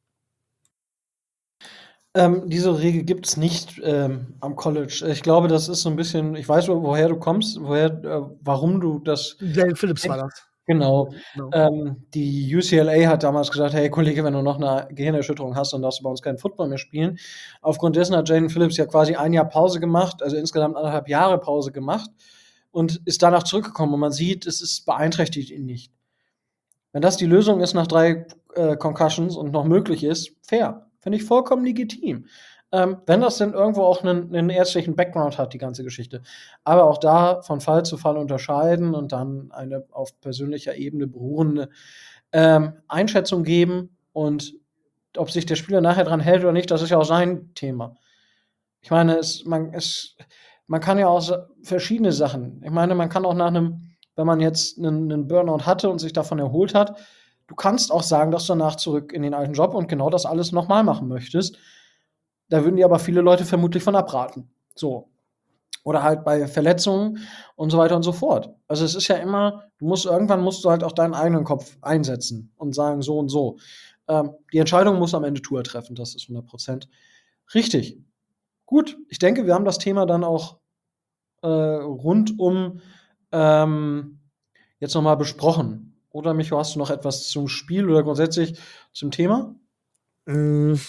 Ähm, diese Regel gibt es nicht ähm, am College. Ich glaube, das ist so ein bisschen, ich weiß, woher du kommst, woher, äh, warum du das. Jalen Phillips war das. Genau. Genau. Ähm, die U C L A hat damals gesagt, hey Kollege, wenn du noch eine Gehirnerschütterung hast, dann darfst du bei uns keinen Football mehr spielen. Aufgrund dessen hat Jalen Phillips ja quasi ein Jahr Pause gemacht, also insgesamt anderthalb Jahre Pause gemacht und ist danach zurückgekommen. Und man sieht, es ist beeinträchtigt ihn nicht. Wenn das die Lösung ist nach drei äh, Concussions und noch möglich ist, fair. Finde ich vollkommen legitim. Ähm, wenn das denn irgendwo auch einen 'nen ärztlichen Background hat, die ganze Geschichte. Aber auch da von Fall zu Fall unterscheiden und dann eine auf persönlicher Ebene beruhende, ähm, Einschätzung geben. Und ob sich der Spieler nachher dran hält oder nicht, das ist ja auch sein Thema. Ich meine, es man es man kann ja auch sa verschiedene Sachen ich meine, man kann auch nach 'nem wenn man jetzt 'nen 'nen Burnout hatte und sich davon erholt hat, du kannst auch sagen, dass du danach zurück in den alten Job und genau das alles noch mal machen möchtest. Da würden dir aber viele Leute vermutlich von abraten. So. Oder halt bei Verletzungen und so weiter und so fort. Also, es ist ja immer du musst irgendwann musst du halt auch deinen eigenen Kopf einsetzen und sagen: „So und so.“ Ähm, die Entscheidung muss am Ende Tua treffen, das ist hundert Prozent richtig. Gut, ich denke, wir haben das Thema dann auch, äh, rundum, ähm, jetzt noch mal besprochen. Oder Micho, hast du noch etwas zum Spiel oder grundsätzlich zum Thema? Hm.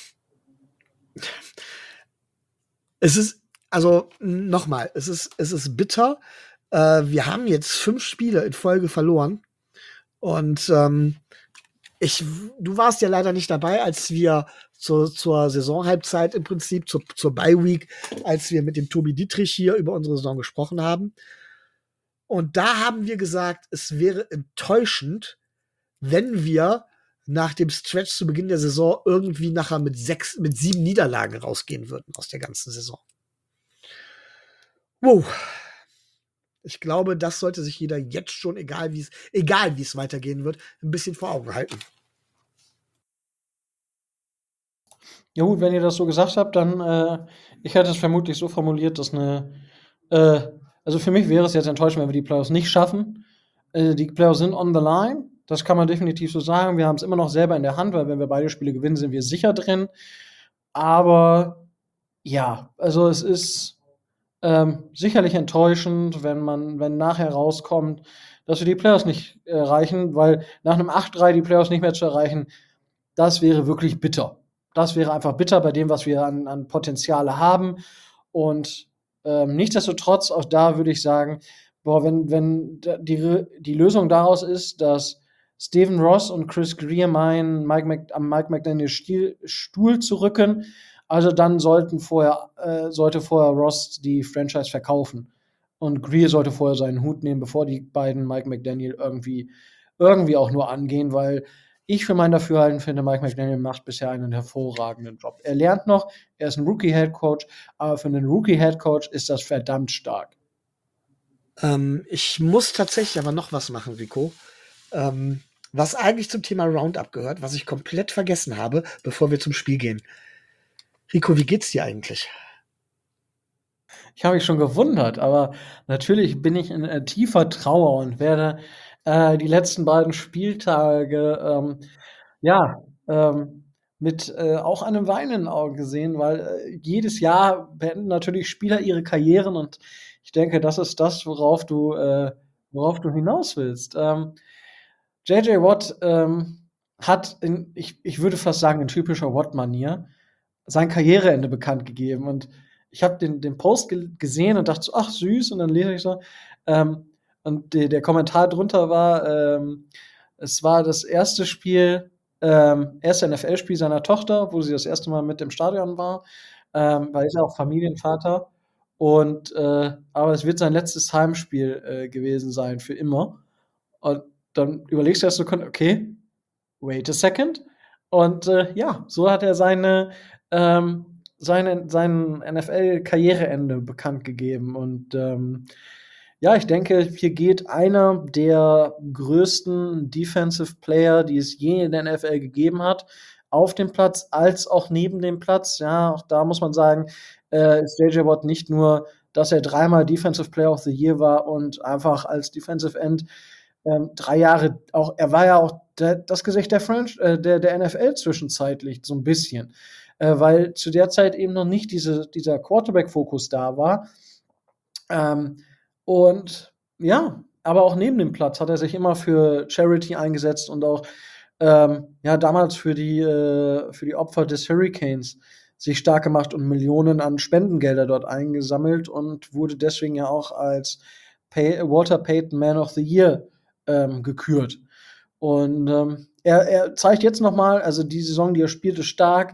Es ist also, noch mal, es ist es ist bitter. Äh, wir haben jetzt fünf Spiele in Folge verloren und, ähm, ich w du warst ja leider nicht dabei, als wir zur zur Saisonhalbzeit im Prinzip, zur zur Bye Week, als wir mit dem Tobi Dittrich hier über unsere Saison gesprochen haben. Und da haben wir gesagt, es wäre enttäuschend, wenn wir nach dem Stretch zu Beginn der Saison irgendwie nachher mit sechs mit sieben Niederlagen rausgehen würden aus der ganzen Saison. Wow. Ich glaube, das sollte sich jeder jetzt schon, egal wie's egal wie's weitergehen wird, 'n bisschen vor Augen halten. Ja gut, wenn ihr das so gesagt habt, dann äh, ich hätte es vermutlich so formuliert, dass 'ne äh, also für mich wäre es jetzt enttäuschend, wenn wir die Playoffs nicht schaffen. Äh, die Playoffs sind on the line. Das kann man definitiv so sagen. Wir haben's immer noch selber in der Hand, weil wenn wir beide Spiele gewinnen, sind wir sicher drin. Aber ja, also es ist, ähm, sicherlich enttäuschend, wenn man wenn nachher rauskommt, dass wir die Playoffs nicht erreichen, weil nach 'nem acht drei die Playoffs nicht mehr zu erreichen, das wäre wirklich bitter. Das wäre einfach bitter bei dem, was wir an an Potenziale haben. Und, ähm, nichtsdestotrotz, auch da würde ich sagen, boah, wenn wenn d die Re die Lösung daraus ist, dass Stephen Ross und Chris Grier meinen, Mike Mc am Mike McDaniel Stil Stuhl zu rücken, also dann sollten vorher äh, sollte vorher Ross die Franchise verkaufen. Und Grier sollte vorher seinen Hut nehmen, bevor die beiden Mike McDaniel irgendwie irgendwie auch nur angehen, weil ich für mein Dafürhalten finde, Mike McDaniel macht bisher einen hervorragenden Job. Er lernt noch, er ist 'n Rookie-Head Coach, aber für 'nen Rookie-Head Coach ist das verdammt stark. Ähm, ich muss tatsächlich aber noch was machen, Rico, ähm, was eigentlich zum Thema Roundup gehört, was ich komplett vergessen habe, bevor wir zum Spiel gehen. Rico, wie geht's dir eigentlich? Ich habe mich schon gewundert, aber natürlich bin ich in, äh, tiefer Trauer und werde, äh, die letzten beiden Spieltage, ähm, ja, ähm, mit, äh, auch einem weinenden Auge sehen, weil, äh, jedes Jahr beenden natürlich Spieler ihre Karrieren und ich denke, das ist das, worauf du äh, worauf du hinaus willst. Ähm, J J Watt, ähm, hat in ich ich würde fast sagen, in typischer Watt-Manier sein Karriereende bekannt gegeben. Und ich habe den den Post gel gesehen und dachte so: „Ach süß.“ Und dann lese ich so, ähm, und de der Kommentar drunter war, ähm, es war das erste Spiel ähm, erste N F L-Spiel seiner Tochter, wo sie das erste Mal mit im Stadion war, ähm, weil er ist ja auch Familienvater. Und, äh aber es wird sein letztes Heimspiel, äh, gewesen sein für immer. Und dann überlegst du erst so kon okay, wait a second. Und, äh, ja, so hat er seine ähm, seine sein N F L-Karriereende bekannt gegeben. Und, ähm, ja, ich denke, hier geht einer der größten Defensive Player, die es je in der N F L gegeben hat, auf dem Platz als auch neben dem Platz. Ja, auch da muss man sagen, äh, ist J J Watt nicht nur, dass er dreimal Defensive Player of the Year war und einfach als Defensive End, ähm, drei Jahre auch er war ja auch der das Gesicht der Franch äh, der der N F L zwischenzeitlich so 'n bisschen, äh, weil zu der Zeit eben noch nicht diese dieser Quarterback-Fokus da war. Ähm, und ja, aber auch neben dem Platz hat er sich immer für Charity eingesetzt und auch, ähm, ja, damals für die äh, für die Opfer des Hurricanes sich stark gemacht und Millionen an Spendengelder dort eingesammelt und wurde deswegen ja auch als Pay Walter Payton Man of the Year, ähm, gekürt. Und, ähm, er er zeigt jetzt noch mal also die Saison, die er spielt, ist stark.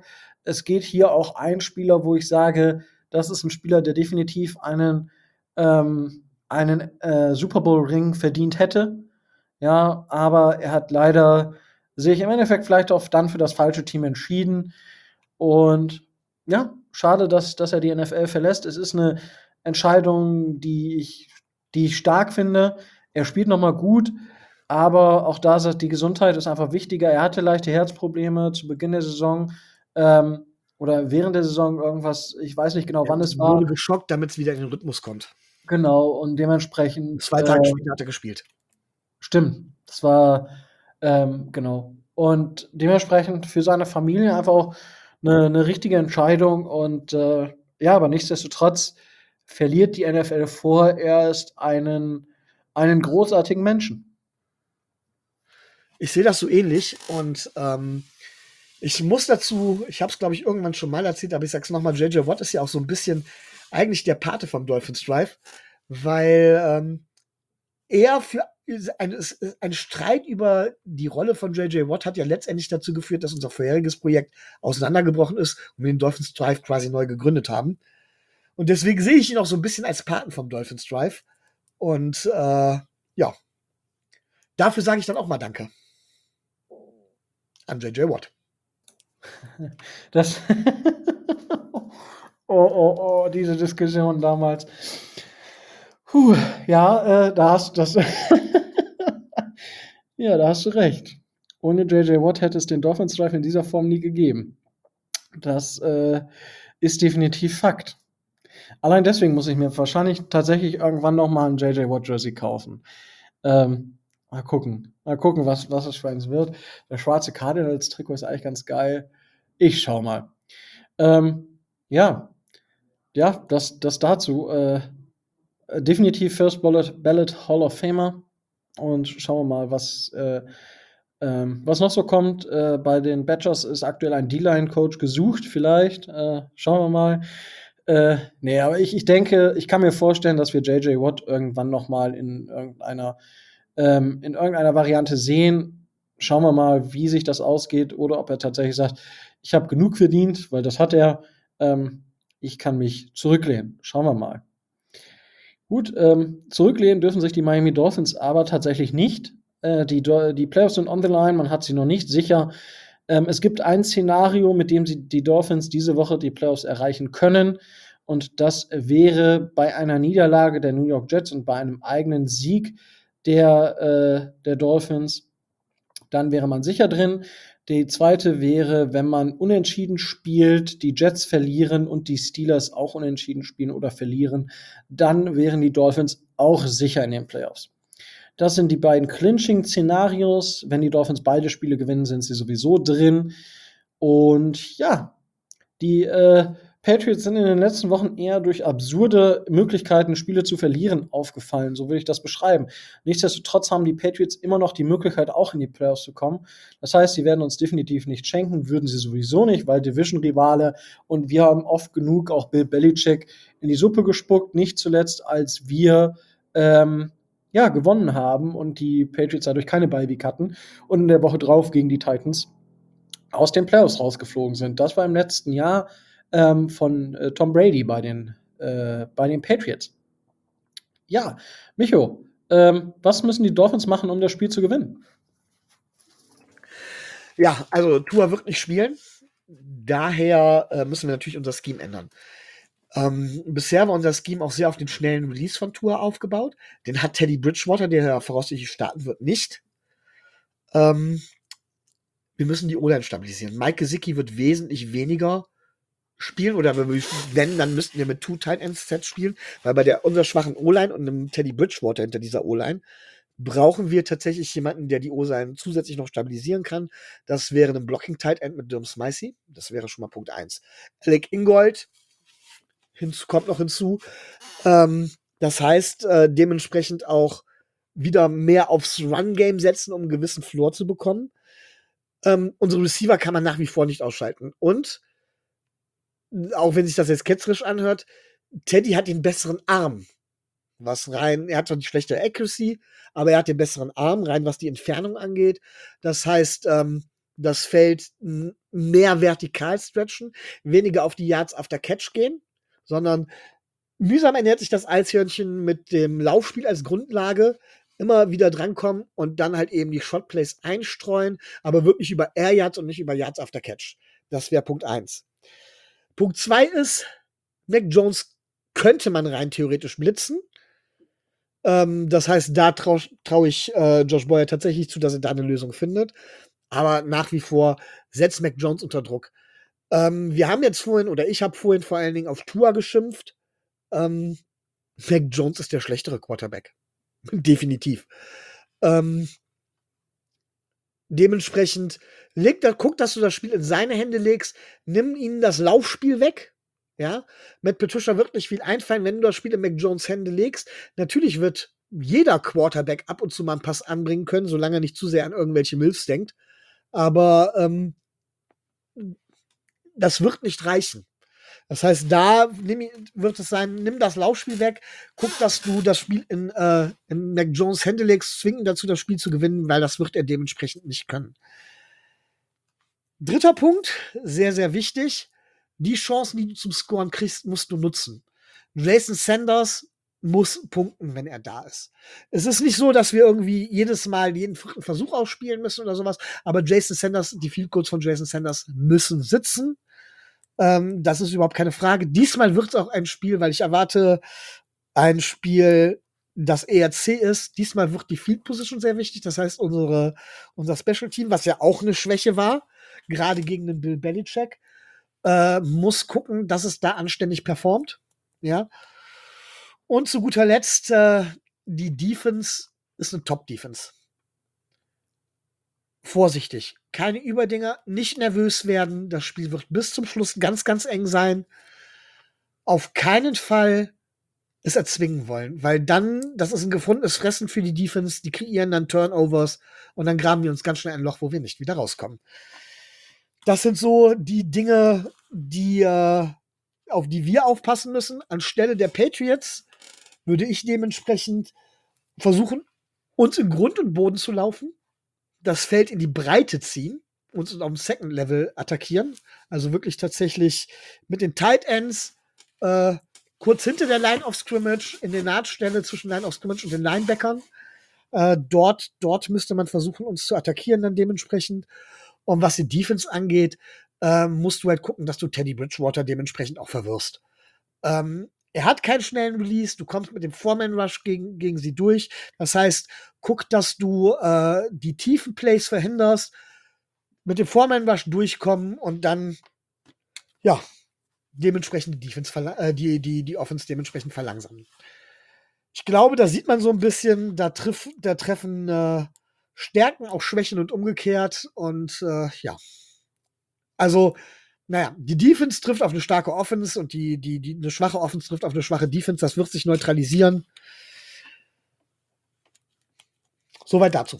es geht hier auch ein Spieler, wo ich sage, das ist ein Spieler, der definitiv einen, ähm, einen äh, Super Bowl-Ring verdient hätte. Ja, aber er hat leider sich im Endeffekt vielleicht auch dann für das falsche Team entschieden. Und ja, schade, dass, dass er die N F L verlässt. Es ist eine Entscheidung, die ich, die ich stark finde. Er spielt noch mal gut, aber auch da sagt die Gesundheit ist einfach wichtiger. Er hatte leichte Herzprobleme zu Beginn der Saison ähm, oder während der Saison irgendwas. Ich weiß nicht genau, Er wann es war. wurde geschockt, damit es wieder in den Rhythmus kommt. Genau, und dementsprechend. Zwei Tage äh, später hat er gespielt. Stimmt, das war ähm, genau. Und dementsprechend für seine Familie einfach auch eine 'ne richtige Entscheidung und, äh, ja, aber nichtsdestotrotz verliert die N F L vorerst einen einen großartigen Menschen. Ich sehe das so ähnlich und ähm, ich muss dazu, ich habe es, glaube ich, irgendwann schon mal erzählt, aber ich sag's noch mal, J J. Watt ist ja auch so ein bisschen eigentlich der Pate vom Dolphins Drive, weil ähm, er für ein, es- ein Streit über die Rolle von J J. Watt hat ja letztendlich dazu geführt, dass unser vorheriges Projekt auseinandergebrochen ist und wir den Dolphins Drive quasi neu gegründet haben. Und deswegen sehe ich ihn auch so ein bisschen als Paten vom Dolphins Drive. Und äh, ja, dafür sage ich dann auch mal Danke an J J. Watt. Das Oh, oh, oh, diese Diskussion damals. Puh, ja, äh, da hast das ja, da hast du recht. Ohne J J. Watt hätte es den Dolphins Drive in dieser Form nie gegeben. Das, äh, ist definitiv Fakt. Allein deswegen muss ich mir wahrscheinlich tatsächlich irgendwann noch mal 'n J J. Watt Jersey kaufen. Ähm, mal gucken. Mal gucken, was was es für eins wird. Das schwarze Cardinals-Trikot ist eigentlich ganz geil. Ich schaue mal. Ähm, ja, ja, das das dazu. Äh, äh, definitiv First Ballot Ballot Hall of Famer und schauen wir mal, was, äh, ähm, was noch so kommt. Äh, bei den Badgers ist aktuell ein D-Line-Coach gesucht, vielleicht. Äh, schauen wir mal. Äh, ne, aber ich ich denke, ich kann mir vorstellen, dass wir J J. Watt irgendwann noch mal in irgendeiner ähm, in irgendeiner Variante sehen. Schauen wir mal, wie sich das ausgeht oder ob er tatsächlich sagt: „Ich habe genug verdient“, weil das hat er. Ähm, ich kann mich zurücklehnen. Schauen wir mal. Gut, ähm, zurücklehnen dürfen sich die Miami Dolphins aber tatsächlich nicht. Äh, die Do die Playoffs sind on the line, man hat sie noch nicht sicher. Ähm, es gibt ein Szenario, mit dem sie die Dolphins diese Woche die Playoffs erreichen können. Und das wäre bei einer Niederlage der New York Jets und bei einem eigenen Sieg der, äh, der Dolphins. Dann wäre man sicher drin. Die zweite wäre, wenn man unentschieden spielt, die Jets verlieren und die Steelers auch unentschieden spielen oder verlieren, dann wären die Dolphins auch sicher in den Playoffs. Das sind die beiden Clinching-Szenarios. Wenn die Dolphins beide Spiele gewinnen, sind sie sowieso drin. Und ja, die äh, Patriots sind in den letzten Wochen eher durch absurde Möglichkeiten, Spiele zu verlieren, aufgefallen. So würde ich das beschreiben. Nichtsdestotrotz haben die Patriots immer noch die Möglichkeit, auch in die Playoffs zu kommen. Das heißt, sie werden uns definitiv nicht schenken, würden sie sowieso nicht, weil Division-Rivale und wir haben oft genug auch Bill Belichick in die Suppe gespuckt, nicht zuletzt, als wir ähm, ja, gewonnen haben und die Patriots dadurch keine Bye-Week hatten und in der Woche drauf gegen die Titans aus den Playoffs rausgeflogen sind. Das war im letzten Jahr ähm, von äh, Tom Brady bei den, äh, bei den Patriots. Ja, Micho, ähm, was müssen die Dolphins machen, um das Spiel zu gewinnen? Ja, also Tua wird nicht spielen. Daher äh, müssen wir natürlich unser Scheme ändern. Ähm, bisher war unser Scheme auch sehr auf den schnellen Release von Tua aufgebaut. Den hat Teddy Bridgewater, der ja voraussichtlich starten wird, nicht. Ähm, wir müssen die O-Line stabilisieren. Mike Gesicki wird wesentlich weniger spielen oder wenn, dann müssten wir mit Two Tight Ends Sets spielen, weil bei der unserer schwachen O-Line und einem Teddy Bridgewater hinter dieser O-Line brauchen wir tatsächlich jemanden, der die O-Line zusätzlich noch stabilisieren kann. Das wäre ein Blocking Tight End mit Durham Smythe. Das wäre schon mal Punkt eins. Alec Ingold hinzu, kommt noch hinzu. Ähm, das heißt, äh, dementsprechend auch wieder mehr aufs Run-Game setzen, um einen gewissen Floor zu bekommen. Ähm, unsere Receiver kann man nach wie vor nicht ausschalten. Und auch wenn sich das jetzt ketzerisch anhört, Teddy hat den besseren Arm. Was rein, er hat zwar die schlechte Accuracy, aber er hat den besseren Arm, rein was die Entfernung angeht. Das heißt, ähm, das Feld m- mehr vertikal stretchen, weniger auf die Yards after Catch gehen, sondern mühsam ernährt sich das Eishörnchen mit dem Laufspiel als Grundlage, immer wieder drankommen und dann halt eben die Shotplays einstreuen, aber wirklich über Air Yards und nicht über Yards after Catch. Das wäre Punkt eins. Punkt zwei ist, Mac Jones könnte man rein theoretisch blitzen. Ähm, das heißt, da traue trau ich äh, Josh Boyer tatsächlich zu, dass er da eine Lösung findet. Aber nach wie vor setzt Mac Jones unter Druck. Ähm, wir haben jetzt vorhin, oder ich habe vorhin vor allen Dingen auf Tua geschimpft. Ähm, Mac Jones ist der schlechtere Quarterback. Definitiv. Ähm, dementsprechend leg da, guck, dass du das Spiel in seine Hände legst. Nimm ihnen das Laufspiel weg. Ja, mit Patricia wird nicht viel einfallen, wenn du das Spiel in Mac Jones Hände legst. Natürlich wird jeder Quarterback ab und zu mal einen Pass anbringen können, solange er nicht zu sehr an irgendwelche Milfs denkt. Aber ähm, das wird nicht reichen. Das heißt, da nimm, wird es sein, nimm das Laufspiel weg, guck, dass du das Spiel in, äh, in Mac Jones Hände legst, zwing ihn dazu, das Spiel zu gewinnen, weil das wird er dementsprechend nicht können. Dritter Punkt, sehr, sehr wichtig. Die Chancen, die du zum Scoren kriegst, musst du nutzen. Jason Sanders muss punkten, wenn er da ist. Es ist nicht so, dass wir irgendwie jedes Mal jeden vierten Versuch ausspielen müssen oder sowas, aber Jason Sanders, die Field Goals von Jason Sanders müssen sitzen. Ähm, das ist überhaupt keine Frage. Diesmal wird es auch ein Spiel, weil ich erwarte ein Spiel, das E R C ist. Diesmal wird die Field Position sehr wichtig. Das heißt, unsere, unser Special Team, was ja auch eine Schwäche war, gerade gegen den Bill Belichick, äh, muss gucken, dass es da anständig performt. Ja. Und zu guter Letzt, äh, die Defense ist eine Top-Defense. Vorsichtig. Keine Überdinger, nicht nervös werden. Das Spiel wird bis zum Schluss ganz, ganz eng sein. Auf keinen Fall es erzwingen wollen, weil dann, das ist ein gefundenes Fressen für die Defense, die kreieren dann Turnovers und dann graben wir uns ganz schnell ein Loch, wo wir nicht wieder rauskommen. Das sind so die Dinge, die, äh, auf die wir aufpassen müssen. Anstelle der Patriots würde ich dementsprechend versuchen, uns in Grund und Boden zu laufen, das Feld in die Breite ziehen, uns auf dem Second Level attackieren, also wirklich tatsächlich mit den Tight Ends äh, kurz hinter der Line of Scrimmage, in der Nahtstelle zwischen Line of Scrimmage und den Linebackern. Äh, dort, dort müsste man versuchen, uns zu attackieren dann dementsprechend. Und was die Defense angeht, äh, musst du halt gucken, dass du Teddy Bridgewater dementsprechend auch verwirrst. Ähm, er hat keinen schnellen Release, du kommst mit dem Four-Man-Rush gegen, gegen sie durch. Das heißt, guck, dass du äh, die tiefen Plays verhinderst, mit dem Four-Man-Rush durchkommen und dann, ja, dementsprechend die Defense äh, die, die, die Offense dementsprechend verlangsamen. Ich glaube, da sieht man so ein bisschen, da, triff, da treffen äh, Stärken auch Schwächen und umgekehrt. Und äh, ja. Also, naja, die Defense trifft auf eine starke Offense und die, die, die, eine schwache Offense trifft auf eine schwache Defense. Das wird sich neutralisieren. Soweit dazu.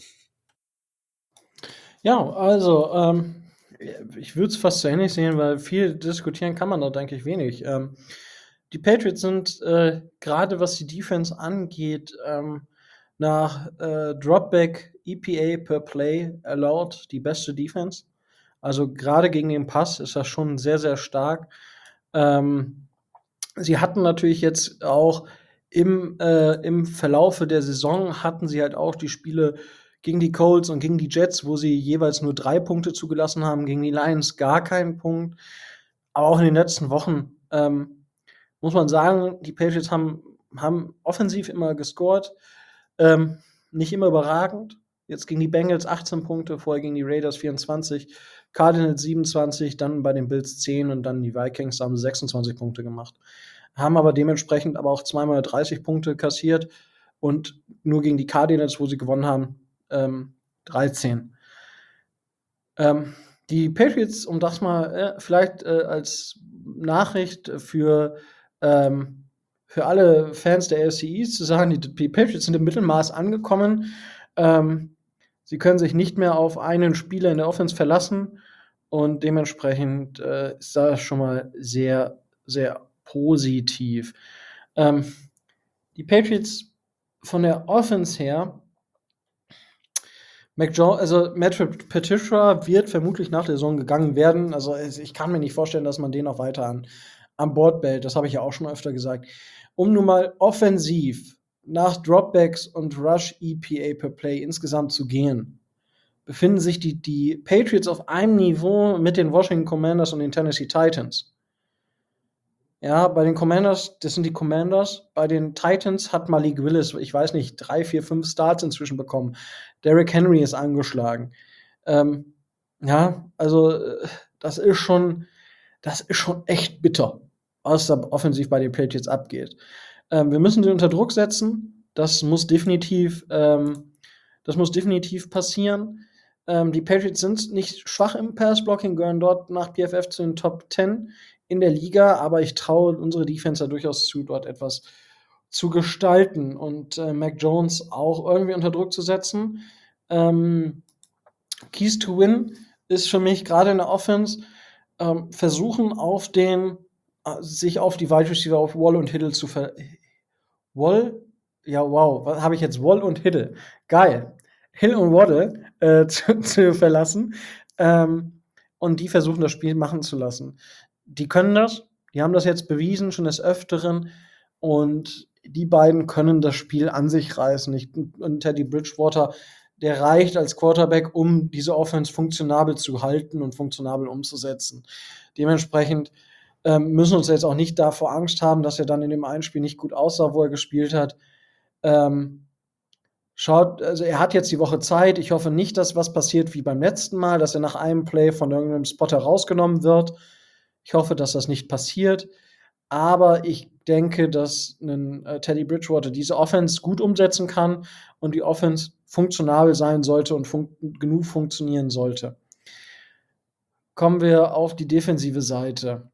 Ja, also, ähm, ich würde es fast so ähnlich sehen, weil viel diskutieren kann man da, denke ich, wenig. Ähm, die Patriots sind äh, gerade was die Defense angeht, ähm, nach äh, Dropback E P A per Play allowed die beste Defense. Also gerade gegen den Pass ist das schon sehr, sehr stark. Ähm, sie hatten natürlich jetzt auch im, äh, im Verlaufe der Saison hatten sie halt auch die Spiele gegen die Colts und gegen die Jets, wo sie jeweils nur drei Punkte zugelassen haben, gegen die Lions gar keinen Punkt. Aber auch in den letzten Wochen ähm, muss man sagen, die Patriots haben, haben offensiv immer gescored, ähm, nicht immer überragend. Jetzt gegen die Bengals achtzehn Punkte, vorher gegen die Raiders vierundzwanzig, Cardinals siebenundzwanzig, dann bei den Bills zehn und dann die Vikings haben sechsundzwanzig Punkte gemacht. Haben aber dementsprechend aber auch zweimal dreißig Punkte kassiert und nur gegen die Cardinals, wo sie gewonnen haben, ähm, dreizehn. Ähm, die Patriots, um das mal äh, vielleicht äh, als Nachricht für, ähm, für alle Fans der A F C East zu sagen, die, die Patriots sind im Mittelmaß angekommen. Ähm, sie können sich nicht mehr auf einen Spieler in der Offense verlassen und dementsprechend äh, ist das schon mal sehr, sehr positiv. Ähm, die Patriots von der Offense her Mac Jones, also Matt Patricia wird vermutlich nach der Saison gegangen werden. Also es- ich kann mir nicht vorstellen, dass man den noch weiter an, an Bord behält. Das habe ich ja auch schon öfter gesagt. Um nun mal offensiv nach Dropbacks und Rush E P A per Play insgesamt zu gehen, befinden sich die, die Patriots auf einem Niveau mit den Washington Commanders und den Tennessee Titans. Ja, bei den Commanders, das sind die Commanders. Bei den Titans hat Malik Willis, ich weiß nicht, drei, vier, fünf Starts inzwischen bekommen. Derrick Henry ist angeschlagen. Ähm, ja, also äh, das ist schon, das ist schon echt bitter, was da offensiv bei den Patriots abgeht. Ähm, wir müssen sie unter Druck setzen. Das muss definitiv, ähm, das muss definitiv passieren. Ähm, die Patriots sind nicht schwach im Pass-Blocking, gehören dort nach P F F zu den Top zehn in der Liga, aber ich traue unsere Defense da durchaus zu, dort etwas zu gestalten und äh, Mac Jones auch irgendwie unter Druck zu setzen. Ähm, Keys to Win ist für mich gerade in der Offense ähm, versuchen auf den äh, sich auf die Wide Receiver auf Wall und Hiddle zu ver Wall ja wow, was habe ich jetzt Wall und Hiddle? Geil. Hill und Waddle äh, zu, zu verlassen ähm, und die versuchen das Spiel machen zu lassen. Die können das, die haben das jetzt bewiesen schon des Öfteren und die beiden können das Spiel an sich reißen. Ich, und Teddy Bridgewater, der reicht als Quarterback, um diese Offense funktionabel zu halten und funktionabel umzusetzen. Dementsprechend ähm, müssen wir uns jetzt auch nicht davor Angst haben, dass er dann in dem einen Spiel nicht gut aussah, wo er gespielt hat. Ähm, schaut, also er hat jetzt die Woche Zeit. Ich hoffe nicht, dass was passiert wie beim letzten Mal, dass er nach einem Play von irgendeinem Spotter rausgenommen wird. Ich hoffe, dass das nicht passiert. Aber ich denke, dass ein äh, Teddy Bridgewater diese Offense gut umsetzen kann und die Offense funktionabel sein sollte und fun- genug funktionieren sollte. Kommen wir auf die defensive Seite.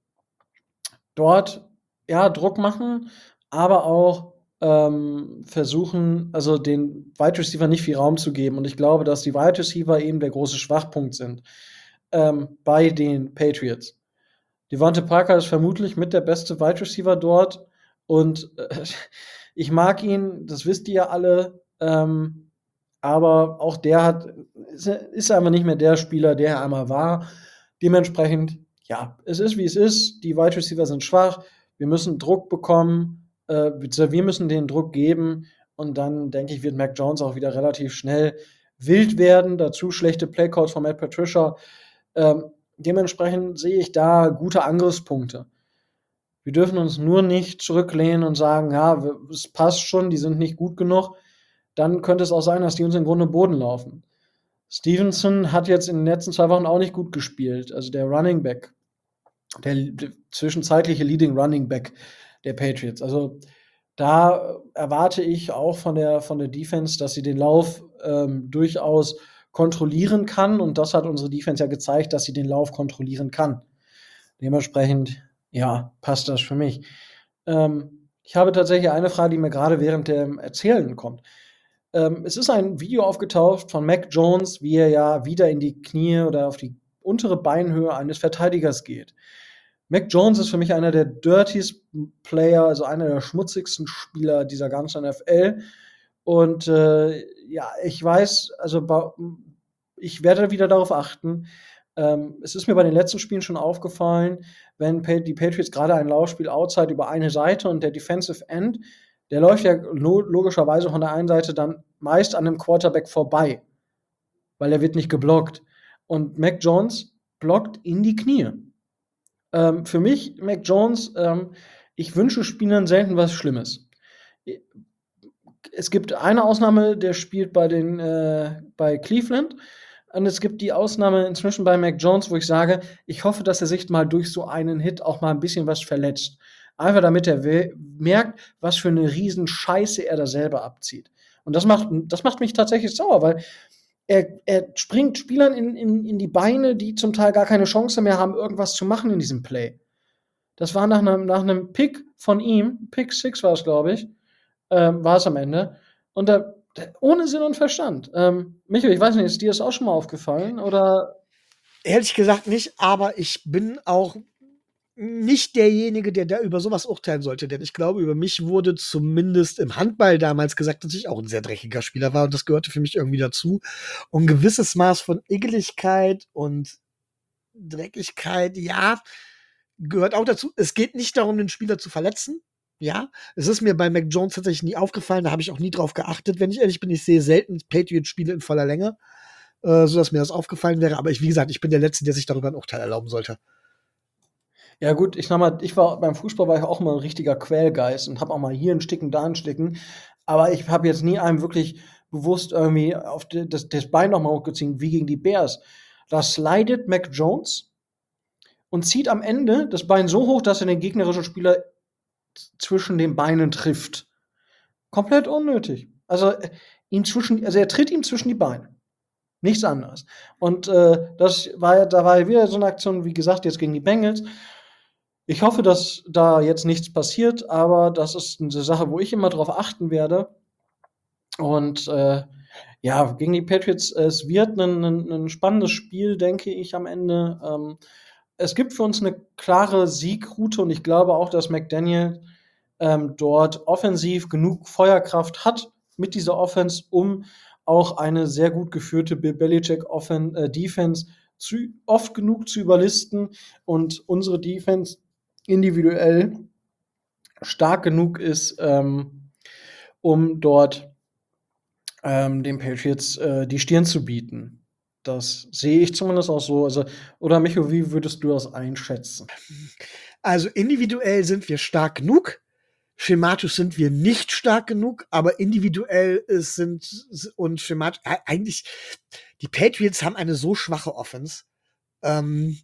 Dort, ja, Druck machen, aber auch ähm, versuchen, also den Wide Receiver nicht viel Raum zu geben. Und ich glaube, dass die Wide Receiver eben der große Schwachpunkt sind ähm, bei den Patriots. Devontae Parker ist vermutlich mit der beste Wide Receiver dort. Und äh, ich mag ihn, das wisst ihr ja alle. Ähm, aber auch der hat, ist, ist einfach nicht mehr der Spieler, der er einmal war. Dementsprechend, ja, es ist wie es ist. Die Wide Receiver sind schwach. Wir müssen Druck bekommen. Äh, wir müssen den Druck geben. Und dann, denke ich, wird Mac Jones auch wieder relativ schnell wild werden. Dazu schlechte Playcalls von Matt Patricia. Ähm, dementsprechend sehe ich da gute Angriffspunkte. Wir dürfen uns nur nicht zurücklehnen und sagen, ja, es passt schon, die sind nicht gut genug. Dann könnte es auch sein, dass die uns im Grunde Boden laufen. Stevenson hat jetzt in den letzten zwei Wochen auch nicht gut gespielt. Also der Running Back, der, der zwischenzeitliche Leading Running Back der Patriots. Also da erwarte ich auch von der, von der Defense, dass sie den Lauf ähm, durchaus kontrollieren kann. Und das hat unsere Defense ja gezeigt, dass sie den Lauf kontrollieren kann. Dementsprechend, ja, passt das für mich. Ähm, ich habe tatsächlich eine Frage, die mir gerade während dem Erzählen kommt. Ähm, es ist ein Video aufgetaucht von Mac Jones, wie er ja wieder in die Knie oder auf die untere Beinhöhe eines Verteidigers geht. Mac Jones ist für mich einer der dirtiest Player, also einer der schmutzigsten Spieler dieser ganzen N F L. Und äh, ja, ich weiß, also ich werde wieder darauf achten. Ähm, es ist mir bei den letzten Spielen schon aufgefallen, wenn die Patriots gerade ein Laufspiel outside über eine Seite und der Defensive End, der läuft ja logischerweise von der einen Seite dann meist an dem Quarterback vorbei, weil er wird nicht geblockt. Und Mac Jones blockt in die Knie. Ähm, für mich, Mac Jones, ähm, ich wünsche Spielern selten was Schlimmes. Es gibt eine Ausnahme, der spielt bei den äh, bei Cleveland. Und es gibt die Ausnahme inzwischen bei Mac Jones, wo ich sage, ich hoffe, dass er sich mal durch so einen Hit auch mal ein bisschen was verletzt. Einfach damit er merkt, was für eine riesen Scheiße er da selber abzieht. Und das macht, das macht mich tatsächlich sauer, weil er, er springt Spielern in, in, in die Beine, die zum Teil gar keine Chance mehr haben, irgendwas zu machen in diesem Play. Das war nach einem, nach einem Pick von ihm, Pick six war es, glaube ich, ähm, war es am Ende. Und da, ohne Sinn und Verstand. Ähm, Michael, ich weiß nicht, ist dir das auch schon mal aufgefallen? Oder? Ehrlich gesagt nicht, aber ich bin auch nicht derjenige, der da über sowas urteilen sollte, denn ich glaube, über mich wurde zumindest im Handball damals gesagt, dass ich auch ein sehr dreckiger Spieler war und das gehörte für mich irgendwie dazu. Und ein gewisses Maß von Ekeligkeit und Dreckigkeit, ja, gehört auch dazu. Es geht nicht darum, den Spieler zu verletzen. Ja, es ist mir bei Mac Jones tatsächlich nie aufgefallen, da habe ich auch nie drauf geachtet, wenn ich ehrlich bin. Ich sehe selten Patriots-Spiele in voller Länge, äh, sodass mir das aufgefallen wäre. Aber ich, wie gesagt, ich bin der Letzte, der sich darüber ein Urteil erlauben sollte. Ja gut, ich sag mal, ich war beim Fußball war ich auch mal ein richtiger Quälgeist und habe auch mal hier ein Sticken, da ein Sticken. Aber ich habe jetzt nie einem wirklich bewusst irgendwie auf die, das, das Bein nochmal hochgezogen, wie gegen die Bears. Da slidet Mac Jones und zieht am Ende das Bein so hoch, dass er den gegnerischen Spieler zwischen den Beinen trifft. Komplett unnötig. Also ihn zwischen, also er tritt ihm zwischen die Beine. Nichts anderes. Und äh, das war, da war wieder so eine Aktion, wie gesagt, jetzt gegen die Bengals. Ich hoffe, dass da jetzt nichts passiert, aber das ist eine Sache, wo ich immer drauf achten werde. Und äh, ja, gegen die Patriots, es wird ein, ein, ein spannendes Spiel, denke ich, am Ende. Ähm, es gibt für uns eine klare Siegroute und ich glaube auch, dass McDaniel ähm, dort offensiv genug Feuerkraft hat mit dieser Offense, um auch eine sehr gut geführte Bill Belichick Offen äh, Defense zu, oft genug zu überlisten und unsere Defense individuell stark genug ist, ähm, um dort ähm, den Patriots äh, die Stirn zu bieten. Das sehe ich zumindest auch so. Also, oder Micho, wie würdest du das einschätzen? Also individuell sind wir stark genug. Schematisch sind wir nicht stark genug, aber individuell ist, sind und schematisch eigentlich die Patriots haben eine so schwache Offense. Ähm,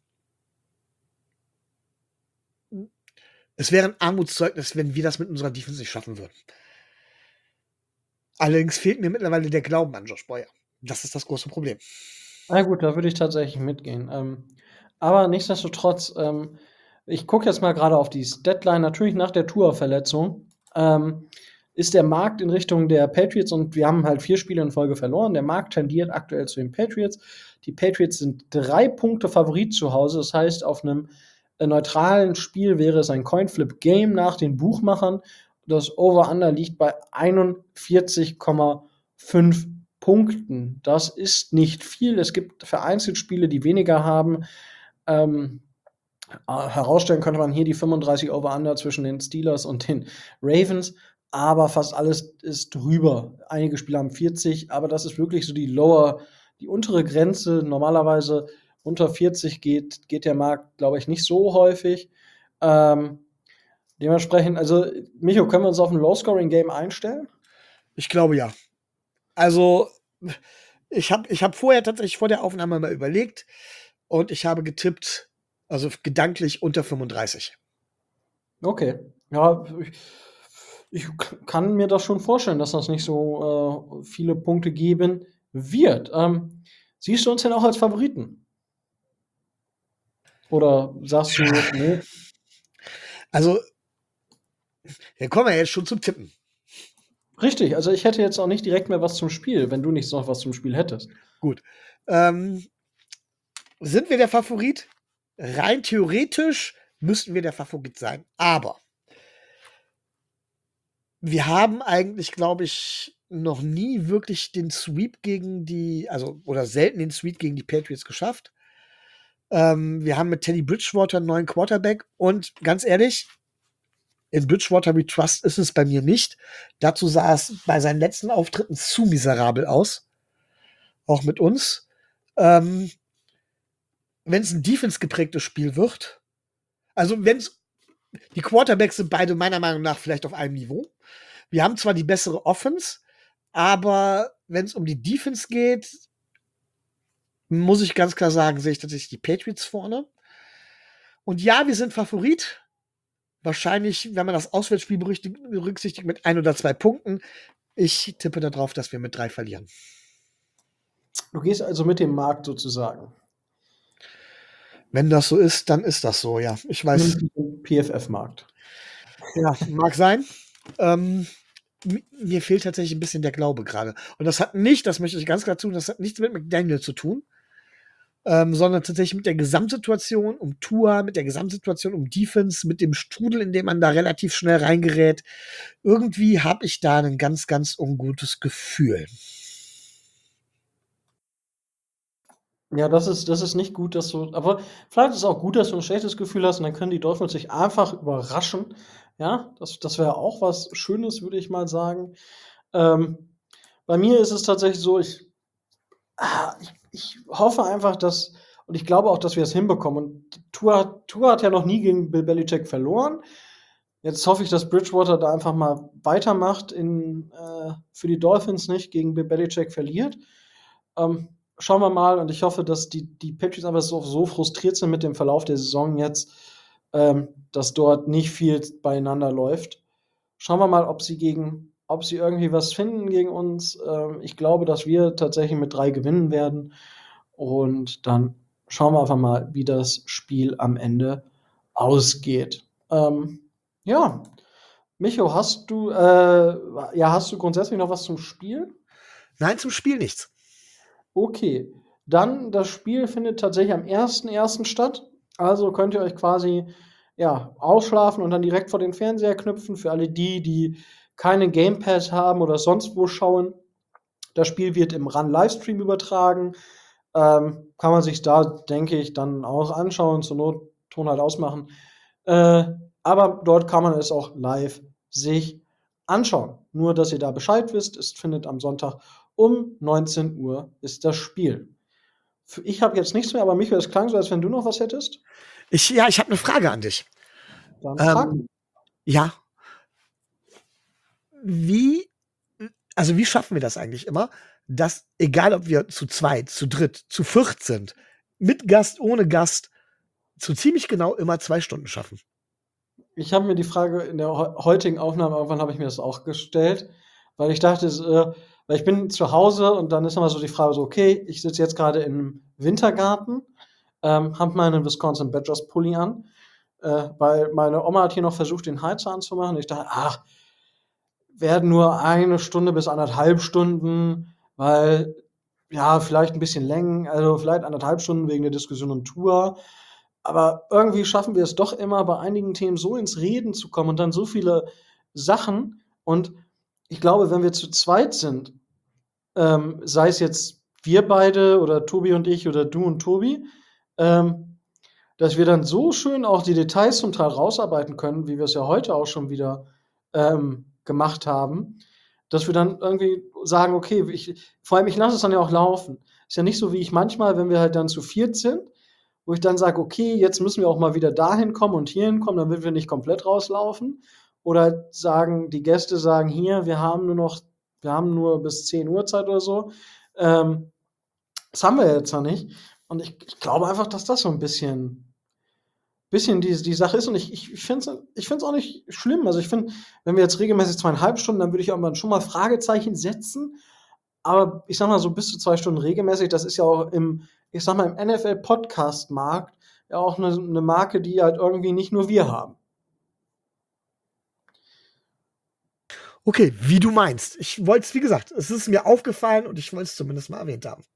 es wäre ein Armutszeugnis, wenn wir das mit unserer Defense nicht schaffen würden. Allerdings fehlt mir mittlerweile der Glauben an Josh Boyer. Das ist das große Problem. Na gut, da würde ich tatsächlich mitgehen. Ähm, aber nichtsdestotrotz, ähm, ich gucke jetzt mal gerade auf die Deadline. Natürlich nach der Tua-Verletzung ähm, ist der Markt in Richtung der Patriots und wir haben halt vier Spiele in Folge verloren. Der Markt tendiert aktuell zu den Patriots. Die Patriots sind drei Punkte Favorit zu Hause. Das heißt, auf einem äh, neutralen Spiel wäre es ein Coinflip-Game nach den Buchmachern. Das Over-Under liegt bei einundvierzig Komma fünf Punkten. Das ist nicht viel. Es gibt vereinzelt Spiele, die weniger haben. Ähm, herausstellen könnte man hier die fünfunddreißig Over-Under zwischen den Steelers und den Ravens, aber fast alles ist drüber. Einige Spiele haben vierzig, aber das ist wirklich so die lower, die untere Grenze. Normalerweise unter vierzig geht, geht der Markt, glaube ich, nicht so häufig. Ähm, dementsprechend, also Micho, können wir uns auf ein Low-Scoring-Game einstellen? Ich glaube ja. Also ich habe ich hab vorher tatsächlich vor der Aufnahme mal überlegt und ich habe getippt, also gedanklich unter fünfunddreißig. Okay. Ja, ich, ich kann mir das schon vorstellen, dass das nicht so äh, viele Punkte geben wird. Ähm, siehst du uns denn auch als Favoriten? Oder sagst du, nee? Also, dann kommen wir jetzt schon zum Tippen. Richtig, also ich hätte jetzt auch nicht direkt mehr was zum Spiel, wenn du nicht noch was zum Spiel hättest. Gut. Ähm, sind wir der Favorit? Rein theoretisch müssten wir der Favorit sein. Aber wir haben eigentlich, glaube ich, noch nie wirklich den Sweep gegen die, also oder selten den Sweep gegen die Patriots geschafft. Ähm, wir haben mit Teddy Bridgewater einen neuen Quarterback und ganz ehrlich, in Bridgewater We Trust ist es bei mir nicht. Dazu sah es bei seinen letzten Auftritten zu miserabel aus. Auch mit uns. Ähm, wenn es ein Defense-geprägtes Spiel wird, also wenn es, die Quarterbacks sind beide meiner Meinung nach vielleicht auf einem Niveau. Wir haben zwar die bessere Offense, aber wenn es um die Defense geht, muss ich ganz klar sagen, sehe ich tatsächlich die Patriots vorne. Und ja, wir sind Favorit. Wahrscheinlich, wenn man das Auswärtsspiel berücksichtigt, mit ein oder zwei Punkten. Ich tippe darauf, dass wir mit drei verlieren. Du gehst also mit dem Markt sozusagen. Wenn das so ist, dann ist das so, ja. Ich weiß. P F F-Markt. Ja, mag sein. Ähm, mir fehlt tatsächlich ein bisschen der Glaube gerade. Und das hat nicht, das möchte ich ganz klar tun, das hat nichts mit McDaniel zu tun. ähm, sondern tatsächlich mit der Gesamtsituation um Tua, mit der Gesamtsituation um Defense, mit dem Strudel, in dem man da relativ schnell reingerät. Irgendwie habe ich da ein ganz, ganz ungutes Gefühl. Ja, das ist, das ist nicht gut, dass du. Aber vielleicht ist es auch gut, dass du ein schlechtes Gefühl hast und dann können die Dolphins sich einfach überraschen. Ja, das, das wäre auch was Schönes, würde ich mal sagen. Ähm, bei mir ist es tatsächlich so, ich, ah, ich, ich hoffe einfach, dass, und ich glaube auch, dass wir es hinbekommen. Und Tua, Tua hat ja noch nie gegen Bill Belichick verloren. Jetzt hoffe ich, dass Bridgewater da einfach mal weitermacht, in, äh, für die Dolphins nicht gegen Bill Belichick verliert. Ähm, schauen wir mal, und ich hoffe, dass die, die Patriots einfach so, so frustriert sind mit dem Verlauf der Saison jetzt, ähm, dass dort nicht viel beieinander läuft. Schauen wir mal, ob sie gegen, ob sie irgendwie was finden gegen uns. Ähm, ich glaube, dass wir tatsächlich mit drei gewinnen werden. Und dann schauen wir einfach mal, wie das Spiel am Ende ausgeht. Ähm, ja, Micho, hast du, äh, ja, hast du grundsätzlich noch was zum Spiel? Nein, zum Spiel nichts. Okay, dann das Spiel findet tatsächlich am ersten ersten statt. Also könnt ihr euch quasi ja, ausschlafen und dann direkt vor den Fernseher knüpfen. Für alle die, die keine Game Pass haben oder sonst wo schauen. Das Spiel wird im RAN Livestream übertragen. Ähm, kann man sich da, denke ich, dann auch anschauen, zur Not Ton halt ausmachen. Äh, aber dort kann man es auch live sich anschauen. Nur, dass ihr da Bescheid wisst, es findet am Sonntag um neunzehn Uhr ist das Spiel. F- Ich habe jetzt nichts mehr, aber Michael, es klang so, als wenn du noch was hättest. Ich, ja, ich habe eine Frage an dich. Dann Ähm, frag. Ja, wie, also wie schaffen wir das eigentlich immer, dass, egal ob wir zu zweit, zu dritt, zu viert sind, mit Gast, ohne Gast, zu ziemlich genau immer zwei Stunden schaffen? Ich habe mir die Frage in der heu- heutigen Aufnahme, irgendwann habe ich mir das auch gestellt, weil ich dachte, es, äh, weil ich bin zu Hause und dann ist immer so die Frage so, okay, ich sitze jetzt gerade im Wintergarten, ähm, habe meinen Wisconsin Badgers Pulli an, äh, weil meine Oma hat hier noch versucht, den Heizer anzumachen. Ich dachte, ach, werden nur eine Stunde bis anderthalb Stunden, weil, ja, vielleicht ein bisschen Längen, also vielleicht anderthalb Stunden wegen der Diskussion um Tour. Aber irgendwie schaffen wir es doch immer, bei einigen Themen so ins Reden zu kommen und dann so viele Sachen. Und ich glaube, wenn wir zu zweit sind, ähm, sei es jetzt wir beide oder Tobi und ich oder du und Tobi, ähm, dass wir dann so schön auch die Details zum Teil rausarbeiten können, wie wir es ja heute auch schon wieder ähm, gemacht haben, dass wir dann irgendwie sagen, okay, ich, vor allem ich lasse es dann ja auch laufen. Ist ja nicht so wie ich manchmal, wenn wir halt dann zu viert sind, wo ich dann sage, okay, jetzt müssen wir auch mal wieder dahin kommen und hierhin kommen, damit wir nicht komplett rauslaufen. Oder sagen, die Gäste sagen, hier, wir haben nur noch, wir haben nur bis zehn Uhr Zeit oder so. Ähm, das haben wir jetzt noch nicht. Und ich, ich glaube einfach, dass das so ein bisschen, bisschen die, die Sache ist. Und ich, ich finde es ich find's auch nicht schlimm. Also ich finde, wenn wir jetzt regelmäßig zweieinhalb Stunden, dann würde ich auch mal schon mal Fragezeichen setzen. Aber ich sag mal, so bis zu zwei Stunden regelmäßig, das ist ja auch im, ich sag mal, im N F L-Podcast-Markt ja auch eine, eine Marke, die halt irgendwie nicht nur wir haben. Okay, wie du meinst. Ich wollte es, wie gesagt, es ist mir aufgefallen und ich wollte es zumindest mal erwähnt haben.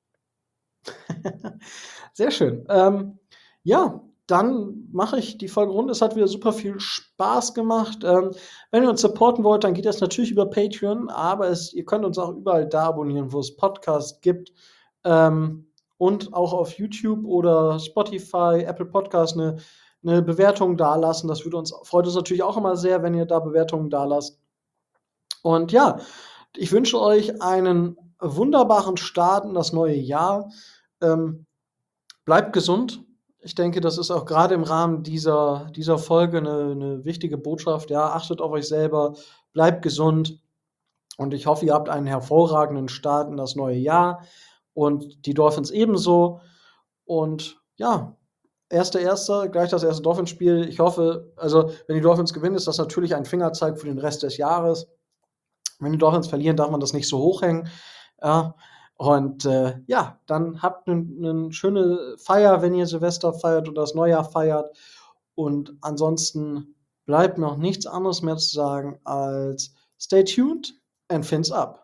Sehr schön. Ähm, ja, dann mache ich die Folge rund. Es hat wieder super viel Spaß gemacht. Ähm, wenn ihr uns supporten wollt, dann geht das natürlich über Patreon, aber es, ihr könnt uns auch überall da abonnieren, wo es Podcasts gibt. Ähm, und auch auf YouTube oder Spotify, Apple Podcasts eine, eine Bewertung dalassen. Das würde uns, freut uns natürlich auch immer sehr, wenn ihr da Bewertungen dalasst. Und ja, ich wünsche euch einen wunderbaren Start in das neue Jahr. Ähm, bleibt gesund. Ich denke, das ist auch gerade im Rahmen dieser, dieser Folge eine, eine wichtige Botschaft. Ja, achtet auf euch selber, bleibt gesund. Und ich hoffe, ihr habt einen hervorragenden Start in das neue Jahr. Und die Dolphins ebenso. Und ja, erster Erster, gleich das erste Dolphins-Spiel. Ich hoffe, also, wenn die Dolphins gewinnen, ist das natürlich ein Fingerzeig für den Rest des Jahres. Wenn die Dolphins verlieren, darf man das nicht so hochhängen. Ja, und äh, ja, dann habt eine ne schöne Feier, wenn ihr Silvester feiert oder das Neujahr feiert. Und ansonsten bleibt noch nichts anderes mehr zu sagen als stay tuned and fins up.